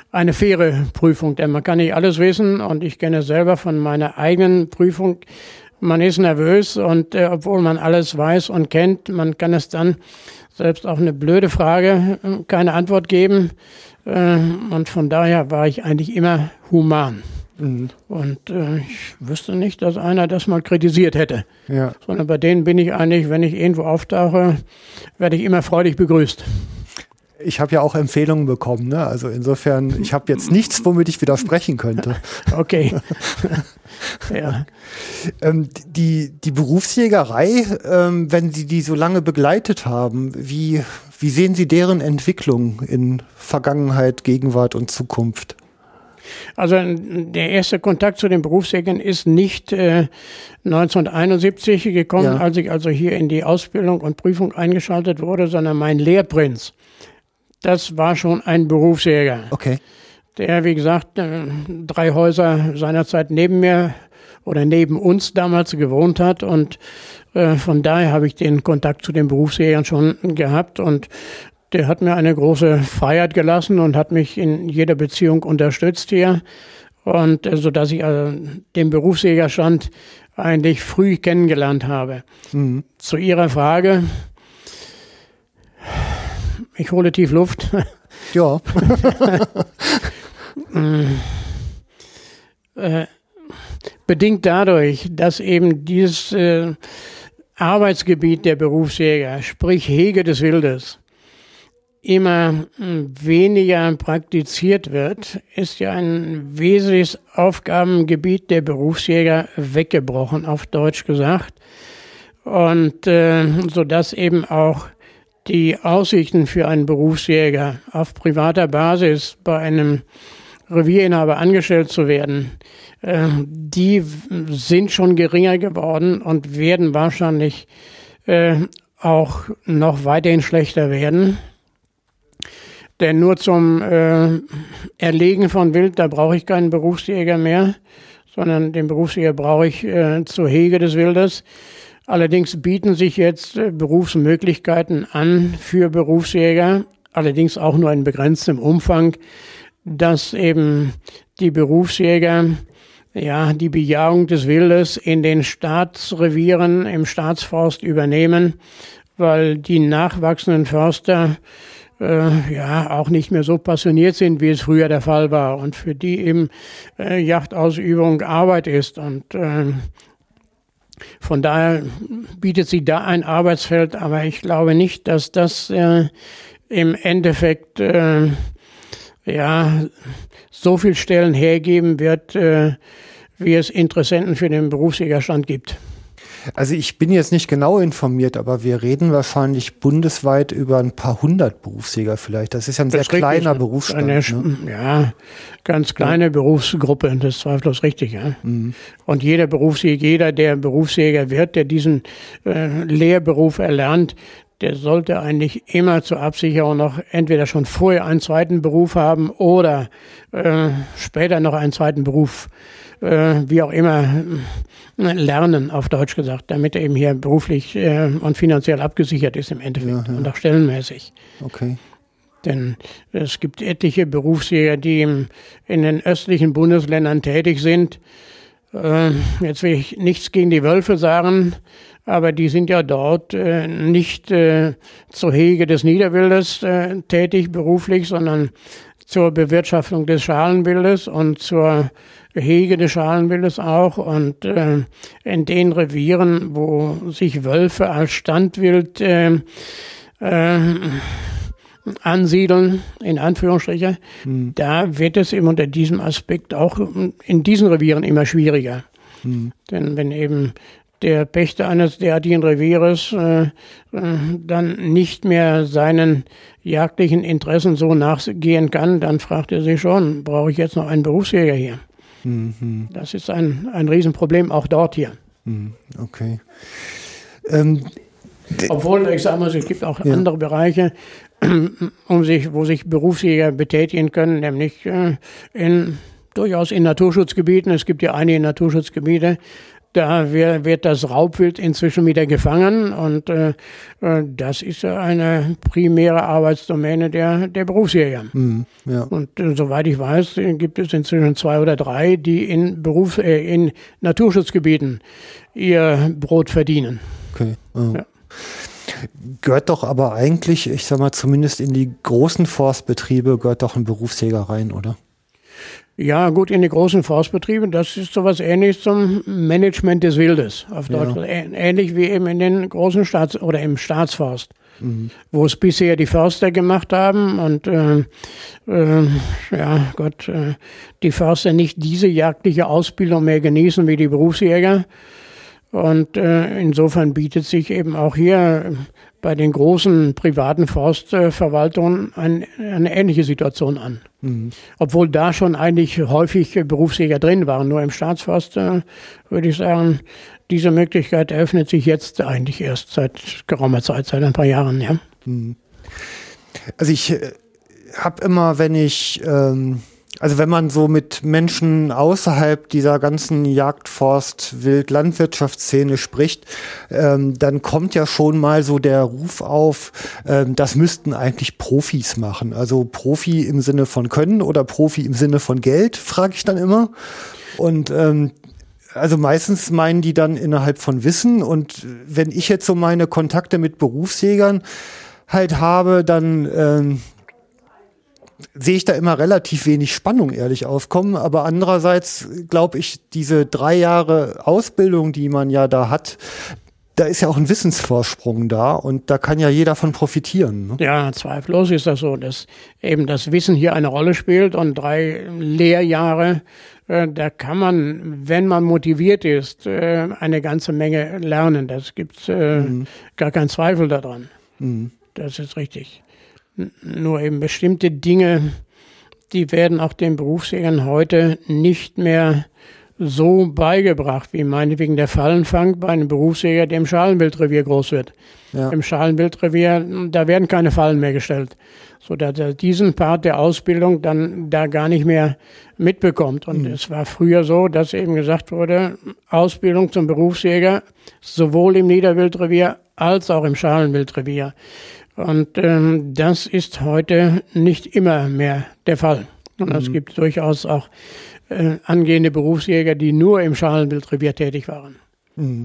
eine faire Prüfung, denn man kann nicht alles wissen und ich kenne es selber von meiner eigenen Prüfung. Man ist nervös und äh, obwohl man alles weiß und kennt, man kann es dann selbst auf eine blöde Frage äh, keine Antwort geben. Äh, und von daher war ich eigentlich immer human. Mhm. Und äh, ich wüsste nicht, dass einer das mal kritisiert hätte. Ja. Sondern bei denen bin ich eigentlich, wenn ich irgendwo auftauche, werde ich immer freudig begrüßt. Ich habe ja auch Empfehlungen bekommen, ne? Also insofern, ich habe jetzt nichts, womit ich widersprechen könnte. Okay. Ja. Ähm, die, die Berufsjägerei, ähm, wenn Sie die so lange begleitet haben, wie, wie sehen Sie deren Entwicklung in Vergangenheit, Gegenwart und Zukunft? Also der erste Kontakt zu den Berufsjägern ist nicht äh, neunzehnhunderteinundsiebzig gekommen, ja. als ich also hier in die Ausbildung und Prüfung eingeschaltet wurde, sondern mein Lehrprinz. Das war schon ein Berufsjäger. Okay. Der, wie gesagt, drei Häuser seinerzeit neben mir oder neben uns damals gewohnt hat. Und äh, von daher habe ich den Kontakt zu den Berufsjägern schon gehabt. Und der hat mir eine große Freiheit gelassen und hat mich in jeder Beziehung unterstützt hier. Und äh, so dass ich also den Berufsjägerstand eigentlich früh kennengelernt habe. Mhm. Zu Ihrer Frage. Ich hole tief Luft. Ja. äh, bedingt dadurch, dass eben dieses äh, Arbeitsgebiet der Berufsjäger, sprich Hege des Wildes, immer weniger praktiziert wird, ist ja ein wesentliches Aufgabengebiet der Berufsjäger weggebrochen, auf Deutsch gesagt. Und äh, sodass eben auch die Aussichten für einen Berufsjäger auf privater Basis bei einem Revierinhaber angestellt zu werden, äh, die sind schon geringer geworden und werden wahrscheinlich äh, auch noch weiterhin schlechter werden. Denn nur zum äh, Erlegen von Wild, da brauche ich keinen Berufsjäger mehr, sondern den Berufsjäger brauche ich äh, zur Hege des Wildes. Allerdings bieten sich jetzt Berufsmöglichkeiten an für Berufsjäger, allerdings auch nur in begrenztem Umfang, dass eben die Berufsjäger ja die Bejahung des Wildes in den Staatsrevieren im Staatsforst übernehmen, weil die nachwachsenden Förster äh, ja auch nicht mehr so passioniert sind, wie es früher der Fall war und für die eben äh, Jagdausübung Arbeit ist und äh, von daher bietet sie da ein Arbeitsfeld, aber ich glaube nicht, dass das äh, im Endeffekt äh, ja so viel Stellen hergeben wird, äh, wie es Interessenten für den Berufsjägerstand gibt. Also ich bin jetzt nicht genau informiert, aber wir reden wahrscheinlich bundesweit über ein paar hundert Berufsjäger vielleicht. Das ist ja ein sehr kleiner Berufsstand. Eine, ne? Ja, ganz kleine ja. Berufsgruppe, das ist zweifellos richtig. Ja. Mhm. Und jeder Berufsjäger, jeder, der Berufsjäger wird, der diesen äh, Lehrberuf erlernt, der sollte eigentlich immer zur Absicherung noch entweder schon vorher einen zweiten Beruf haben oder äh, später noch einen zweiten Beruf, äh, wie auch immer, lernen, auf Deutsch gesagt, damit er eben hier beruflich äh, und finanziell abgesichert ist im Endeffekt ja, ja. und auch stellenmäßig. Okay. Denn es gibt etliche Berufsjäger, die im, in den östlichen Bundesländern tätig sind. Äh, jetzt will ich nichts gegen die Wölfe sagen, aber die sind ja dort äh, nicht äh, zur Hege des Niederwildes äh, tätig beruflich, sondern zur Bewirtschaftung des Schalenwildes und zur Hege des Schalenwildes auch. Und äh, in den Revieren, wo sich Wölfe als Standwild äh, äh, ansiedeln, in Anführungsstriche, mhm. da wird es eben unter diesem Aspekt auch in diesen Revieren immer schwieriger. Mhm. Denn wenn eben der Pächter eines derartigen Revieres äh, äh, dann nicht mehr seinen jagdlichen Interessen so nachgehen kann, dann fragt er sich schon, brauche ich jetzt noch einen Berufsjäger hier? Mhm. Das ist ein, ein Riesenproblem, auch dort hier. Mhm. Okay. Ähm, Obwohl, ich sage mal, es gibt auch ja. andere Bereiche, um sich, wo sich Berufsjäger betätigen können, nämlich äh, in, durchaus in Naturschutzgebieten. Es gibt ja einige Naturschutzgebiete, Da wird das Raubwild inzwischen wieder gefangen und äh, das ist eine primäre Arbeitsdomäne der, der Berufsjäger. Mhm, ja. Und äh, soweit ich weiß, gibt es inzwischen zwei oder drei, die in, Berufs-, äh, in Naturschutzgebieten ihr Brot verdienen. Okay. Oh. Ja. Gehört doch aber eigentlich, ich sag mal, zumindest in die großen Forstbetriebe gehört doch ein Berufsjäger rein, oder? Ja, gut, in die großen Forstbetriebe, das ist sowas Ähnliches zum Management des Wildes auf Deutschland. Ja. Ähnlich wie eben in den großen Staats- oder im Staatsforst, mhm. wo es bisher die Förster gemacht haben und äh, äh, ja, Gott, äh, die Förster nicht diese jagdliche Ausbildung mehr genießen wie die Berufsjäger. Und äh, insofern bietet sich eben auch hier bei den großen privaten Forstverwaltungen ein, eine ähnliche Situation an. Mhm. Obwohl da schon eigentlich häufig Berufsjäger drin waren. Nur im Staatsforst äh, würde ich sagen, diese Möglichkeit eröffnet sich jetzt eigentlich erst seit geraumer Zeit, seit ein paar Jahren. Ja. Mhm. Also ich äh, habe immer, wenn ich... Ähm Also wenn man so mit Menschen außerhalb dieser ganzen Jagdforst-, Wild-, Landwirtschaftsszene spricht, ähm, dann kommt ja schon mal so der Ruf auf, ähm, das müssten eigentlich Profis machen. Also Profi im Sinne von Können oder Profi im Sinne von Geld, frage ich dann immer. Und ähm, also meistens meinen die dann innerhalb von Wissen. Und wenn ich jetzt so meine Kontakte mit Berufsjägern halt habe, dann... Ähm, sehe ich da immer relativ wenig Spannung ehrlich aufkommen, aber andererseits glaube ich, diese drei Jahre Ausbildung, die man ja da hat, da ist ja auch ein Wissensvorsprung da und da kann ja jeder von profitieren. Ne? Ja, zweifellos ist das so, dass eben das Wissen hier eine Rolle spielt und drei Lehrjahre, äh, da kann man, wenn man motiviert ist, äh, eine ganze Menge lernen. Das gibt äh, mhm. gar keinen Zweifel daran. Mhm. Das ist richtig. Nur eben bestimmte Dinge, die werden auch den Berufsjägern heute nicht mehr so beigebracht, wie meinetwegen der Fallenfang bei einem Berufsjäger, der im Schalenwildrevier groß wird. Ja. Im Schalenwildrevier, da werden keine Fallen mehr gestellt, sodass er diesen Part der Ausbildung dann da gar nicht mehr mitbekommt. Und mhm. es war früher so, dass eben gesagt wurde, Ausbildung zum Berufsjäger sowohl im Niederwildrevier als auch im Schalenwildrevier. Und ähm, das ist heute nicht immer mehr der Fall. Und es mhm. gibt durchaus auch äh, angehende Berufsjäger, die nur im Schalenwildrevier tätig waren. Mhm.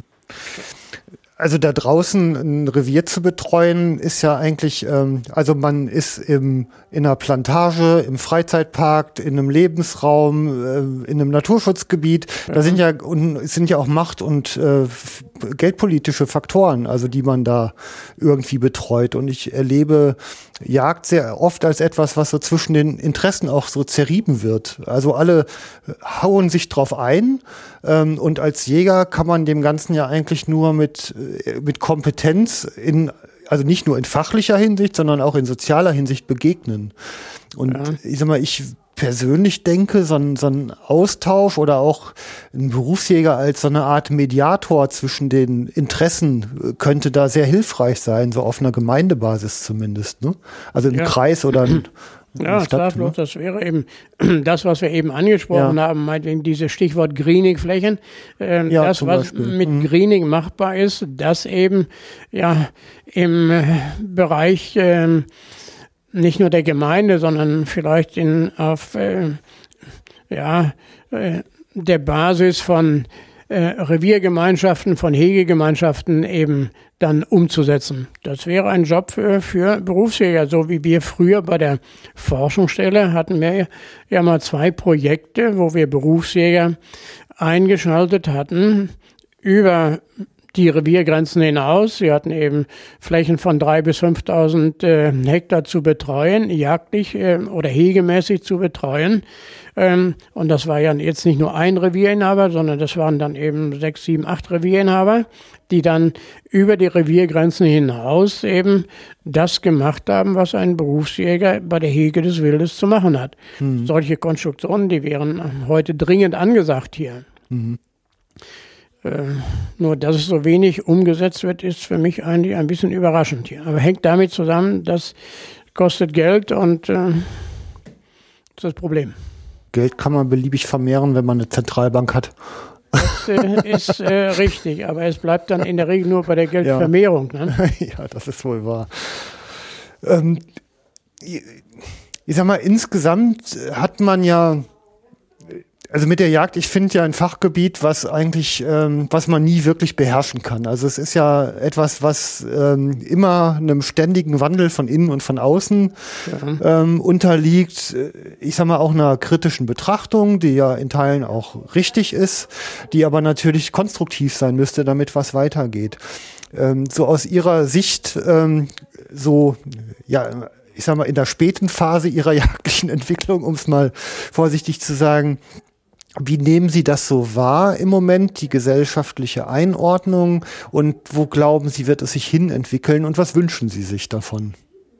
Also da draußen ein Revier zu betreuen, ist ja eigentlich, ähm, also man ist im, in einer Plantage, im Freizeitpark, in einem Lebensraum, äh, in einem Naturschutzgebiet. Ja. Da sind ja, und, sind ja auch Macht- und äh, geldpolitische Faktoren, also die man da irgendwie betreut. Und ich erlebe Jagd sehr oft als etwas, was so zwischen den Interessen auch so zerrieben wird. Also alle hauen sich drauf ein. Ähm, und als Jäger kann man dem Ganzen ja eigentlich nur mit, äh, mit Kompetenz in, also nicht nur in fachlicher Hinsicht, sondern auch in sozialer Hinsicht begegnen. Und ja. ich sag mal, ich persönlich denke, so ein, so ein Austausch oder auch ein Berufsjäger als so eine Art Mediator zwischen den Interessen könnte da sehr hilfreich sein, so auf einer Gemeindebasis zumindest, ne? Also im ja. Kreis oder ein Ja, Stadt, ne? Das wäre eben das, was wir eben angesprochen ja. haben, meinetwegen dieses Stichwort Greening-Flächen. Äh, ja, das, was Beispiel. mit mhm. Greening machbar ist, das eben ja im äh, Bereich äh, nicht nur der Gemeinde, sondern vielleicht in, auf äh, ja, äh, der Basis von äh, Reviergemeinschaften, von Hegegemeinschaften eben dann umzusetzen. Das wäre ein Job für, für Berufsjäger, so wie wir früher bei der Forschungsstelle hatten wir ja mal zwei Projekte, wo wir Berufsjäger eingeschaltet hatten über die Reviergrenzen hinaus. Sie hatten eben Flächen von dreitausend bis fünftausend äh, Hektar zu betreuen, jagdlich äh, oder hegemäßig zu betreuen. Ähm, und das war ja jetzt nicht nur ein Revierinhaber, sondern das waren dann eben sechs, sieben, acht Revierinhaber, die dann über die Reviergrenzen hinaus eben das gemacht haben, was ein Berufsjäger bei der Hege des Wildes zu machen hat. Mhm. Solche Konstruktionen, die wären heute dringend angesagt hier. Mhm. Äh, nur, dass es so wenig umgesetzt wird, ist für mich eigentlich ein bisschen überraschend hier. Aber hängt damit zusammen, das kostet Geld und äh, das ist das Problem. Geld kann man beliebig vermehren, wenn man eine Zentralbank hat. ist, äh, ist äh, richtig, aber es bleibt dann in der Regel nur bei der Geldvermehrung. Ja, ne? ja, das ist wohl wahr. Ähm, ich, ich sag mal, insgesamt hat man ja, also mit der Jagd, ich finde ja ein Fachgebiet, was eigentlich, ähm, was man nie wirklich beherrschen kann. Also es ist ja etwas, was ähm, immer einem ständigen Wandel von innen und von außen ja. ähm, unterliegt. Ich sag mal auch einer kritischen Betrachtung, die ja in Teilen auch richtig ist, die aber natürlich konstruktiv sein müsste, damit was weitergeht. Ähm, so aus Ihrer Sicht, ähm, so, ja, ich sag mal in der späten Phase Ihrer jagdlichen Entwicklung, um es mal vorsichtig zu sagen, wie nehmen Sie das so wahr im Moment, die gesellschaftliche Einordnung, und wo glauben Sie, wird es sich hin entwickeln und was wünschen Sie sich davon?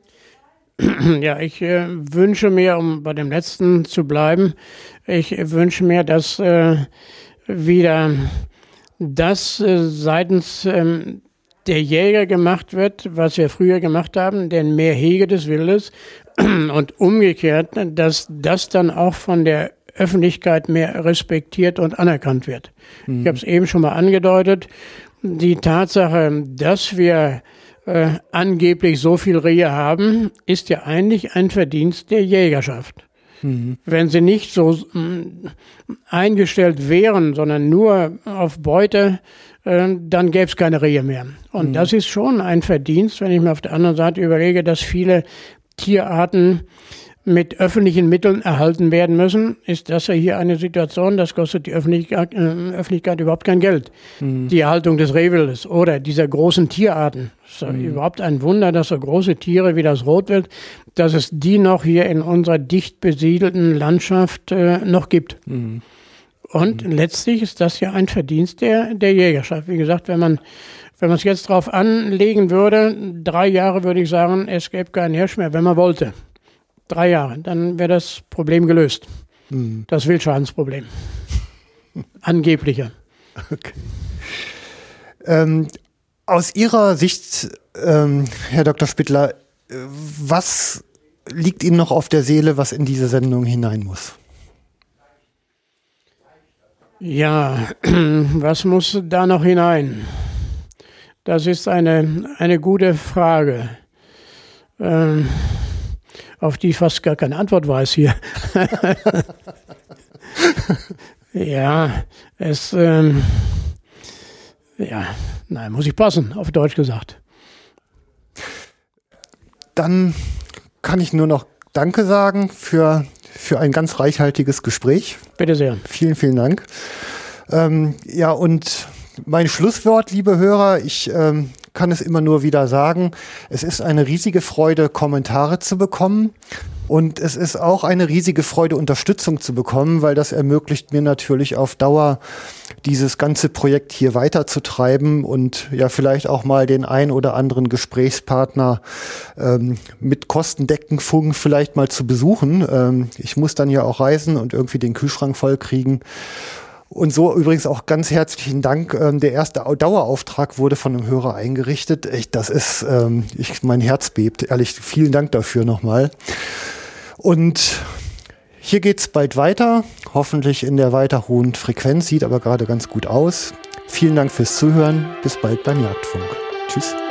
Ja, ich äh, wünsche mir, um bei dem letzten zu bleiben, ich wünsche mir, dass äh, wieder das äh, seitens ähm, der Jäger gemacht wird, was wir früher gemacht haben, denn mehr Hege des Wildes, und umgekehrt, dass das dann auch von der Öffentlichkeit mehr respektiert und anerkannt wird. Mhm. Ich habe es eben schon mal angedeutet. Die Tatsache, dass wir äh, angeblich so viel Rehe haben, ist ja eigentlich ein Verdienst der Jägerschaft. Mhm. Wenn sie nicht so mh, eingestellt wären, sondern nur auf Beute, äh, dann gäbe es keine Rehe mehr. Und mhm. das ist schon ein Verdienst, wenn ich mir auf der anderen Seite überlege, dass viele Tierarten mit öffentlichen Mitteln erhalten werden müssen, ist das ja hier eine Situation, das kostet die Öffentlichkeit, äh, Öffentlichkeit überhaupt kein Geld. Mhm. Die Erhaltung des Rehwildes oder dieser großen Tierarten. Es ist mhm. überhaupt ein Wunder, dass so große Tiere wie das Rotwild, dass es die noch hier in unserer dicht besiedelten Landschaft äh, noch gibt. Mhm. Und mhm. letztlich ist das ja ein Verdienst der, der Jägerschaft. Wie gesagt, wenn man wenn man es jetzt drauf anlegen würde, drei Jahre würde ich sagen, es gäbe keinen Hirsch mehr, wenn man wollte. Drei Jahre, dann wäre das Problem gelöst. Mhm. Das Wildschadensproblem. Angeblicher. Okay. Ähm, aus Ihrer Sicht, ähm, Herr Doktor Spittler, was liegt Ihnen noch auf der Seele, was in diese Sendung hinein muss? Ja, was muss da noch hinein? Das ist eine, eine gute Frage. Ähm, auf die ich fast gar keine Antwort weiß hier. ja, es, ähm, ja, nein, muss ich passen, auf Deutsch gesagt. Dann kann ich nur noch Danke sagen für, für ein ganz reichhaltiges Gespräch. Bitte sehr. Vielen, vielen Dank. Ähm, ja, und mein Schlusswort, liebe Hörer, ich ähm, kann es immer nur wieder sagen, es ist eine riesige Freude, Kommentare zu bekommen, und es ist auch eine riesige Freude, Unterstützung zu bekommen, weil das ermöglicht mir natürlich auf Dauer, dieses ganze Projekt hier weiterzutreiben und ja vielleicht auch mal den ein oder anderen Gesprächspartner ähm, mit Kostendeckungsfunk vielleicht mal zu besuchen. Ähm, ich muss dann ja auch reisen und irgendwie den Kühlschrank voll kriegen. Und so übrigens auch ganz herzlichen Dank. Ähm, der erste Dauerauftrag wurde von einem Hörer eingerichtet. Echt, das ist, ähm, ich, mein Herz bebt. Ehrlich, vielen Dank dafür nochmal. Und hier geht's bald weiter. Hoffentlich in der weiter hohen Frequenz. Sieht aber gerade ganz gut aus. Vielen Dank fürs Zuhören. Bis bald beim Jagdfunk. Tschüss.